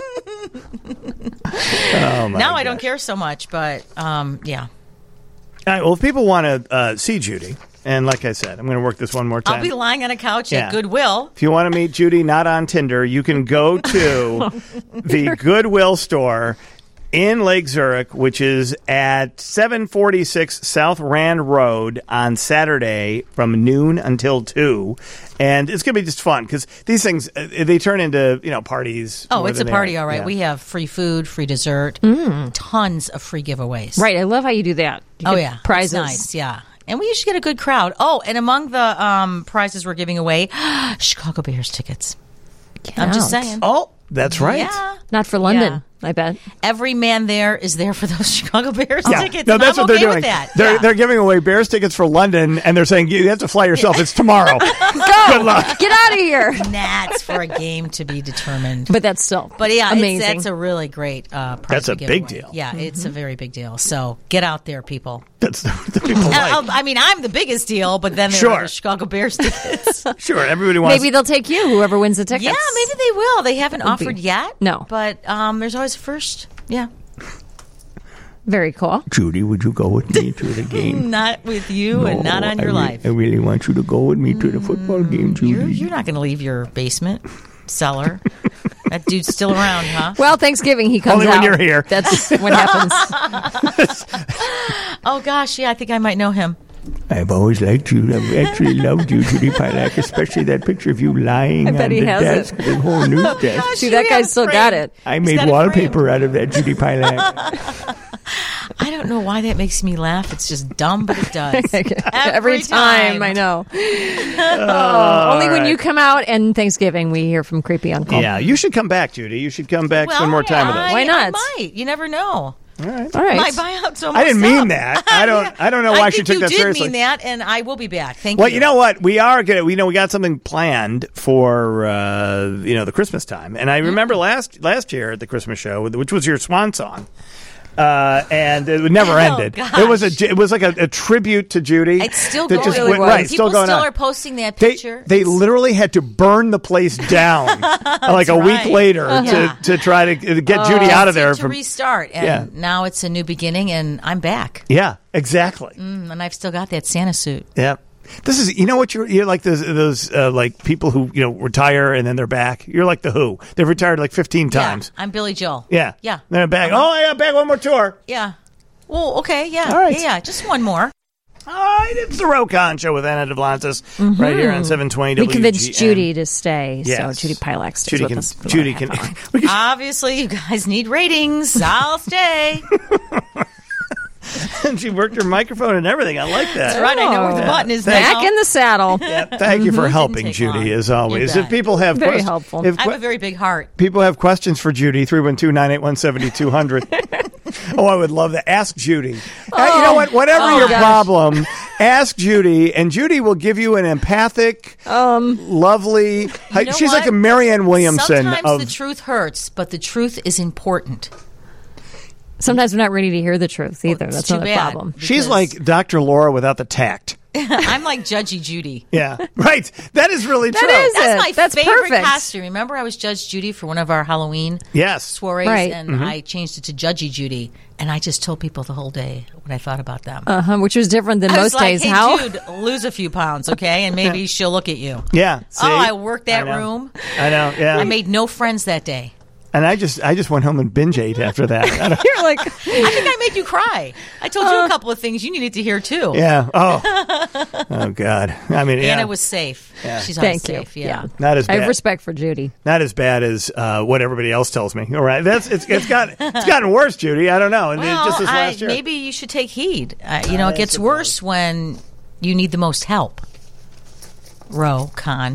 Oh, my now I gosh. don't care so much, but um, yeah. All right, well, if people want to uh, see Judy, and like I said, I'm going to work this one more time. I'll be lying on a couch Yeah. at Goodwill. If you want to meet Judy not on Tinder, you can go to the Goodwill store in Lake Zurich, which is at seven forty-six South Rand Road on Saturday from noon until two. And it's going to be just fun because these things, uh, they turn into, you know, parties. Oh, more it's a than party, anything. all right. Yeah. We have free food, free dessert, Mm. tons of free giveaways. Right. I love how you do that. You Oh, get yeah. Prizes. It's nice, yeah. And we usually get a good crowd. Oh, and among the um, prizes we're giving away, Chicago Bears tickets. I'm just out. saying. Oh, that's right. Yeah. Not for London, I bet. Every man there is there for those Chicago Bears Yeah. tickets. No, and that's I'm what okay they're with doing. that. They're Yeah. they're giving away Bears tickets for London, and they're saying you have to fly yourself. It's tomorrow. Go. Good luck. Get out of here. That's for a game to be determined. But that's still But yeah, amazing. it's, that's a really great uh, prize. That's a to give big away. deal. Yeah, it's a very big deal. So get out there, people. That's the, the people like. Uh, I mean, I'm the biggest deal, but then there Sure. are the Chicago Bears tickets. Sure, everybody wants. Maybe they'll take you, whoever wins the tickets. Yeah, maybe they will. They haven't Would be- offered yet. No. But um, there's always a first. Yeah. Very cool. Judy, would you go with me to the game? Not with you and not on your I re- life. I really want you to go with me to the football game, Judy. You're, you're not going to leave your basement cellar. That dude's still around, huh? Well, Thanksgiving he comes Only when out. you're here. That's what happens. Oh, gosh. Yeah, I think I might know him. I've always liked you. I've actually loved you, Judy Pilak, especially that picture of you lying I bet on he the has desk, it. the whole news desk. Gosh, See, you that have guy's a still frame. got it. I He's made got it wallpaper framed. out of that, Judy Pilak. I don't know why that makes me laugh. It's just dumb, but it does. Every, Every time. time. I know. Oh, only when you come out and Thanksgiving we hear from Creepy Uncle. Yeah, you should come back, Judy. You should come back, Well, spend more time with us. I, Why not? I might. You never know. All right. All right. My buyout's almost I didn't mean up. that. I don't. I don't know I why think she took you that did seriously. mean that, and I will be back. Thank Well, you. you know what? We are gonna. We know we got something planned for uh, you know the Christmas time, and I remember last last year at the Christmas show, which was your swan song. Uh, and it never Oh, ended. gosh. It was a it was like a, a tribute to Judy. It's still that going. just Really went- was. right, People still going still on. are posting that They, picture. they literally had to burn the place down like a right. week later Yeah. to, to try to to get Oh, Judy out of to- there. to From, restart, and Yeah. now it's a new beginning, and I'm back. yeah, exactly. Mm, and I've still got that Santa suit. Yeah. This is, you know what, you're, you're like those, those uh, like people who, you know, retire and then they're back. You're like the Who. They've retired like fifteen times. Yeah, I'm Billy Joel. Yeah. Yeah. They're back. Uh-huh. Oh, yeah, back one more tour. Yeah. Well, okay, yeah. All right. Yeah, yeah, just one more. All right, it's the Rokon Show with Anna Duvlantis right here on seven twenty We W G N. convinced Judy to stay, Yes. so Judy Pilak stays Judy with can, us. for Judy another can, half hour. Obviously, you guys need ratings. I'll stay. and she worked her microphone and everything. I like that. That's right. I know where the button is Back now. in the saddle. Yeah, thank you for Didn't helping, take Judy, long. as always. You If bet. people have Very quest- helpful. if I have que- a very big heart. people have questions for Judy, three one two, nine eight one, seven two zero zero. Oh, I would love that. Ask Judy. Uh, you know what? Whatever Oh, your gosh. problem, ask Judy, and Judy will give you an empathic, Um, lovely. You know she's what? like a Marianne Williamson Sometimes of. the truth hurts, but the truth is important. Sometimes we're not ready to hear the truth either. it's That's too not a bad. problem. she's because- like Doctor Laura without the tact. I'm like Judgy Judy. Yeah, right. That is really true. is That's it. my That's favorite perfect. costume. Remember, I was Judge Judy for one of our Halloween Yes. soirees, Right. and Mm-hmm. I changed it to Judgy Judy, and I just told people the whole day what I thought about them. Uh huh. Which was different than I was most like, days. hey, How? Jude, lose a few pounds, okay? And maybe she'll look at you. Yeah. See? Oh, I worked that I know. room. I know. Yeah. I made no friends that day. and I just, I just went home and binge ate after that. I don't- You're like, I think I made you cry. I told you a couple of things you needed to hear, too. yeah. Oh. Oh God. I mean, yeah. Anna was safe. Yeah. She's always thank you. safe, yeah. Not as I bad. have respect for Judy. Not as bad as uh, what everybody else tells me. All right, that's it's it's got it's gotten worse, Judy. I don't know. And Well, just this I, last year, maybe you should take heed. Uh, you know, I it gets suppose. worse when you need the most help. Ro, Con.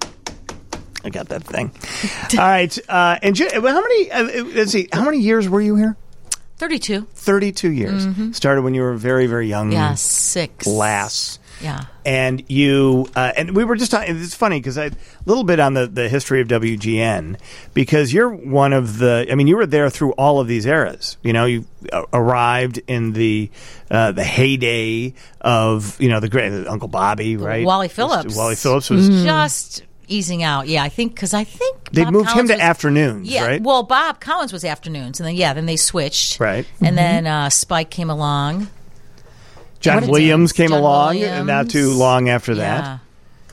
I got that thing. All right, uh, and Ju- how many? Uh, let's see, how many years were you here? thirty-two. Thirty-two years. Started when you were very very young. Yeah, six. lass. Yeah. And you, uh, and we were just talking, it's funny because I, a little bit on the, the history of W G N, because you're one of the, I mean, you were there through all of these eras. You know, you uh, arrived in the, uh, the heyday of, you know, the great, Uncle Bobby, right? Wally Phillips. Wally Phillips was, Just easing out. Yeah, I think, because I think they Bob moved him Collins to was- afternoons, Yeah, right? well, Bob Collins was afternoons, and then, yeah, then they switched. Right. And then uh, Spike came along. John What a Williams dance. came John along, Williams. and not too long after Yeah. that.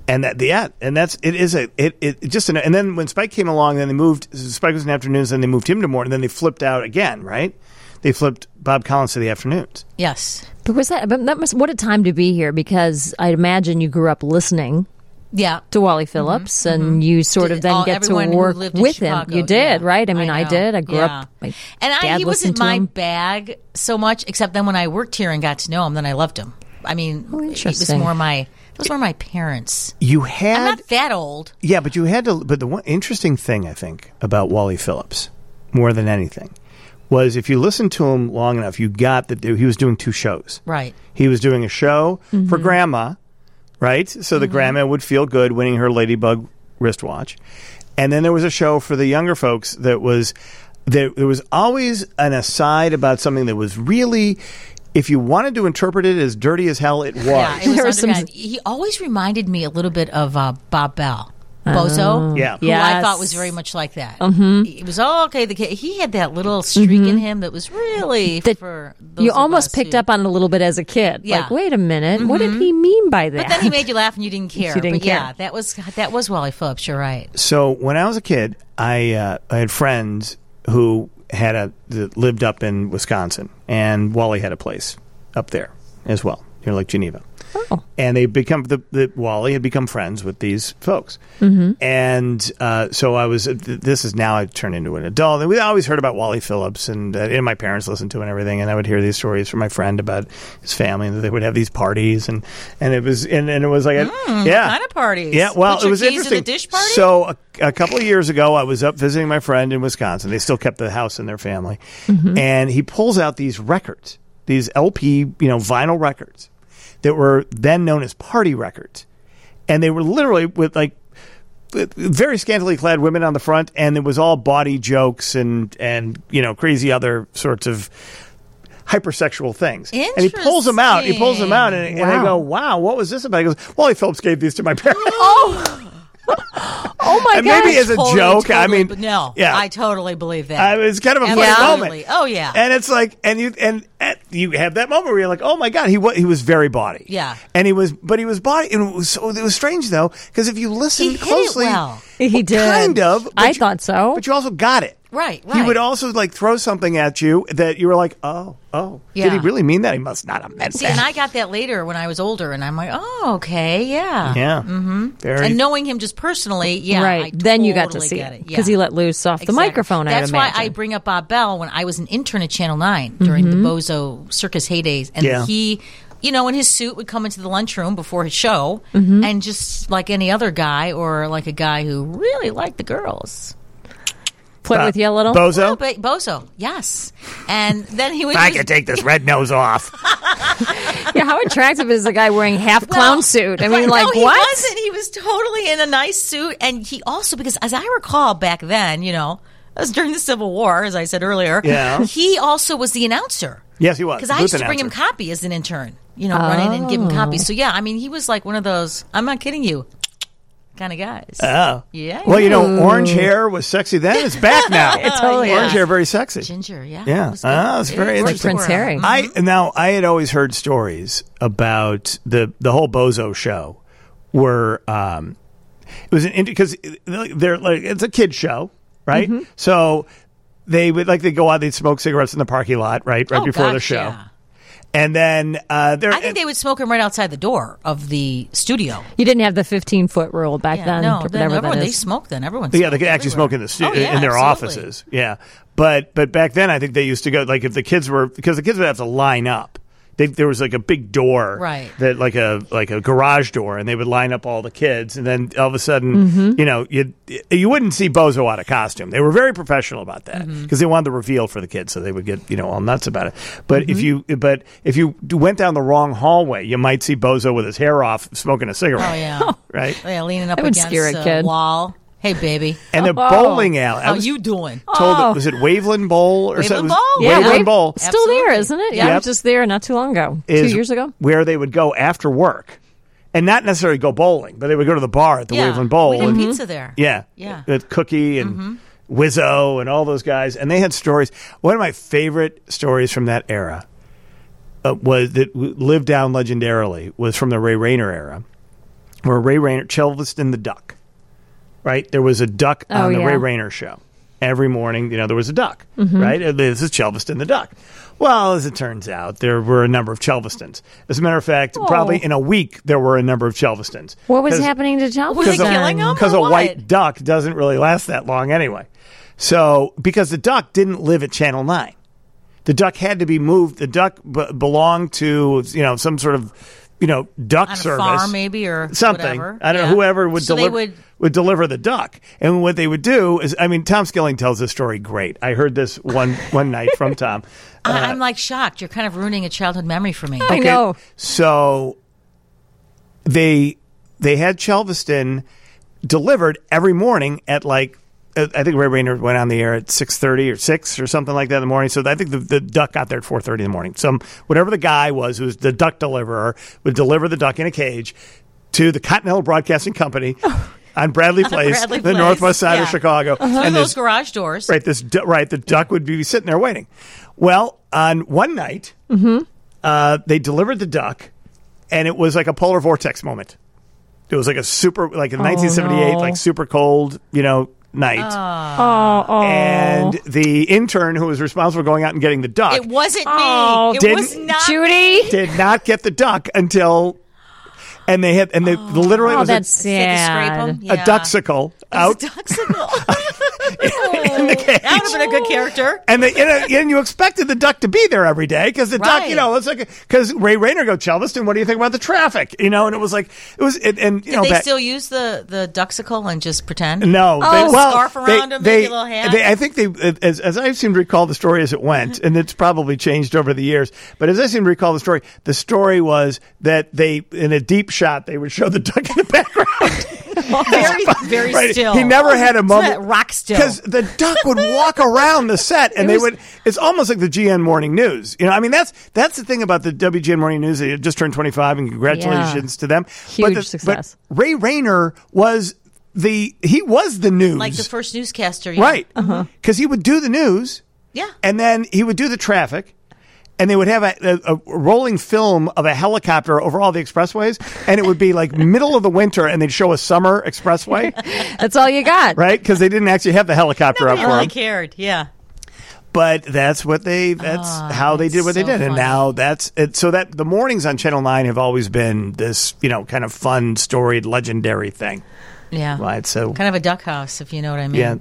And that, yeah, and that's it is a it it it just an, and then when Spike came along, then they moved. Spike was in afternoons, then they moved him to morning, and then they flipped out again, right? They flipped Bob Collins to the afternoons. Yes, but was that? But that must what a time to be here, because I imagine you grew up listening. Yeah, to Wally Phillips, mm-hmm, and mm-hmm. you sort of then all, get to work with Chicago, him. You did, yeah, right? I mean, I, I did. I grew yeah. up. My and I, dad he wasn't my him. bag so much, except then when I worked here and got to know him, then I loved him. I mean, oh, it was more my. Those were my parents. You had. I'm not that old. Yeah, but you had to. But the one interesting thing I think about Wally Phillips, more than anything, was if you listened to him long enough, you got that he was doing two shows. Right. He was doing a show mm-hmm. for Grandma, right? So the mm-hmm. Grandma would feel good winning her Ladybug wristwatch, and then there was a show for the younger folks that was there. There was always an aside about something that was really. If you wanted to interpret it as dirty as hell, it was. Yeah, it was underhand. He always reminded me a little bit of uh, Bob Bell. Bozo, oh, yeah. who yes. I thought was very much like that. Mm-hmm. It was, oh, okay, the kid, he had that little streak mm-hmm. in him that was really that for those you of almost us picked who, up on it a little bit as a kid. Yeah. Like, wait a minute, mm-hmm. what did he mean by that? But then he made you laugh and you didn't care. You didn't but care. yeah, that was that was Wally Phillips, you're right. So when I was a kid, I uh, I had friends who had a that lived up in Wisconsin, and Wally had a place up there as well, near Lake Geneva. Oh. And they become the, the Wally had become friends with these folks, mm-hmm. and uh, so I was. This is now I turned into an adult. And we always heard about Wally Phillips, and, uh, and my parents listened to it and everything. And I would hear these stories from my friend about his family, and they would have these parties, and, and it was and, and it was like, a, mm, yeah, what kind of parties. Yeah, well, Put it your was keys interesting. In a dish party? So a, a couple of years ago, I was up visiting my friend in Wisconsin. They still kept the house in their family, mm-hmm. and he pulls out these records, these L P, you know, vinyl records. That were then known as party records, and they were literally with like with very scantily clad women on the front, and it was all body jokes and and you know crazy other sorts of hypersexual things. And he pulls them out. He pulls them out, and, wow. and I go, "Wow, what was this about?" He goes, "Wally Phillips gave these to my parents." Oh. Oh my god! And maybe as a totally, joke, totally, I mean, but no, yeah, I totally believe that. Uh, it's kind of a funny Absolutely. moment. Oh yeah, and it's like, and you and, and you have that moment where you're like, oh my god, he was he was very body, yeah, and he was, but he was body, and it was so it was strange though because if you listened he closely, hit it well. he well, did kind of. But I you, thought so, but you also got it. Right, right. He would also like throw something at you that you were like, oh, oh, yeah. did he really mean that? He must not have meant See, that. and I got that later when I was older, and I'm like, oh, okay, yeah, yeah, mm-hmm. very. And knowing him just personally, yeah, right. I then totally you got to see get it it because yeah. he let loose off exactly. the microphone. That's I'd why imagine. I bring up Bob Bell when I was an intern at Channel Nine during mm-hmm. the Bozo Circus heydays, and yeah. he. You know, in his suit would come into the lunchroom before his show, mm-hmm. and just like any other guy, or like a guy who really liked the girls. Flirt uh, with you a little? Bozo? Well, ba- Bozo, yes. And then he would I just... can take this red nose off. Yeah, how attractive is the guy wearing half clown well, suit? I mean, right, like, no, he what? wasn't. He was totally in a nice suit. And he also, because as I recall back then, you know, that was during the Civil War, as I said earlier. Yeah. He also was the announcer. Yes, he was. Because I used to bring him copy as an intern. You know, oh. run in and give him copies. So, yeah, I mean, he was like one of those, I'm not kidding you, kind of guys. Oh. Yeah. Well, you know, orange hair was sexy then. It's back now. It totally Orange is. hair, very sexy. Ginger, yeah. Yeah. It Oh, it's very it interesting. Like Prince Harry. I now I had always heard stories about the the whole Bozo show, where um, it was an because they're like it's a kid show, right? Mm-hmm. So they would like they go out, they'd smoke cigarettes in the parking lot, right, right oh, before gosh, the show. Yeah. And then uh, there, I think they would smoke him right outside the door of the studio. You didn't have the fifteen-foot rule back yeah, then. No, or then whatever everyone, that they is. smoked then. Everyone yeah, they could everywhere. actually smoke in the stu- oh, yeah, in their absolutely. offices. Yeah, but but back then I think they used to go like if the kids were because the kids would have to line up. They, there was like a big door, right? That like a like a garage door, and they would line up all the kids, and then all of a sudden, mm-hmm. you know, you you wouldn't see Bozo out of costume. They were very professional about that because mm-hmm. they wanted the reveal for the kids, so they would get you know all nuts about it. But mm-hmm. if you but if you went down the wrong hallway, you might see Bozo with his hair off, smoking a cigarette. Oh yeah, right. Oh, yeah, leaning up that would against scare a a kid. wall. Hey, baby. And the oh. bowling alley. How you doing? Told oh. it, was it Waveland Bowl or Waveland something? Bowl? Yeah, Waveland Wave- Bowl. Still Absolutely. there, isn't it? Yeah, Yep. I was just there not too long ago. Is Two years ago. Where they would go after work. And not necessarily go bowling, but they would go to the bar at the yeah. Waveland Bowl. We had and, pizza there. Yeah. Yeah. With Cookie and mm-hmm. Wizzo and all those guys. And they had stories. One of my favorite stories from that era uh, was that lived down legendarily was from the Ray Rayner era. where Ray Rayner, Chelveston the duck, right? There was a duck Oh, on the yeah. Ray Rayner show. Every morning, you know, there was a duck, Mhm. right? Uh, This is Chelveston the duck. Well, as it turns out, there were a number of Chelvestons. As a matter of fact, Oh. probably in a week, there were a number of Chelvestons. What was happening to Chelveston? Because a, because a white duck doesn't really last that long anyway. So, because the duck didn't live at Channel nine. The duck had to be moved. The duck b- belonged to, you know, some sort of, you know, duck On a service. farm, maybe, or something. whatever. I don't Yeah. know, whoever would So they deliver would- would deliver the duck. And what they would do is, I mean, Tom Skilling tells this story great. I heard this one one night from Tom. Uh, I, I'm like shocked. You're kind of ruining a childhood memory for me. Okay, So they they had Chelveston delivered every morning at like uh, I think Ray Rayner went on the air at six thirty or six or something like that in the morning. So I think the, the duck got there at four thirty in the morning. Some whatever the guy was who was the duck deliverer would deliver the duck in a cage to the Continental Broadcasting Company. On Bradley On Place, Bradley the Place, northwest side yeah. of Chicago, Uh-huh. Through and those this garage doors. right, this du- right, the duck would be sitting there waiting. Well, on one night, Mm-hmm. uh, they delivered the duck, and it was like a polar vortex moment. It was like a super, like in Oh, nineteen seventy-eight, no. like super cold, you know, night. Oh, oh. And the intern who was responsible for going out and getting the duck It wasn't me. Oh, it didn't- was not Judy. did not get the duck until, and they had, and they literally Oh, it was that's a, sad. a duxicle out in the cage. That would have been a good character. And, they, you know, and you expected the duck to be there every day because the duck, Right. you know, it's like because Ray Rayner go Chelveston. What do you think about the traffic? You know, and it was like it was, it, and you Did know, they back, still use the, the duxicle and just pretend? no, Oh, they, well, scarf they, around him, they, maybe a little hat? they- I think they, as, as I seem to recall the story as it went, and it's probably changed over the years, but as I seem to recall the story, the story was that they, in a deep shot, they would show the duck in the background. very, very Right. still. He never had a It's moment not rock still. because the duck would walk around the set, and It they was- would. It's almost like the G N Morning News. You know, I mean, that's that's the thing about the W G N Morning News. They had just turned twenty-five, and congratulations to them. Huge the, success. But Ray Rayner was the he was the news, Like the first newscaster. Yeah. right? Uh-huh. Because he would do the news, Yeah. and then he would do the traffic. And they would have a, a, a rolling film of a helicopter over all the expressways, and it would be like middle of the winter, and they'd show a summer expressway, That's all you got. right? Because they didn't actually have the helicopter Nobody up for really them. cared. Yeah. But that's what they that's Ah, how they did what so they did, and funny. now that's it. So that the mornings on Channel Nine have always been this, you know, kind of fun, storied, legendary thing. Yeah. Right. So Kind of a duck house, if you know what I mean. yeah.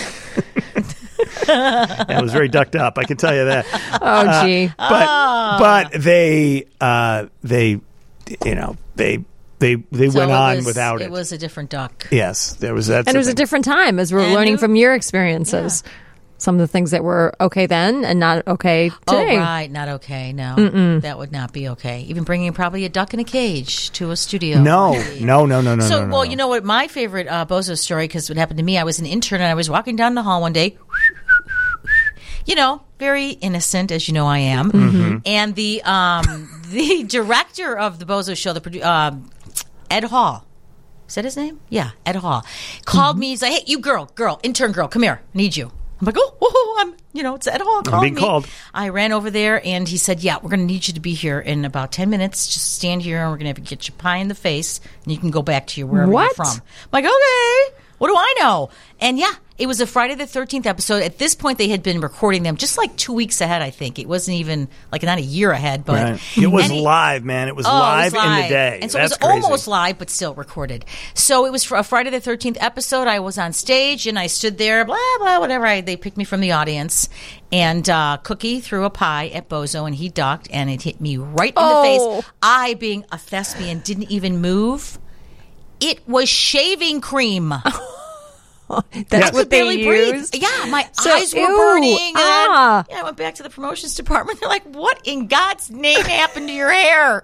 It was very ducked up, I can tell you that. Oh, gee. Uh, but Ah. but they uh, they you know they they they So went it on was- without it. it. was a different duck. Yes, there was that. And it was a different time as we're And learning new- from your experiences. Some of the things that were okay then and not okay today. Oh, right. Not okay. No. Mm-mm. That would not be okay. Even bringing probably a duck in a cage to a studio. No, Maybe. no, no, no, no. So, no, no, well, no. you know what? My favorite uh, Bozo story, because what happened to me, I was an intern and I was walking down the hall one day. You know, very innocent, as you know I am. Mm-hmm. And the um, the director of the Bozo show, the produ- um Ed Hall, is that his name? Yeah, Ed Hall, called Mm-hmm. me. He's like, "Hey, you girl, girl, intern girl, come here. I need you." I'm like, "Oh, oh, I'm, you know, it's Ed Hall calling being me." called. I ran over there, and he said, "Yeah, we're going to need you to be here in about ten minutes. Just stand here, and we're going to have to get you pie in the face, and you can go back to your wherever What? you're from." I'm like, "Okay, what do I know?" And yeah, it was a Friday the thirteenth episode. At this point, they had been recording them just like two weeks ahead, I think. It wasn't even, like, not a year ahead, but... Right. It was and he- live, man. It was, Oh, live it was in the live. day. And so That's it was crazy. almost live, but still recorded. So it was for a Friday the thirteenth episode. I was on stage, and I stood there, blah, blah, whatever. I, they picked me from the audience. And uh, Cookie threw a pie at Bozo, and he ducked, and it hit me right in Oh. the face. I, being a thespian, didn't even move. It was shaving cream. That's Yes. what barely they breathe. used. Yeah, my So, eyes were ew, burning. And ah. then, yeah, I went back to the promotions department. They're like, "What in God's name happened to your hair?"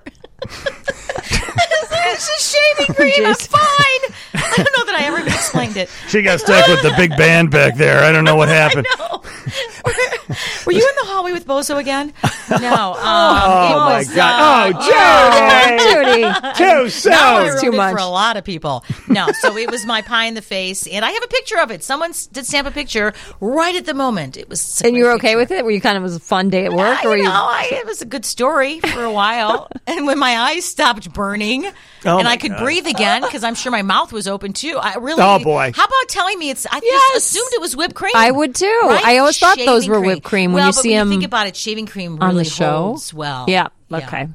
It's just shaving cream. I'm fine. I don't know that I ever even explained it. She got stuck with the big band back there. I don't know what happened. I know. Were, were you in the hallway with Bozo again? No. Um, Oh, it my was, God. uh, Oh, Judy! Too soon. Now I ruined Too it much. for a lot of people. No, so it was my pie in the face, and I have a picture of it. Someone s- did stamp a picture right at the moment. It was. And you were okay with it? Were you kind of it was a fun day at work? I or were you? know, I, it was a good story for a while. And when my eyes stopped burning Oh, and my I could God. breathe again, because I'm sure my mouth was open too. I really. Oh, boy. How about telling me it's? I Yes. just assumed it was whipped cream. I would too. Right? I always thought those Shaving were whipped cream when well, you but see when them you think about it, shaving cream on really the show. holds well. Yeah. Okay.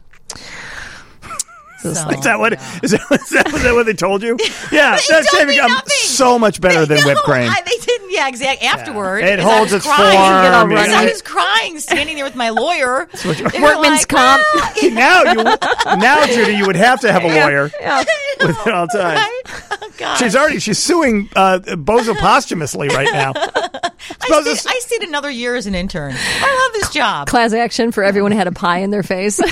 So, is that what? Is that, is that, is that what they told you? Yeah, They that's told shaving me gum nothing. so much better than whipped cream. I, they didn't. Yeah, exactly. Afterward, It 'cause I holds was its crying. form, Get all you runny. know. I was crying, standing there with my lawyer. They were Workman's like, comp. "Ah." now, you, now, Judy, you would have to have a lawyer Yeah. with it all the time. Oh, God. She's already she's suing uh, Bozo posthumously right now. I stayed, I stayed another year as an intern. I love this job. Class action for everyone who had a pie in their face.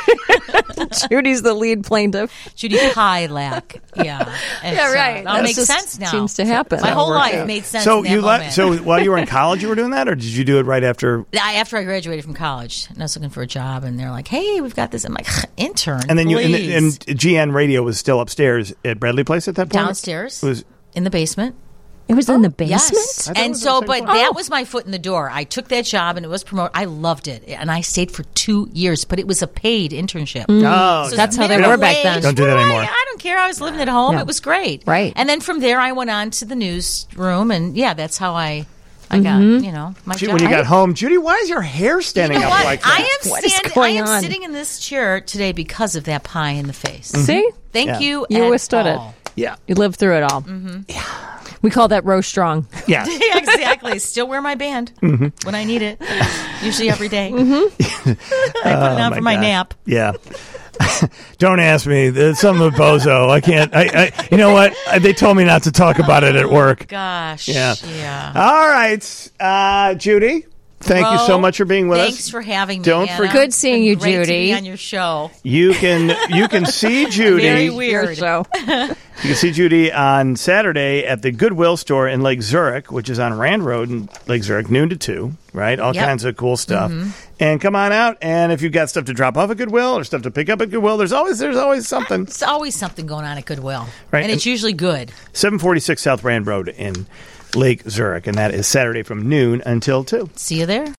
Judy's the lead plaintiff. Judy Pie Lack. Yeah. It's, Yeah, right. Uh, that That's makes just sense now. seems to happen. My That'll whole work life out. made sense. So in that you moment. let so while you were in college, you were doing that, or did you do it right after? I, after I graduated from college, and I was looking for a job, and they're like, "Hey, we've got this." I'm like, "Intern." And then you and, please." and G N Radio was still upstairs at Bradley Place at that point. Downstairs It was in the basement. It was in the basement. Yes. I thought it And was so, on the but same floor. that was my foot in the door. I took that job and it was promoted. I loved it. And I stayed for two years, but it was a paid internship. Oh, So That's it's how they minimum were back wage. then. Don't do that Right. anymore. I don't care. I was living at home. No. It was great. Right. And then from there, I went on to the newsroom. And yeah, that's how I, I got, Mm-hmm. you know, my Gee, job. when you got home, Judy, why is your hair standing You know up what? like that? I am, What is stand- I going am on? sitting in this chair today because of that pie in the face. See? Thank Yeah. you. You and withstood it. all. Yeah, You lived through it all. Mm-hmm. Yeah. We call that row strong. yeah. Yeah, exactly. Still wear my band Mm-hmm. when I need it. Usually every day. I put it on for my God. nap. Yeah. Don't ask me. It's something with Bozo. I can't. I, I. You know what? They told me not to talk about it at work. Gosh. Yeah. Yeah. All right, uh, Judy. Thank you so Ro, much for being with thanks us. Thanks for having me. Don't Anna. forget- Good seeing you, It's been great to Judy. be on your show. You can you can see Judy. Very Your weird. show. You can see Judy on Saturday at the Goodwill store in Lake Zurich, which is on Rand Road in Lake Zurich, noon to two. Right, all Yep. kinds of cool stuff. And come on out. And if you've got stuff to drop off at Goodwill or stuff to pick up at Goodwill, there's always there's always something. It's always something going on at Goodwill. Right. And it's usually good. seven forty-six South Rand Road in Lake Zurich, and that is Saturday from noon until two. See you there.